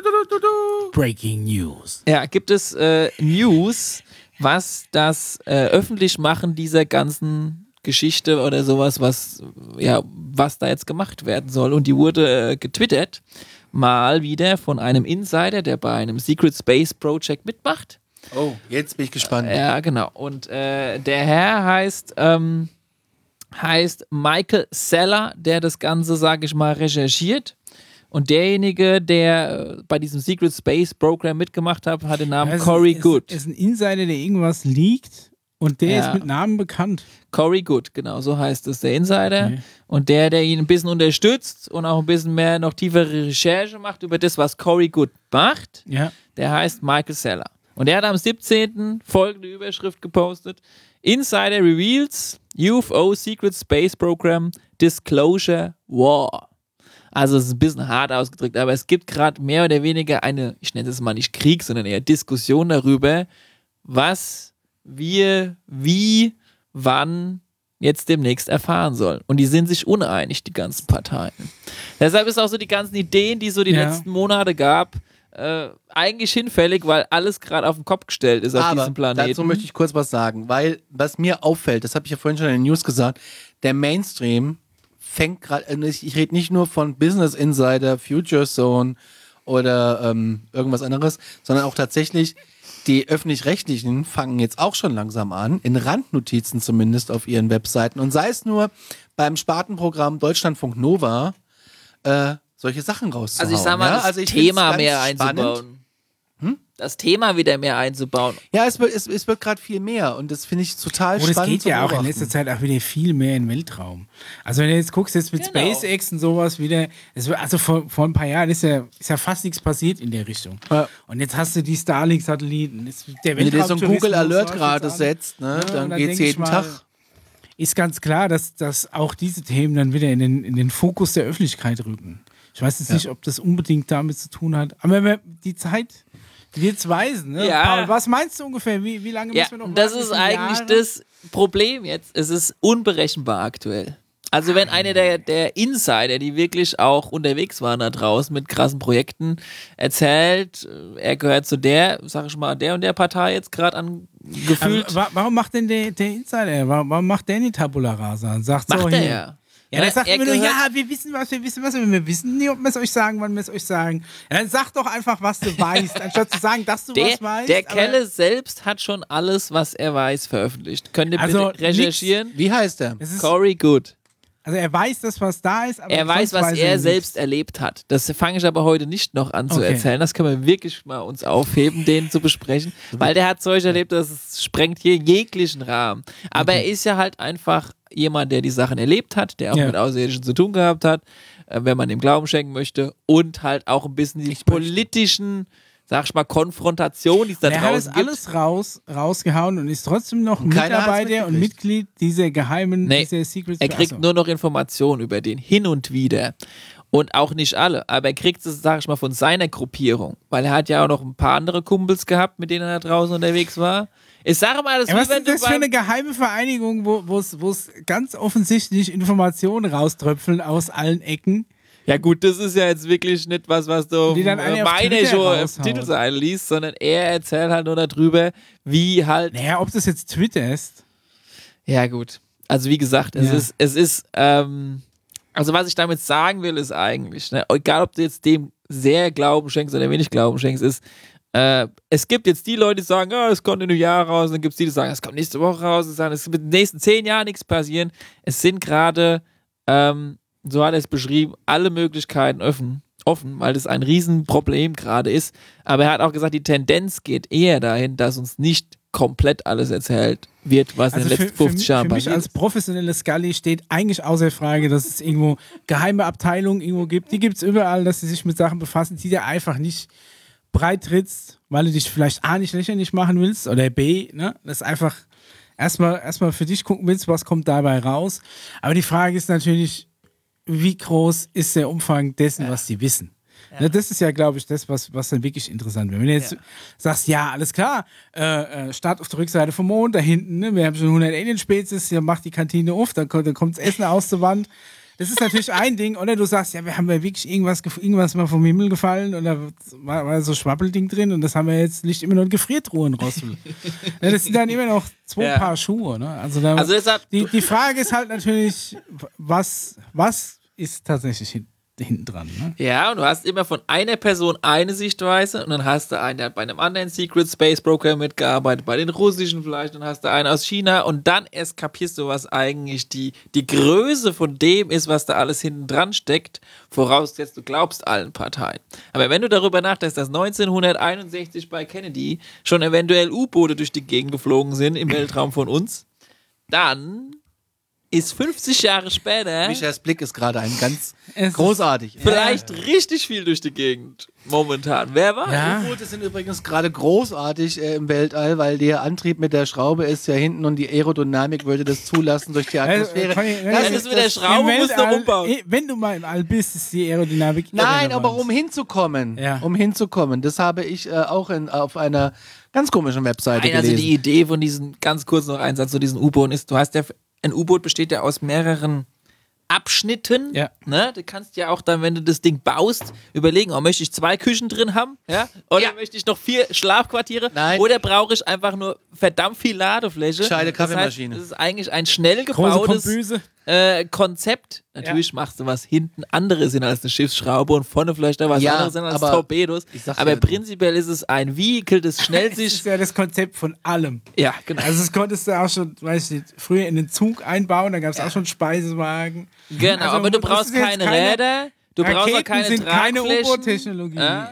Breaking News. ja, gibt es äh, News, was das äh, Öffentlichmachen dieser ganzen Geschichte oder sowas, was ja, was da jetzt gemacht werden soll. Und die wurde äh, getwittert, mal wieder von einem Insider, der bei einem Secret Space Project mitmacht. Oh, jetzt bin ich gespannt. Ja, genau. Und äh, der Herr heißt, ähm, heißt Michael Seller, der das Ganze, sage ich mal, recherchiert. Und derjenige, der äh, bei diesem Secret Space Program mitgemacht hat, hat den Namen Ja, es Corey ist, Good. ist ein Insider, der irgendwas liegt und der Ja. ist mit Namen bekannt. Corey Good, genau, so heißt es, der Insider. Okay. Und der, der ihn ein bisschen unterstützt und auch ein bisschen mehr, noch tiefere Recherche macht über das, was Corey Good macht, Ja. der heißt Michael Seller. Und der hat am siebzehnten folgende Überschrift gepostet: Insider reveals U F O Secret Space Program Disclosure War. Also es ist ein bisschen hart ausgedrückt, aber es gibt gerade mehr oder weniger eine, ich nenne es mal nicht Krieg, sondern eher Diskussion darüber, was wir, wie, wann jetzt demnächst erfahren sollen. Und die sind sich uneinig, die ganzen Parteien. Deshalb ist auch so die ganzen Ideen, die es so die Ja. letzten Monate gab, äh, eigentlich hinfällig, weil alles gerade auf den Kopf gestellt ist auf Aber diesem Planeten. dazu möchte ich kurz was sagen, weil was mir auffällt, das habe ich ja vorhin schon in den News gesagt, der Mainstream fängt gerade, ich, ich rede nicht nur von Business Insider, Future Zone oder ähm, irgendwas anderes, sondern auch tatsächlich die Öffentlich-Rechtlichen fangen jetzt auch schon langsam an, in Randnotizen zumindest auf ihren Webseiten und sei es nur beim Spartenprogramm Deutschlandfunk Nova, äh, solche Sachen rauszuhauen. also ich sag mal, ja? das also ich find's Thema ganz mehr spannend. einzubauen. das Thema wieder mehr einzubauen. Ja, es wird, es, es wird gerade viel mehr und das finde ich total Und es spannend geht zu ja auch in beobachten. letzter Zeit auch wieder viel mehr in den Weltraum. Also wenn du jetzt guckst, jetzt mit Genau. SpaceX und sowas wieder, es wird, also vor, vor ein paar Jahren ist ja, ist ja fast nichts passiert in der Richtung. Ja. Und jetzt hast du die Starlink-Satelliten. Es- Der Wenn du dir so einen Weltraumtourismus Google Alert läuft gerade jetzt an. setzt, ne, Ja, dann und dann geht's denk ich jeden mal, Tag. Ist ganz klar, dass, dass auch diese Themen dann wieder in den, in den Fokus der Öffentlichkeit rücken. Ich weiß jetzt Ja. nicht, ob das unbedingt damit zu tun hat, aber wenn die Zeit wird's weisen. Ne? Ja. Paul, was meinst du ungefähr? Wie, wie lange Ja, müssen wir noch das warten? ist Wie viele eigentlich Jahre? das Problem jetzt. Es ist unberechenbar aktuell. Also wenn einer der, der Insider, die wirklich auch unterwegs waren da draußen mit krassen Projekten, erzählt, er gehört zu der, sag ich mal, der und der Partei jetzt gerade an gefühlt. Also, wa warum macht denn der, der Insider, warum, warum macht der nicht Tabula Rasa und sagt so Macht er hier, ja. Ja, der Ja, sagt er immer nur, gehört- ja, wir wissen was, wir wissen was, aber wir wissen nicht, ob wir es euch sagen, wann wir es euch sagen. Ja, dann sag doch einfach, was du weißt, anstatt zu sagen, dass du Der, was weißt. der aber- Kelle selbst hat schon alles, was er weiß, veröffentlicht. Könnt ihr Also bitte recherchieren? Wie heißt der? Es ist, Corey Good. also er weiß das, was da ist, aber Er weiß, sonst was weiß er nichts. selbst erlebt hat. Das fange ich aber heute nicht noch an zu Okay. erzählen. Das können wir wirklich mal uns aufheben, den zu besprechen. Weil der hat Zeug erlebt, das ist- sprengt hier jeglichen Rahmen. Aber er ist ja halt einfach jemand, der die Sachen erlebt hat, der auch Ja. mit Außerirdischen zu tun gehabt hat, äh, wenn man ihm Glauben schenken möchte. Und halt auch ein bisschen die politischen, sag ich mal, Konfrontationen, die es da Er hat es draußen gibt. alles raus, rausgehauen und ist trotzdem noch Und keiner hat's Mitarbeiter und mitgekriegt. Mitglied dieser geheimen, Nee, dieser Secret Er kriegt Achso. nur noch Informationen über den hin und wieder. Und auch nicht alle, aber er kriegt es, sag ich mal, von seiner Gruppierung. Weil er hat ja auch noch ein paar andere Kumpels gehabt, mit denen er da draußen unterwegs war. Ich sage mal, das Ja, ist was wie wenn ist das du für beim- eine geheime Vereinigung, wo wo es wo es ganz offensichtlich Informationen rauströpfeln aus allen Ecken? Ja gut, das ist ja jetzt wirklich nicht was, was du Die dann äh, alle auf meine Twitter schon im raushauen. Titel sein liest, sondern er erzählt halt nur darüber, wie halt. Naja, ob das jetzt Twitter ist. Ja gut, also wie gesagt, es Ja. ist, es ist, ähm, also was ich damit sagen will, ist eigentlich, ne, egal ob du jetzt dem sehr Glauben schenkst oder wenig Glauben schenkst, ist, äh, es gibt jetzt die Leute, die sagen, oh, es kommt in einem Jahr raus, und dann gibt es die, die sagen, es kommt nächste Woche raus, und sagen, es wird in den nächsten zehn Jahren nichts passieren. Es sind gerade, ähm, so hat er es beschrieben, alle Möglichkeiten offen, offen, weil das ein Riesenproblem gerade ist. Aber er hat auch gesagt, die Tendenz geht eher dahin, dass uns nicht komplett alles erzählt wird, was in den letzten fünfzig mich- Jahren Also für mich passiert als ist. professionelle Scully steht eigentlich außer Frage, dass es irgendwo geheime Abteilungen irgendwo gibt. Die gibt es überall, dass sie sich mit Sachen befassen, die dir einfach nicht breit trittst, weil du dich vielleicht A nicht lächerlich machen willst oder B, ne, das einfach erstmal erstmal für dich gucken willst, was kommt dabei raus. Aber die Frage ist natürlich, wie groß ist der Umfang dessen, was sie wissen? Ne, das ist ja, glaube ich, das, was, was dann wirklich interessant wird. Wenn du jetzt Ja. sagst, ja, alles klar, äh, äh, Start auf der Rückseite vom Mond, da hinten, ne, wir haben schon hundert Alien-Spezies, hier macht die Kantine auf, dann kommt, dann kommt das Essen aus der Wand. Das ist natürlich ein Ding, oder du sagst, ja, wir haben ja wirklich irgendwas, gef- irgendwas mal vom Himmel gefallen und da war, war so Schwappelding drin und das haben wir jetzt nicht immer nur in Gefriertruhen raus. Ja, das sind dann immer noch zwei Ja. Paar Schuhe. Ne? Also, da, Also deshalb, die, die Frage ist halt natürlich, was, was ist tatsächlich hin, hinten dran? Ne? ja, und du hast immer von einer Person eine Sichtweise und dann hast du einen, der hat bei einem anderen Secret Space Program mitgearbeitet, bei den russischen vielleicht, dann hast du einen aus China und dann erst kapierst du, was eigentlich die, die Größe von dem ist, was da alles hinten dran steckt, vorausgesetzt du glaubst allen Parteien. Aber wenn du darüber nachdenkst, dass neunzehnhunderteinundsechzig bei Kennedy schon eventuell U-Boote durch die Gegend geflogen sind im Weltraum von uns, dann ist fünfzig Jahre später Michaels Blick ist gerade ein ganz Es ist- großartig. vielleicht richtig viel durch die Gegend momentan. Wer weiß? Ja. U-Boote sind übrigens gerade großartig äh, im Weltall, weil der Antrieb mit der Schraube ist ja hinten und die Aerodynamik würde das zulassen durch die Atmosphäre. Äh, Conny, Das Ja, ist das mit der das- Schraube Im musst du Weltall, umbauen. eh, wenn du mal im All bist, ist die Aerodynamik Nein, irrelevant. aber um hinzukommen, Ja. um hinzukommen, das habe ich äh, auch in, auf einer ganz komischen Webseite Nein, also gelesen. die Idee von diesen, ganz kurz noch ein Satz zu diesen U-Booten ist, du hast ja, ein U-Boot besteht ja aus mehreren Abschnitten, Ja. ne? Du kannst ja auch dann, wenn du das Ding baust, überlegen, oh, möchte ich zwei Küchen drin haben, ja? Oder Ja. möchte ich noch vier Schlafquartiere? Nein. Oder brauche ich einfach nur verdammt viel Ladefläche? Gescheite Das heißt, Kaffeemaschine. das ist eigentlich ein schnell große gebautes Kombüse. äh, Konzept. Natürlich machst du was hinten anderes hin als eine Schiffsschraube und vorne vielleicht noch was Ja, anderes hin als aber Torpedos. ich sag Aber ja- prinzipiell ist es ein Vehikel, das schnell Das sich. ist ja das Konzept von allem. Ja, genau. Also das konntest du auch schon, weiß ich nicht, früher in den Zug einbauen, da gab es auch schon Speisewagen. Genau, Also, aber du das brauchst ist jetzt keine, keine- Räder, du brauchst auch Raketen keine sind keine Tragflächen. U-Boot-Technologie. Ja?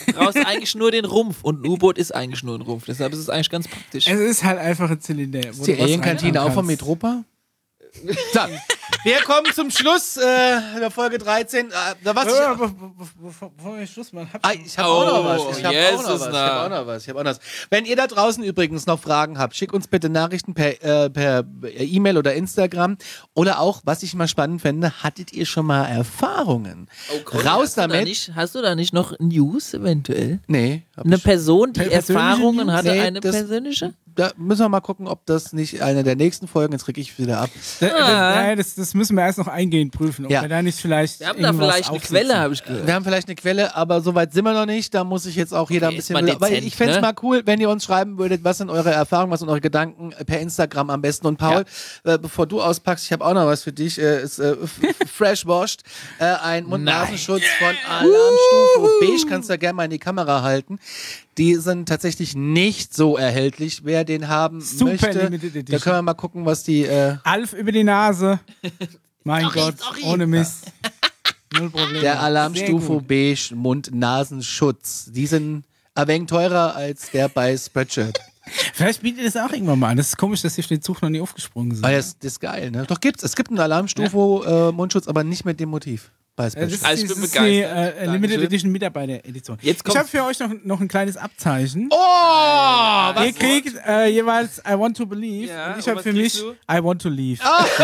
brauchst eigentlich nur den Rumpf und ein U-Boot ist eigentlich nur ein Rumpf. Deshalb ist es eigentlich ganz praktisch. Es ist halt einfach ein Zylinder. Ist die Alienkantine auch vom Metropa? So, wir kommen zum Schluss äh, der Folge dreizehn. Äh, was ich, Ja, bevor bevor wir Schluss machen. Ah, ich habe Oh, auch noch was. Ich habe yes, auch, noch was. ist Ich nah. hab auch noch was. Ich hab auch noch was. Wenn ihr da draußen übrigens noch Fragen habt, schickt uns bitte Nachrichten per äh, per E-Mail oder Instagram. Oder auch, was ich mal spannend fände, hattet ihr schon mal Erfahrungen? Conny, Raus hast du da damit. nicht, hast du da nicht noch News eventuell? Nee. hab Eine ich- Person, die Per- persönliche Erfahrungen News? hatte, Nee, eine das- persönliche? Da müssen wir mal gucken, ob das nicht eine der nächsten Folgen, jetzt kriege ich wieder ab. Da, da, Ah. nein, das, das müssen wir erst noch eingehend prüfen, ob Ja. wir da nicht vielleicht Wir haben da irgendwas vielleicht eine aufsitzen. Quelle, habe ich gehört. Wir haben vielleicht eine Quelle, aber so weit sind wir noch nicht. Da muss ich jetzt auch jeder Okay, ein ist bisschen. mal Aber dezent, ich fände es ne? mal cool, wenn ihr uns schreiben würdet, was sind eure Erfahrungen, was sind eure Gedanken äh, per Instagram am besten. Und Paul, äh, bevor du auspackst, ich habe auch noch was für dich. Äh, ist äh, f- fresh washed. Äh, ein Mund-Nasenschutz von Alarmstufe Beige. Kannst du ja gerne mal in die Kamera halten. Die sind tatsächlich nicht so erhältlich. Wer den haben Super möchte, limited da edition. können wir mal gucken, was die. Äh, Alf über die Nase. Mein Sorry, Gott, sorry. ohne Mist. Null Problem. Der Sehr Alarmstufe gut. Beige Mund-Nasenschutz. Die sind ein wenig teurer als der bei Spreadshirt. Vielleicht bietet es auch irgendwann mal an. Das ist komisch, dass sie auf den Zug noch nie aufgesprungen sind. Ah, das, das ist geil, ne? Doch gibt's. Es gibt einen Alarmstufe äh, Mundschutz, aber nicht mit dem Motiv. Bei Äh, Spreadshirt. Das ist, Also ich das bin ist die begeistert. äh, Limited Dankeschön. Edition Mitarbeiter-Edition. Jetzt Ich kommt- habe für euch noch, noch ein kleines Abzeichen. Oh! Was? Ihr kriegt äh, jeweils I want to believe. Ja, und ich und habe was für mich kriegst I want to leave.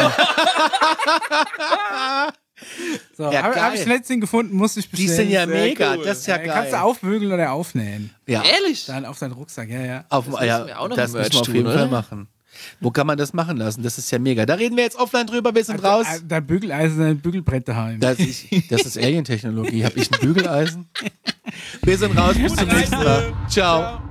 So, Ja, habe geil. hab ich letztens gefunden, musste ich Die bestellen. sind ja Sehr mega. cool. Das ist ja Äh, Kannst du geil. aufbügeln oder aufnähen. Ja. Ehrlich? Dann auf deinen Rucksack, ja, ja. Auf, Das ja, müssen wir auch noch das im müssen wir Merch auf jeden tun, Fall oder? machen. Wo kann man das machen lassen? Das ist ja mega. Da reden wir jetzt offline drüber. Wir sind raus. Äh, Dein Bügeleisen, dein Bügelbrett daheim. Das ist, das ist Alien-Technologie. Habe ich ein Bügeleisen? Wir sind raus. Bis zum nächsten Mal. Ciao.